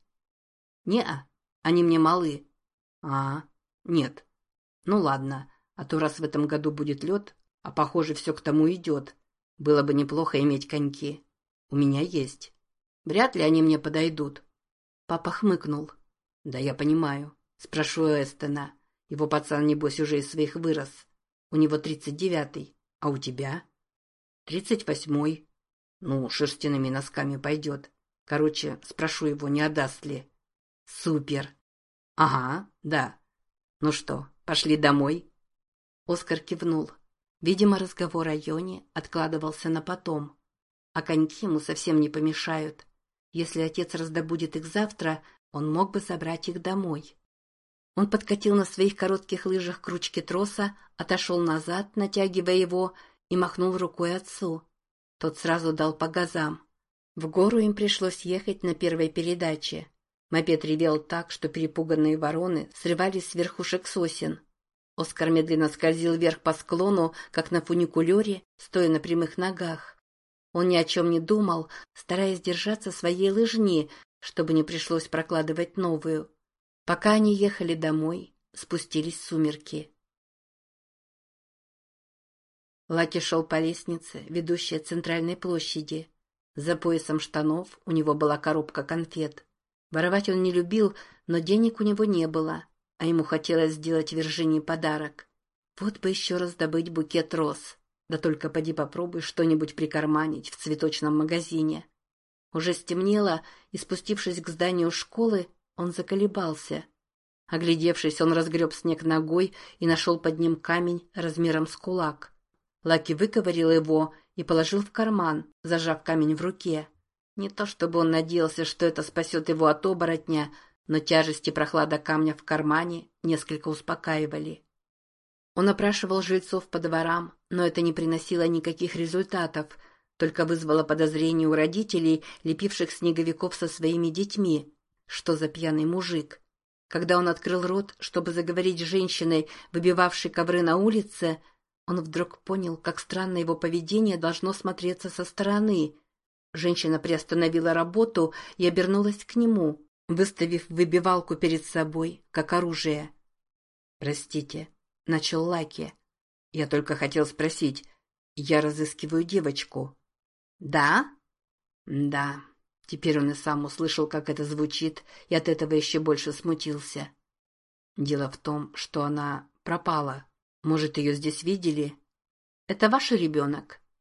«Не-а, они мне малы». «А, нет. Ну ладно, а то раз в этом году будет лед, а похоже все к тому идет, было бы неплохо иметь коньки. У меня есть. Вряд ли они мне подойдут». Папа хмыкнул. «Да я понимаю. Спрошу у Эстона. Его пацан, небось, уже из своих вырос. У него 39-й. А у тебя?» 38-й. Ну, шерстяными носками пойдет. Короче, спрошу его, не отдаст ли. Супер. Ага, да. Ну что, пошли домой? Оскар кивнул. Видимо, разговор о Йоне откладывался на потом. А коньки ему совсем не помешают. Если отец раздобудет их завтра, он мог бы забрать их домой. Он подкатил на своих коротких лыжах к ручке троса, отошел назад, натягивая его, и махнул рукой отцу. Тот сразу дал по газам. В гору им пришлось ехать на первой передаче. Мопед ревел так, что перепуганные вороны срывались с верхушек сосен. Оскар медленно скользил вверх по склону, как на фуникулере, стоя на прямых ногах. Он ни о чем не думал, стараясь держаться своей лыжни, чтобы не пришлось прокладывать новую. Пока они ехали домой, спустились сумерки. Лаки шел по лестнице, ведущей от центральной площади. За поясом штанов у него была коробка конфет. Воровать он не любил, но денег у него не было, а ему хотелось сделать Виржинии подарок. Вот бы еще раз добыть букет роз. Да только поди попробуй что-нибудь прикарманить в цветочном магазине. Уже стемнело, и, спустившись к зданию школы, он заколебался. Оглядевшись, он разгреб снег ногой и нашел под ним камень размером с кулак. Лаки выковырял его и положил в карман, зажав камень в руке. Не то чтобы он надеялся, что это спасет его от оборотня, но тяжесть и прохлада камня в кармане несколько успокаивали. Он опрашивал жильцов по дворам, но это не приносило никаких результатов, только вызвало подозрение у родителей, лепивших снеговиков со своими детьми. Что за пьяный мужик? Когда он открыл рот, чтобы заговорить с женщиной, выбивавшей ковры на улице, он вдруг понял, как странно его поведение должно смотреться со стороны. Женщина приостановила работу и обернулась к нему, выставив выбивалку перед собой, как оружие. «Простите», — начал Лаки. «Я только хотел спросить. Я разыскиваю девочку». «Да?» «Да». Теперь он и сам услышал, как это звучит, и от этого еще больше смутился. «Дело в том, что она пропала. Может, ее здесь видели?» «Это ваш ребенок?»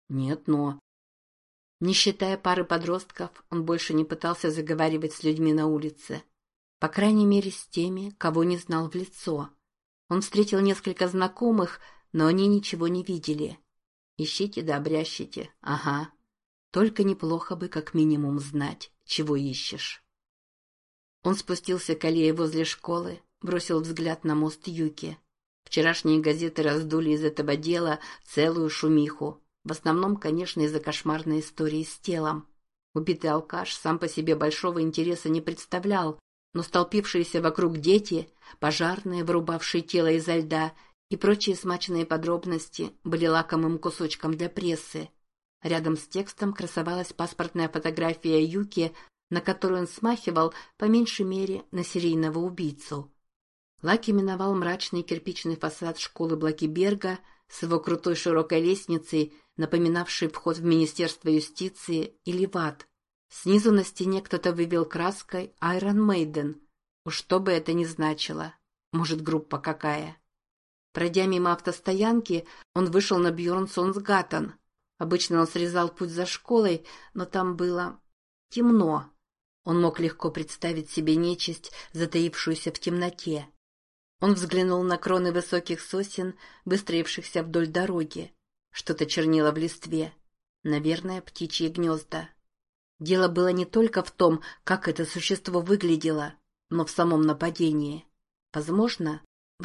Нет, но... Не считая пары подростков, он больше не пытался заговаривать с людьми на улице. По крайней мере, с теми, кого не знал в лицо. Он встретил несколько знакомых, но они ничего не видели. Ищите да обрящите, ага. Только неплохо бы как минимум знать, чего ищешь. Он спустился к аллее возле школы, бросил взгляд на мост Юки. Вчерашние газеты раздули из этого дела целую шумиху. В основном, конечно, из-за кошмарной истории с телом. Убитый алкаш сам по себе большого интереса не представлял, но столпившиеся вокруг дети, пожарные, вырубавшие тело изо льда, и прочие смачные подробности были лакомым кусочком для прессы. Рядом с текстом красовалась паспортная фотография Юки, на которую он смахивал, по меньшей мере, на серийного убийцу. Лаки миновал мрачный кирпичный фасад школы Блакиберга с его крутой широкой лестницей, напоминавшей вход в Министерство юстиции или в ад. Снизу на стене кто-то вывел краской «Iron Maiden». Уж что бы это ни значило. Может, группа какая. Пройдя мимо автостоянки, он вышел на Бьорнсонсгаттен. Обычно он срезал путь за школой, но там было темно. Он мог легко представить себе нечисть, затаившуюся в темноте. Он взглянул на кроны высоких сосен, выстроившихся вдоль дороги. Что-то чернело в листве. Наверное, птичьи гнезда. Дело было не только в том, как это существо выглядело, но в самом нападении. Возможно,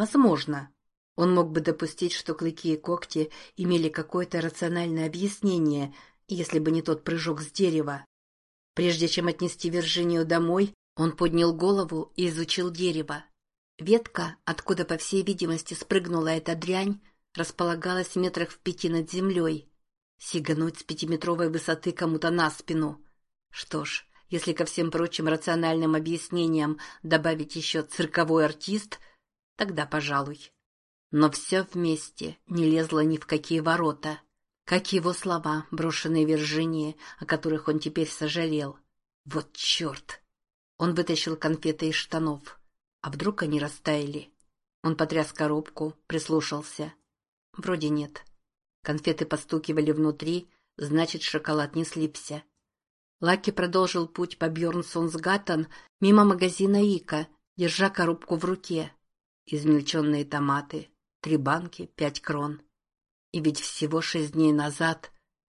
он мог бы допустить, что клыки и когти имели какое-то рациональное объяснение, если бы не тот прыжок с дерева. Прежде чем отнести Вирджинию домой, он поднял голову и изучил дерево. Ветка, откуда, по всей видимости, спрыгнула эта дрянь, располагалась метрах в 5 над землей. Сигануть с 5-метровой высоты кому-то на спину. Что ж, если ко всем прочим рациональным объяснениям добавить еще цирковой артист, тогда пожалуй. Но все вместе не лезло ни в какие ворота. Как его слова, брошенные Вирджинии, о которых он теперь сожалел. Вот черт! Он вытащил конфеты из штанов. А вдруг они растаяли? Он потряс коробку, прислушался. Вроде нет. Конфеты постукивали внутри, значит, шоколад не слипся. Лаки продолжил путь по Бьорнсонсгаттен мимо магазина Ика, держа коробку в руке. Измельченные томаты, 3 банки, 5 крон. И ведь всего 6 дней назад...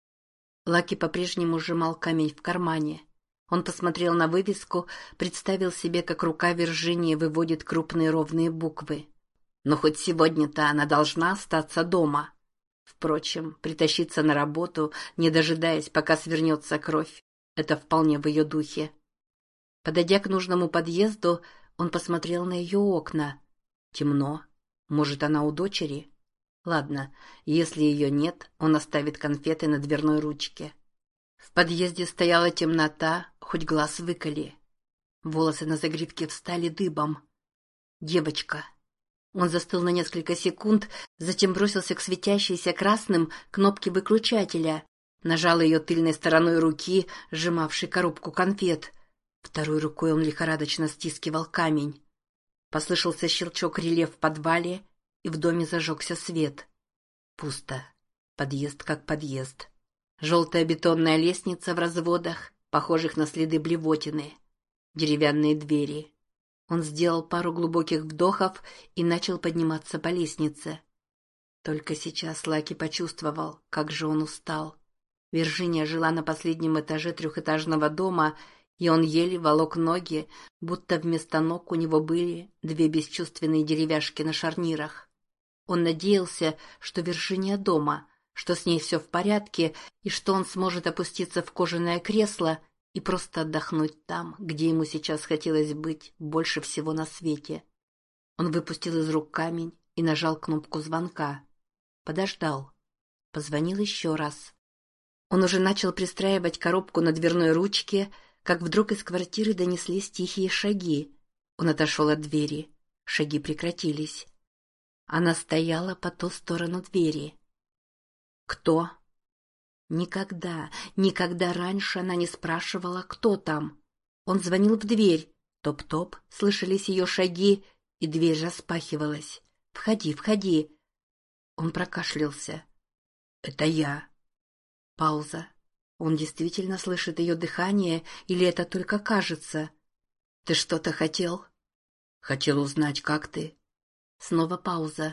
Лаки по-прежнему сжимал камень в кармане. Он посмотрел на вывеску, представил себе, как рука Вирджинии выводит крупные ровные буквы. Но хоть сегодня-то она должна остаться дома. Впрочем, притащиться на работу, не дожидаясь, пока свернется кровь, это вполне в ее духе. Подойдя к нужному подъезду, он посмотрел на ее окна. Темно. Может, она у дочери? Ладно, если ее нет, он оставит конфеты на дверной ручке. В подъезде стояла темнота, хоть глаз выколи. Волосы на загривке встали дыбом. Девочка. Он застыл на несколько секунд, затем бросился к светящейся красным кнопке выключателя, нажал ее тыльной стороной руки, сжимавшей коробку конфет. Второй рукой он лихорадочно стискивал камень. Послышался щелчок реле в подвале, и в доме зажегся свет. Пусто. Подъезд как подъезд. Желтая бетонная лестница в разводах, похожих на следы блевотины. Деревянные двери. Он сделал пару глубоких вдохов и начал подниматься по лестнице. Только сейчас Лаки почувствовал, как же он устал. Вирджиния жила на последнем этаже 3-этажного дома, и он еле волок ноги, будто вместо ног у него были 2 бесчувственные деревяшки на шарнирах. Он надеялся, что Вирджиния дома, что с ней все в порядке, и что он сможет опуститься в кожаное кресло и просто отдохнуть там, где ему сейчас хотелось быть больше всего на свете. Он выпустил из рук камень и нажал кнопку звонка. Подождал. Позвонил еще раз. Он уже начал пристраивать коробку на дверной ручке, как вдруг из квартиры донеслись тихие шаги. Он отошел от двери. Шаги прекратились. Она стояла по ту сторону двери. «Кто?» Никогда, никогда раньше она не спрашивала, кто там. Он звонил в дверь. Топ-топ, слышались ее шаги, и дверь распахивалась. «Входи, входи!» Он прокашлялся. «Это я». Пауза. Он действительно слышит ее дыхание, или это только кажется? «Ты что-то хотел?» «Хотел узнать, как ты?» Снова пауза.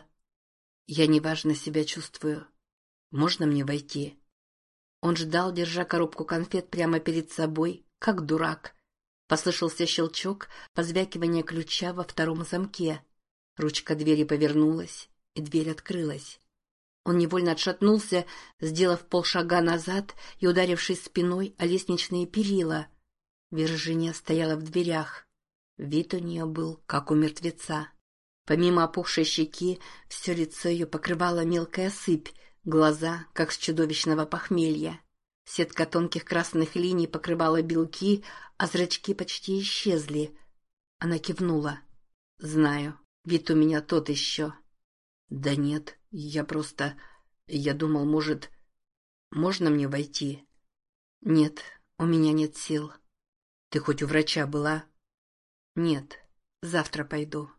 «Я неважно себя чувствую. Можно мне войти?» Он ждал, держа коробку конфет прямо перед собой, как дурак. Послышался щелчок, позвякивание ключа во втором замке. Ручка двери повернулась, и дверь открылась. Он невольно отшатнулся, сделав полшага назад и ударившись спиной о лестничные перила. Виржиния стояла в дверях. Вид у нее был, как у мертвеца. Помимо опухшей щеки, все лицо ее покрывала мелкая сыпь, глаза, как с чудовищного похмелья. Сетка тонких красных линий покрывала белки, а зрачки почти исчезли. Она кивнула. «Знаю, вид у меня тот еще». «Да нет, я просто... Я думал, может... Можно мне войти?» «Нет, у меня нет сил». «Ты хоть у врача была?» «Нет, завтра пойду».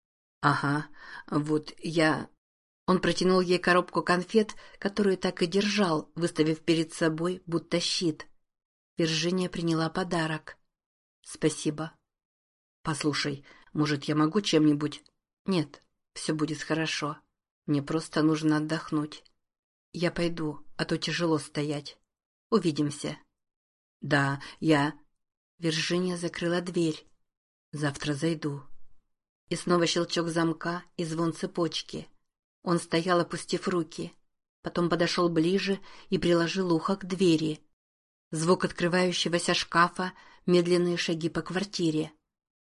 «Ага, вот я...» Он протянул ей коробку конфет, которую так и держал, выставив перед собой, будто щит. Виржиния приняла подарок. «Спасибо». «Послушай, может, я могу чем-нибудь?» «Нет, все будет хорошо. Мне просто нужно отдохнуть. Я пойду, а то тяжело стоять. Увидимся». «Да, я...» Виржиния закрыла дверь. «Завтра зайду». И снова щелчок замка и звон цепочки. Он стоял, опустив руки. Потом подошел ближе и приложил ухо к двери. Звук открывающегося шкафа, медленные шаги по квартире.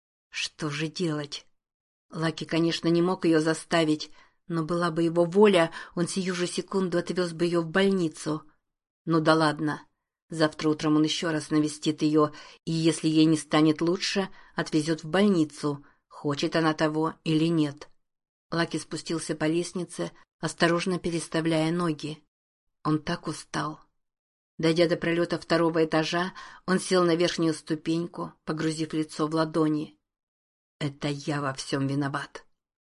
Что же делать? Лаки, конечно, не мог ее заставить, но была бы его воля, он сию же секунду отвез бы ее в больницу. Ну да ладно. Завтра утром он еще раз навестит ее, и если ей не станет лучше, отвезет в больницу, хочет она того или нет. Лаки спустился по лестнице, осторожно переставляя ноги. Он так устал. Дойдя до пролета второго этажа, он сел на верхнюю ступеньку, погрузив лицо в ладони. «Это я во всем виноват».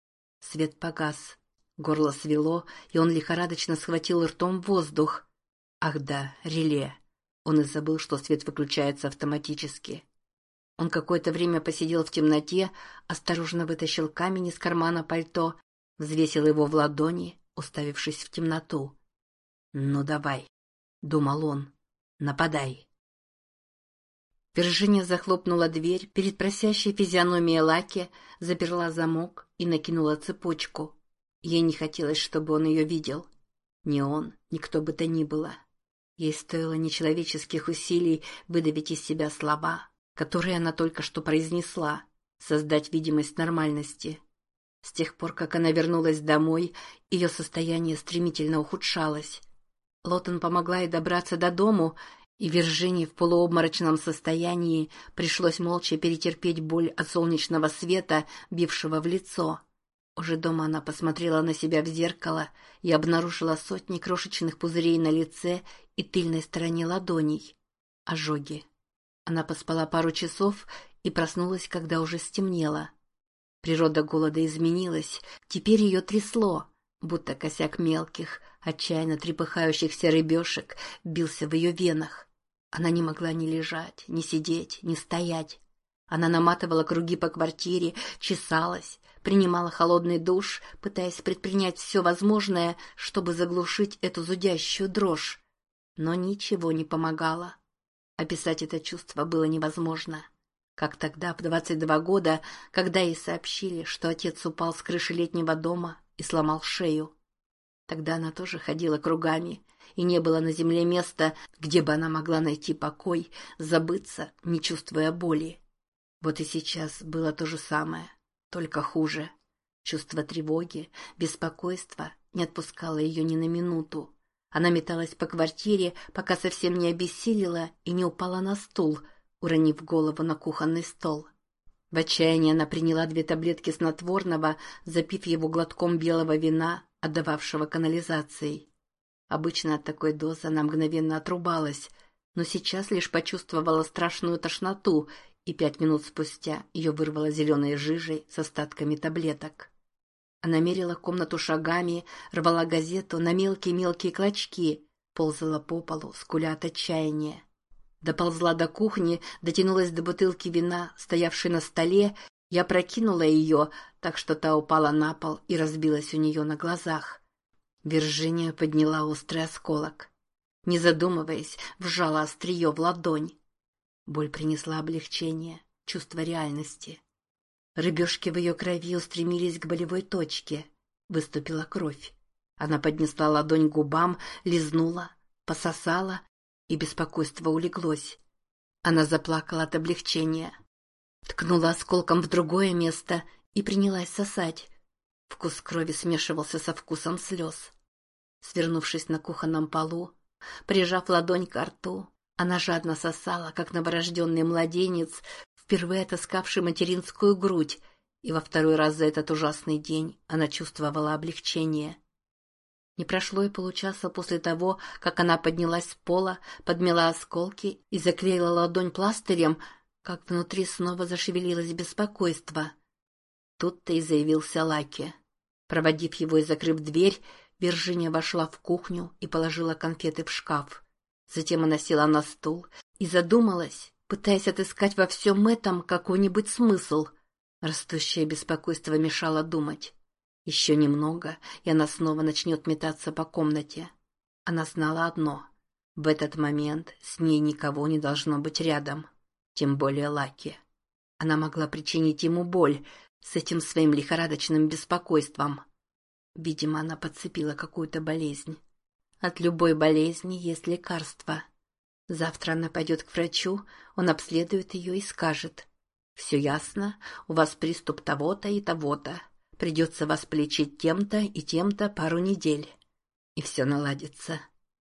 Свет погас, горло свело, и он лихорадочно схватил ртом воздух. Ах да, реле. Он и забыл, что свет выключается автоматически. Он какое-то время посидел в темноте, осторожно вытащил камень из кармана пальто, взвесил его в ладони, уставившись в темноту. «Ну давай», — думал он, — «нападай». Виржиния захлопнула дверь перед просящей физиономией Лаки, заперла замок и накинула цепочку. Ей не хотелось, чтобы он ее видел. Ни он, ни кто бы то ни было. Ей стоило нечеловеческих усилий выдавить из себя слова, которые она только что произнесла, создать видимость нормальности. С тех пор, как она вернулась домой, ее состояние стремительно ухудшалось. Лотен помогла ей добраться до дому, и Виржинии в полуобморочном состоянии пришлось молча перетерпеть боль от солнечного света, бившего в лицо. Уже дома она посмотрела на себя в зеркало и обнаружила сотни крошечных пузырей на лице и тыльной стороне ладоней. Ожоги. Она поспала пару часов и проснулась, когда уже стемнело. Природа голода изменилась, теперь ее трясло, будто косяк мелких, отчаянно трепыхающихся рыбешек бился в ее венах. Она не могла ни лежать, ни сидеть, ни стоять. Она наматывала круги по квартире, чесалась, принимала холодный душ, пытаясь предпринять все возможное, чтобы заглушить эту зудящую дрожь. Но ничего не помогало. Описать это чувство было невозможно. Как тогда, в 22 года, когда ей сообщили, что отец упал с крыши летнего дома и сломал шею. Тогда она тоже ходила кругами, и не было на земле места, где бы она могла найти покой, забыться, не чувствуя боли. Вот и сейчас было то же самое, только хуже. Чувство тревоги, беспокойства не отпускало ее ни на минуту. Она металась по квартире, пока совсем не обессилила и не упала на стул, уронив голову на кухонный стол. В отчаянии она приняла 2 таблетки снотворного, запив его глотком белого вина, отдававшего канализацией. Обычно от такой дозы она мгновенно отрубалась, но сейчас лишь почувствовала страшную тошноту, и 5 минут спустя ее вырвало зеленой жижей с остатками таблеток. Она мерила комнату шагами, рвала газету на мелкие-мелкие клочки, ползала по полу, скуля от отчаяния. Доползла до кухни, дотянулась до бутылки вина, стоявшей на столе, и опрокинула ее, так что та упала на пол и разбилась у нее на глазах. Виржиния подняла острый осколок. Не задумываясь, вжала острие в ладонь. Боль принесла облегчение, чувство реальности. Рыбешки в ее крови устремились к болевой точке. Выступила кровь. Она поднесла ладонь к губам, лизнула, пососала, и беспокойство улеглось. Она заплакала от облегчения. Ткнула осколком в другое место и принялась сосать. Вкус крови смешивался со вкусом слез. Свернувшись на кухонном полу, прижав ладонь к рту, она жадно сосала, как новорожденный младенец, впервые отыскавший материнскую грудь, и во второй раз за этот ужасный день она чувствовала облегчение. Не прошло и получаса после того, как она поднялась с пола, подмела осколки и заклеила ладонь пластырем, как внутри снова зашевелилось беспокойство. Тут-то и заявился Лаки. Проводив его и закрыв дверь, Виржиния вошла в кухню и положила конфеты в шкаф. Затем она села на стул и задумалась, пытаясь отыскать во всем этом какой-нибудь смысл. Растущее беспокойство мешало думать. Еще немного, и она снова начнет метаться по комнате. Она знала одно: в этот момент с ней никого не должно быть рядом, тем более Лаки. Она могла причинить ему боль с этим своим лихорадочным беспокойством. Видимо, она подцепила какую-то болезнь. От любой болезни есть лекарство. Завтра она пойдет к врачу, он обследует ее и скажет: «Все ясно, у вас приступ того-то и того-то. Придется вас полечить тем-то и тем-то пару недель». И все наладится.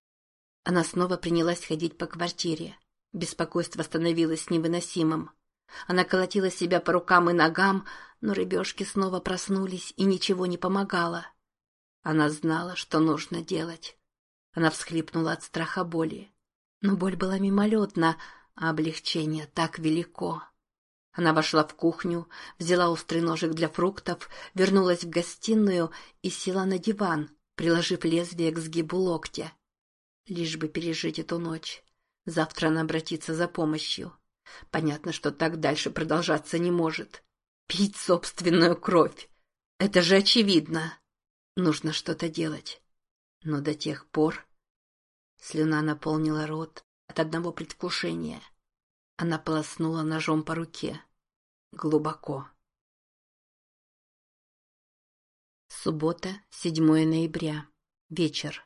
Она снова принялась ходить по квартире. Беспокойство становилось невыносимым. Она колотила себя по рукам и ногам, но рыбешки снова проснулись, и ничего не помогало. Она знала, что нужно делать. Она всхлипнула от страха боли. Но боль была мимолетна, а облегчение так велико. Она вошла в кухню, взяла острый ножик для фруктов, вернулась в гостиную и села на диван, приложив лезвие к сгибу локтя. Лишь бы пережить эту ночь. Завтра она обратится за помощью. Понятно, что так дальше продолжаться не может. Пить собственную кровь. Это же очевидно. Нужно что-то делать. Но до тех пор... Слюна наполнила рот от одного предвкушения. Она полоснула ножом по руке. Глубоко. Суббота, 7 ноября. Вечер.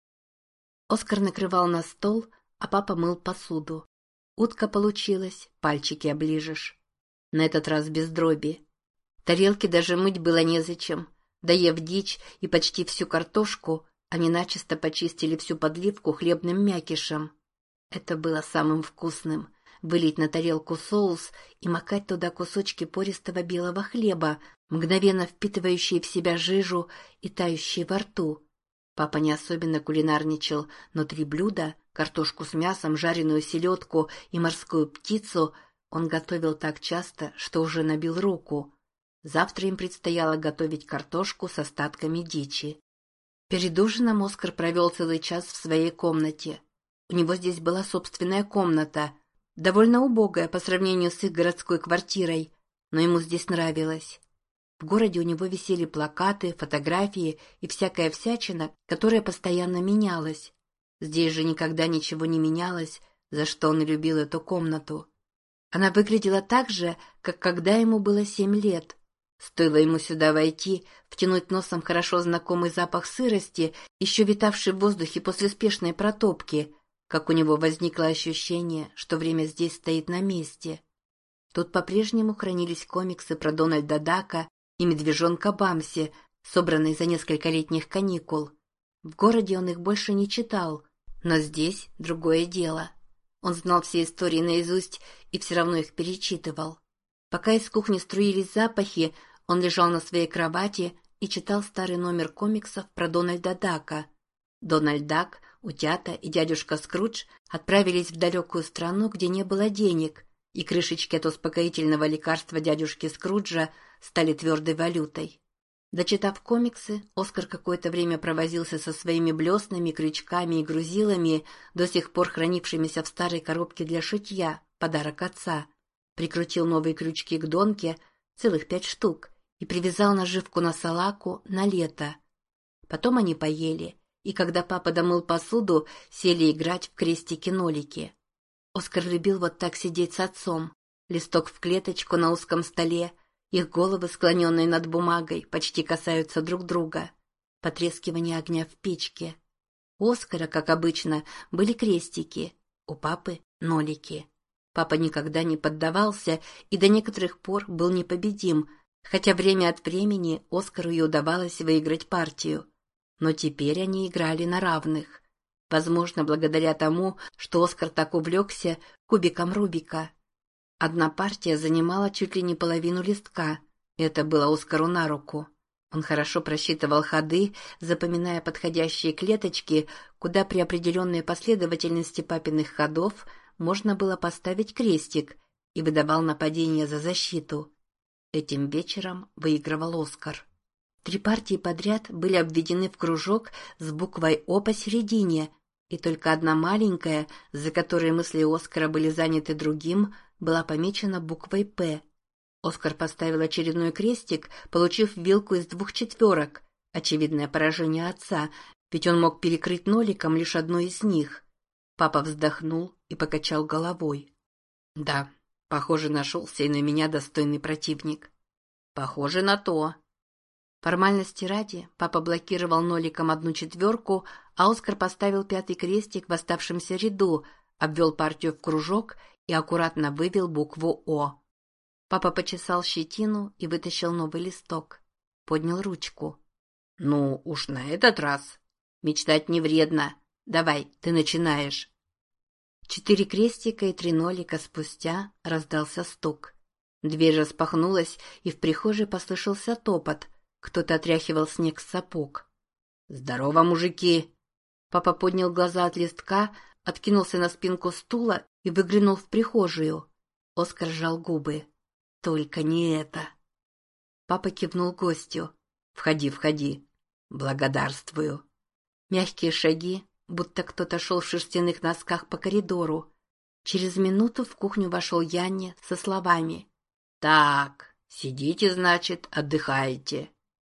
Оскар накрывал на стол, а папа мыл посуду. Утка получилась, пальчики оближешь. На этот раз без дроби. Тарелки даже мыть было незачем. Доев дичь и почти всю картошку, они начисто почистили всю подливку хлебным мякишем. Это было самым вкусным. Вылить на тарелку соус и макать туда кусочки пористого белого хлеба, мгновенно впитывающие в себя жижу и тающие во рту. Папа не особенно кулинарничал, но 3 блюда — картошку с мясом, жареную селедку и морскую птицу — он готовил так часто, что уже набил руку. Завтра им предстояло готовить картошку с остатками дичи. Перед ужином Оскар провел целый час в своей комнате. У него здесь была собственная комната, довольно убогая по сравнению с их городской квартирой, но ему здесь нравилось. В городе у него висели плакаты, фотографии и всякая всячина, которая постоянно менялась. Здесь же никогда ничего не менялось, за что он любил эту комнату. Она выглядела так же, как когда ему было 7 лет. Стоило ему сюда войти, втянуть носом хорошо знакомый запах сырости, еще витавший в воздухе после спешной протопки, как у него возникло ощущение, что время здесь стоит на месте. Тут по-прежнему хранились комиксы про Дональда Дака и медвежонка Бамси, собранные за несколько летних каникул. В городе он их больше не читал, но здесь другое дело. Он знал все истории наизусть и все равно их перечитывал. Пока из кухни струились запахи, он лежал на своей кровати и читал старый номер комиксов про Дональда Дака. Дональд Дак, утята и дядюшка Скрудж отправились в далекую страну, где не было денег, и крышечки от успокоительного лекарства дядюшки Скруджа стали твердой валютой. Дочитав комиксы, Оскар какое-то время провозился со своими блеснами, крючками и грузилами, до сих пор хранившимися в старой коробке для шитья, подарок отца. Прикрутил новые крючки к донке, целых 5 штук, и привязал наживку на салаку на лето. Потом они поели, и когда папа домыл посуду, сели играть в крестики-нолики. Оскар любил вот так сидеть с отцом, листок в клеточку на узком столе, их головы, склоненные над бумагой, почти касаются друг друга. Потрескивание огня в печке. У Оскара, как обычно, были крестики, у папы — нолики. Папа никогда не поддавался и до некоторых пор был непобедим, хотя время от времени Оскару и удавалось выиграть партию. Но теперь они играли на равных. Возможно, благодаря тому, что Оскар так увлекся кубиком Рубика. Одна партия занимала чуть ли не половину листка. Это было Оскару на руку. Он хорошо просчитывал ходы, запоминая подходящие клеточки, куда при определенной последовательности папиных ходов можно было поставить крестик, и выдавал нападение за защиту. Этим вечером выигрывал Оскар. 3 партии подряд были обведены в кружок с буквой «О» посередине, и только одна маленькая, за которой мысли Оскара были заняты другим, была помечена буквой «П». Оскар поставил очередной крестик, получив вилку из 2 четверок. Очевидное поражение отца, ведь он мог перекрыть ноликом лишь одну из них. Папа вздохнул и покачал головой. Да, похоже, нашелся и на меня достойный противник. Похоже на то. Формальности ради, папа блокировал ноликом 1 четверку, а Оскар поставил 5-й крестик в оставшемся ряду, обвел партию в кружок и аккуратно вывел букву «О». Папа почесал щетину и вытащил новый листок. Поднял ручку. «Ну, уж на этот раз. Мечтать не вредно. Давай, ты начинаешь». 4 крестика и 3 нолика спустя раздался стук. Дверь распахнулась, и в прихожей послышался топот. Кто-то отряхивал снег с сапог. «Здорово, мужики!» Папа поднял глаза от листка, откинулся на спинку стула и выглянул в прихожую. Оскар сжал губы. «Только не это!» Папа кивнул гостю. «Входи, входи!» «Благодарствую!» Мягкие шаги, будто кто-то шел в шерстяных носках по коридору. Через минуту в кухню вошел Янни со словами: «Так, сидите, значит, отдыхаете».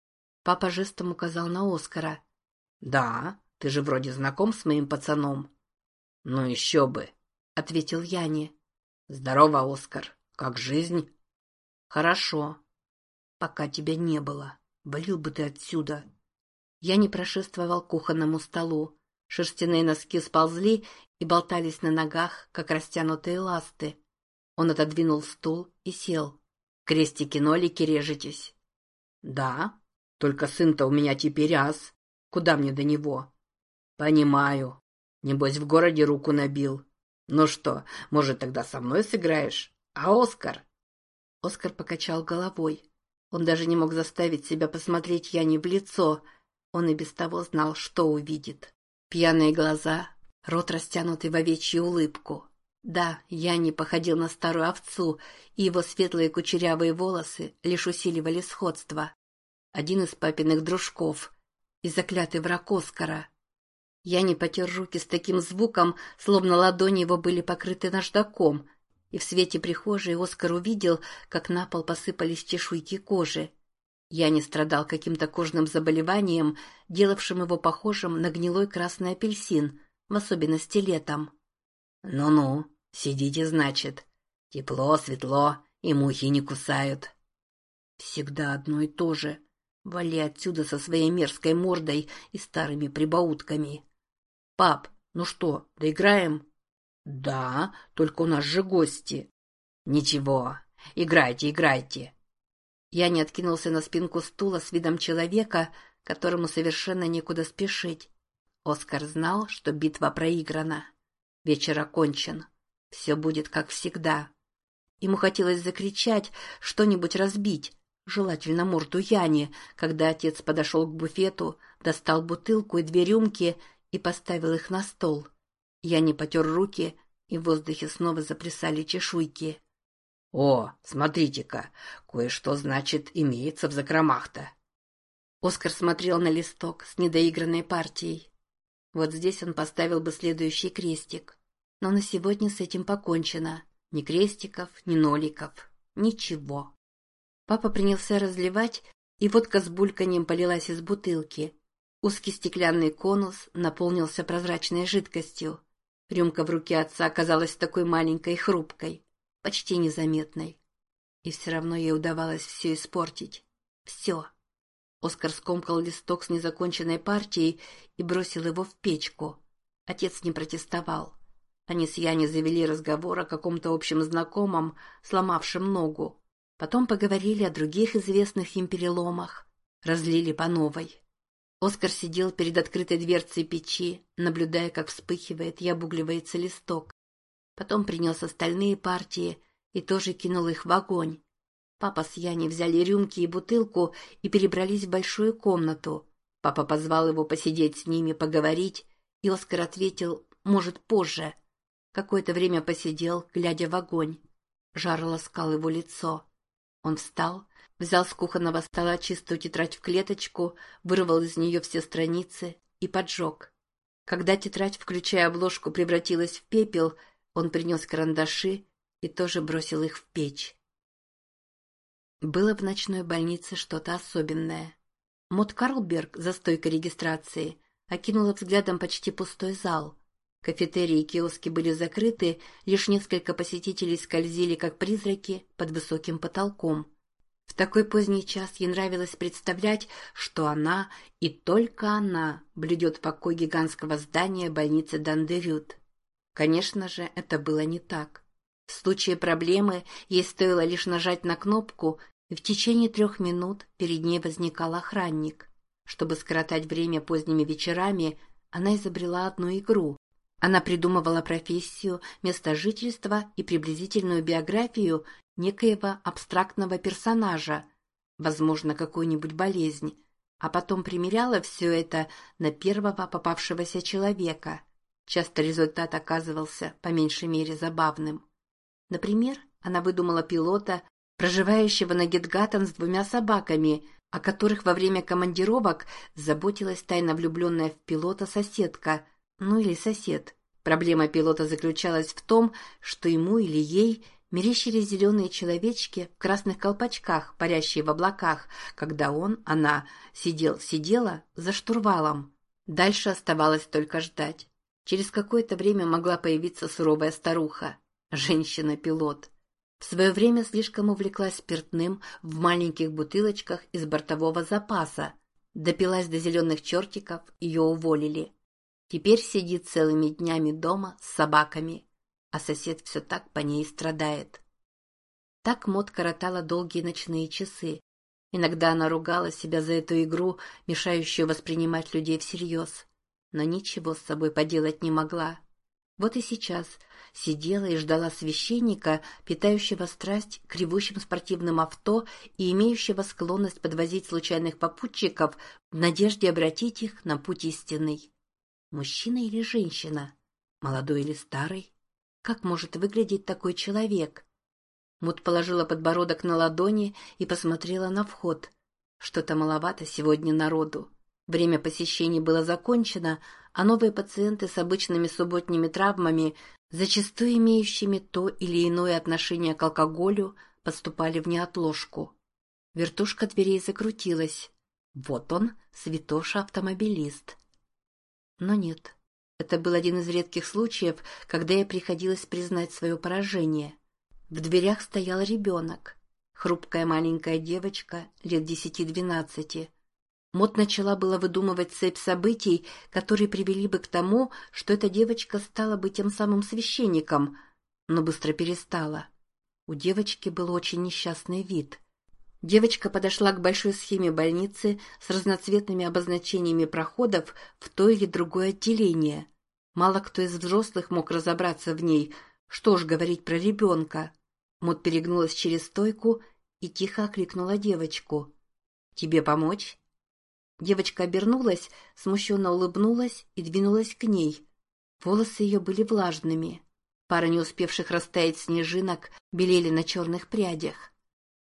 Папа жестом указал на Оскара. «Да, ты же вроде знаком с моим пацаном». «Ну еще бы», — ответил Янни. «Здорово, Оскар. Как жизнь?» «Хорошо. Пока тебя не было. Валил бы ты отсюда». Янни прошествовал к кухонному столу. Шерстяные носки сползли и болтались на ногах, как растянутые ласты. Он отодвинул стул и сел. «Крестики-нолики режетесь?» «Да, только сын-то у меня теперь ас. Куда мне до него?» «Понимаю. Небось, в городе руку набил. Ну что, может, тогда со мной сыграешь? А Оскар?» Оскар покачал головой. Он даже не мог заставить себя посмотреть Яне в лицо. Он и без того знал, что увидит. Пьяные глаза, рот растянутый в овечью улыбку. Да, Янни походил на старую овцу, и его светлые кучерявые волосы лишь усиливали сходство. Один из папиных дружков и заклятый враг Оскара. Янни потер руки с таким звуком, словно ладони его были покрыты наждаком, и в свете прихожей Оскар увидел, как на пол посыпались чешуйки кожи. Янни страдал каким-то кожным заболеванием, делавшим его похожим на гнилой красный апельсин, в особенности летом. «Ну-ну, сидите, значит. Тепло, светло, и мухи не кусают». «Всегда одно и то же. Вали отсюда со своей мерзкой мордой и старыми прибаутками». «Пап, ну что, доиграем?» «Да, только у нас же гости». «Ничего, играйте, играйте». Я не откинулся на спинку стула с видом человека, которому совершенно некуда спешить. Оскар знал, что битва проиграна. Вечер окончен. Все будет как всегда. Ему хотелось закричать, что-нибудь разбить, желательно морду Яни, когда отец подошел к буфету, достал бутылку и 2 рюмки и поставил их на стол. Яни потер руки, и в воздухе снова заплясали чешуйки. «О, смотрите-ка, кое-что, значит, имеется в закромах-то». Оскар смотрел на листок с недоигранной партией. Вот здесь он поставил бы следующий крестик. Но на сегодня с этим покончено. Ни крестиков, ни ноликов. Ничего. Папа принялся разливать, и водка с бульканьем полилась из бутылки. Узкий стеклянный конус наполнился прозрачной жидкостью. Рюмка в руке отца оказалась такой маленькой и хрупкой, почти незаметной. И все равно ей удавалось все испортить. Все. Оскар скомкал листок с незаконченной партией и бросил его в печку. Отец не протестовал. Они с Яни завели разговор о каком-то общем знакомом, сломавшем ногу. Потом поговорили о других известных им переломах. Разлили по новой. Оскар сидел перед открытой дверцей печи, наблюдая, как вспыхивает и обугливается листок. Потом принес остальные партии и тоже кинул их в огонь. Папа с Яней взяли рюмки и бутылку и перебрались в большую комнату. Папа позвал его посидеть с ними, поговорить, и Оскар ответил: «Может, позже». Какое-то время посидел, глядя в огонь. Жар ласкал его лицо. Он встал, взял с кухонного стола чистую тетрадь в клеточку, вырвал из нее все страницы и поджег. Когда тетрадь, включая обложку, превратилась в пепел, он принес карандаши и тоже бросил их в печь. Было в ночной больнице что-то особенное. Мот Карлберг за стойкой регистрации окинула взглядом почти пустой зал. Кафетерии и киоски были закрыты, лишь несколько посетителей скользили, как призраки, под высоким потолком. В такой поздний час ей нравилось представлять, что она, и только она, блюдет покой гигантского здания больницы Дандерют. Конечно же, это было не так. В случае проблемы ей стоило лишь нажать на кнопку, и в течение 3 минут перед ней возникал охранник. Чтобы скоротать время поздними вечерами, она изобрела одну игру. Она придумывала профессию, место жительства и приблизительную биографию некоего абстрактного персонажа, возможно, какую-нибудь болезнь, а потом примеряла все это на первого попавшегося человека. Часто результат оказывался по меньшей мере забавным. Например, она выдумала пилота, проживающего на Гетгаттен с 2 собаками, о которых во время командировок заботилась тайно влюбленная в пилота соседка, ну или сосед. Проблема пилота заключалась в том, что ему или ей мерещились зеленые человечки в красных колпачках, парящие в облаках, когда она сидела за штурвалом. Дальше оставалось только ждать. Через какое-то время могла появиться суровая старуха, женщина-пилот. В свое время слишком увлеклась спиртным в маленьких бутылочках из бортового запаса. Допилась до зеленых чертиков, ее уволили. Теперь сидит целыми днями дома с собаками, а сосед все так по ней страдает. Так Мот коротала долгие ночные часы. Иногда она ругала себя за эту игру, мешающую воспринимать людей всерьез, но ничего с собой поделать не могла. Вот и сейчас сидела и ждала священника, питающего страсть к ревущим спортивным авто и имеющего склонность подвозить случайных попутчиков в надежде обратить их на путь истинный. Мужчина или женщина? Молодой или старый? Как может выглядеть такой человек? Мот положила подбородок на ладони и посмотрела на вход. Что-то маловато сегодня народу. Время посещений было закончено, а новые пациенты с обычными субботними травмами, зачастую имеющими то или иное отношение к алкоголю, поступали в неотложку. Вертушка дверей закрутилась. Вот он, святоша-автомобилист. Но нет, это был один из редких случаев, когда ей приходилось признать свое поражение. В дверях стоял ребенок, хрупкая маленькая девочка лет 10-12. Мот начала было выдумывать цепь событий, которые привели бы к тому, что эта девочка стала бы тем самым священником, но быстро перестала. У девочки был очень несчастный вид. Девочка подошла к большой схеме больницы с разноцветными обозначениями проходов в то или другое отделение. Мало кто из взрослых мог разобраться в ней, что уж говорить про ребенка. Мот перегнулась через стойку и тихо окликнула девочку. «Тебе помочь?» Девочка обернулась, смущенно улыбнулась и двинулась к ней. Волосы ее были влажными. Пара не успевших растаять снежинок белели на черных прядях.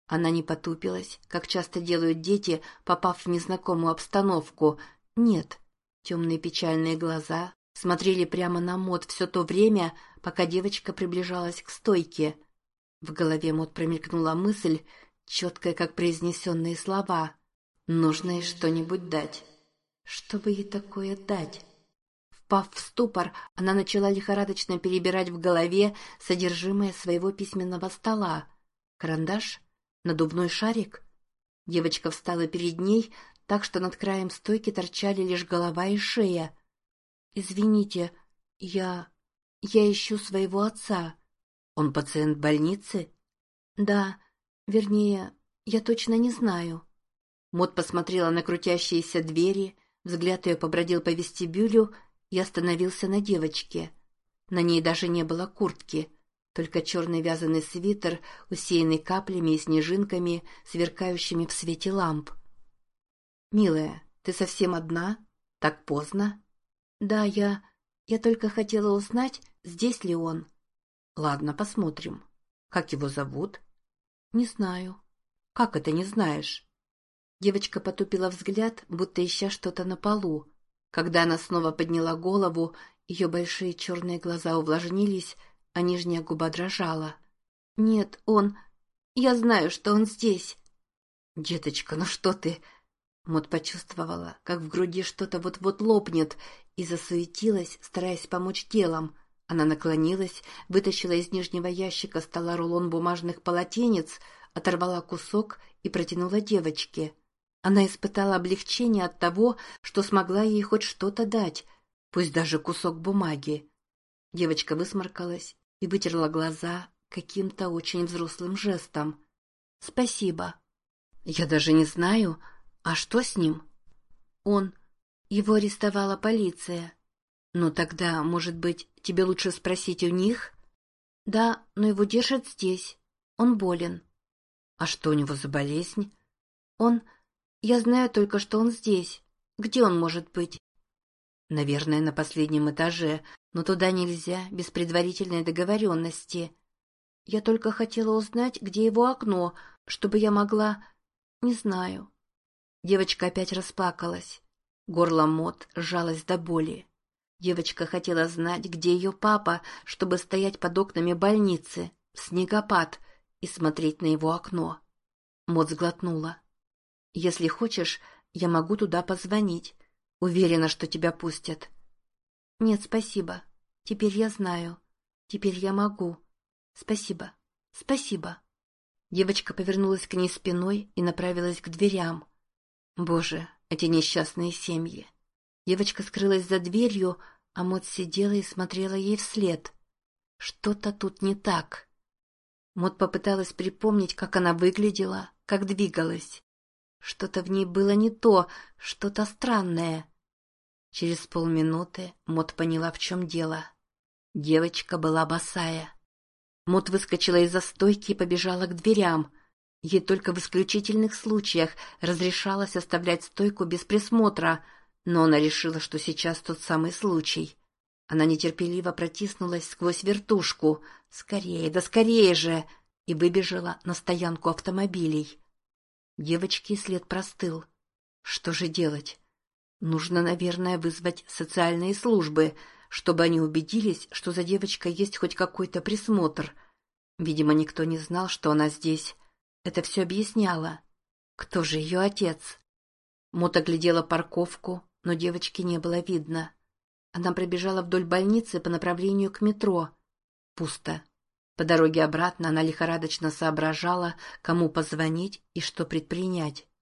Она не потупилась, как часто делают дети, попав в незнакомую обстановку. Нет, темные печальные глаза смотрели прямо на Мот все то время, пока девочка приближалась к стойке. В голове Мот промелькнула мысль, четкая, как произнесенные слова. Нужно ей что-нибудь дать. Что бы ей такое дать? Впав в ступор, она начала лихорадочно перебирать в голове содержимое своего письменного стола. Карандаш? Надувной шарик? Девочка встала перед ней, так что над краем стойки торчали лишь голова и шея. «Извините, я ищу своего отца». «Он пациент больницы?» «Да, вернее, я точно не знаю». Мот посмотрела на крутящиеся двери, взгляд ее побродил по вестибюлю и остановился на девочке. На ней даже не было куртки, только черный вязаный свитер, усеянный каплями и снежинками, сверкающими в свете ламп. «Милая, ты совсем одна? Так поздно?» «Да, я только хотела узнать, здесь ли он». «Ладно, посмотрим. Как его зовут?» «Не знаю». «Как это не знаешь?» Девочка потупила взгляд, будто ища что-то на полу. Когда она снова подняла голову, ее большие черные глаза увлажнились, а нижняя губа дрожала. «Нет, он... Я знаю, что он здесь». «Деточка, ну что ты...» Мот почувствовала, как в груди что-то вот-вот лопнет, и засуетилась, стараясь помочь делом. Она наклонилась, вытащила из нижнего ящика стола рулон бумажных полотенец, оторвала кусок и протянула девочке. Она испытала облегчение от того, что смогла ей хоть что-то дать, пусть даже кусок бумаги. Девочка высморкалась и вытерла глаза каким-то очень взрослым жестом. «Спасибо». «Я даже не знаю, а что с ним?» Его арестовала полиция». «Ну тогда, может быть, тебе лучше спросить у них?» «Да, но его держат здесь. Он болен». «А что у него за болезнь?» Я знаю только, что он здесь. Где он может быть?» «Наверное, на последнем этаже, но туда нельзя без предварительной договоренности. Я только хотела узнать, где его окно, чтобы я могла... Не знаю». Девочка опять расплакалась. Горло Мот сжалось до боли. Девочка хотела знать, где ее папа, чтобы стоять под окнами больницы, в снегопад, и смотреть на его окно. Мот сглотнула. «Если хочешь, я могу туда позвонить. Уверена, что тебя пустят». «Нет, спасибо. Теперь я знаю. Теперь я могу. Спасибо. Спасибо». Девочка повернулась к ней спиной и направилась к дверям. Боже, эти несчастные семьи. Девочка скрылась за дверью, а Мот сидела и смотрела ей вслед. Что-то тут не так. Мот попыталась припомнить, как она выглядела, как двигалась. Что-то в ней было не то, что-то странное. Через полминуты Мот поняла, в чем дело. Девочка была босая. Мот выскочила из-за стойки и побежала к дверям. Ей только в исключительных случаях разрешалось оставлять стойку без присмотра, но она решила, что сейчас тот самый случай. Она нетерпеливо протиснулась сквозь вертушку. «Скорее, да скорее же!» и выбежала на стоянку автомобилей. Девочке след простыл. Что же делать? Нужно, наверное, вызвать социальные службы, чтобы они убедились, что за девочкой есть хоть какой-то присмотр. Видимо, никто не знал, что она здесь. Это все объясняло. Кто же ее отец? Мот оглядела парковку, но девочки не было видно. Она пробежала вдоль больницы по направлению к метро. Пусто. По дороге обратно она лихорадочно соображала, кому позвонить и что предпринять.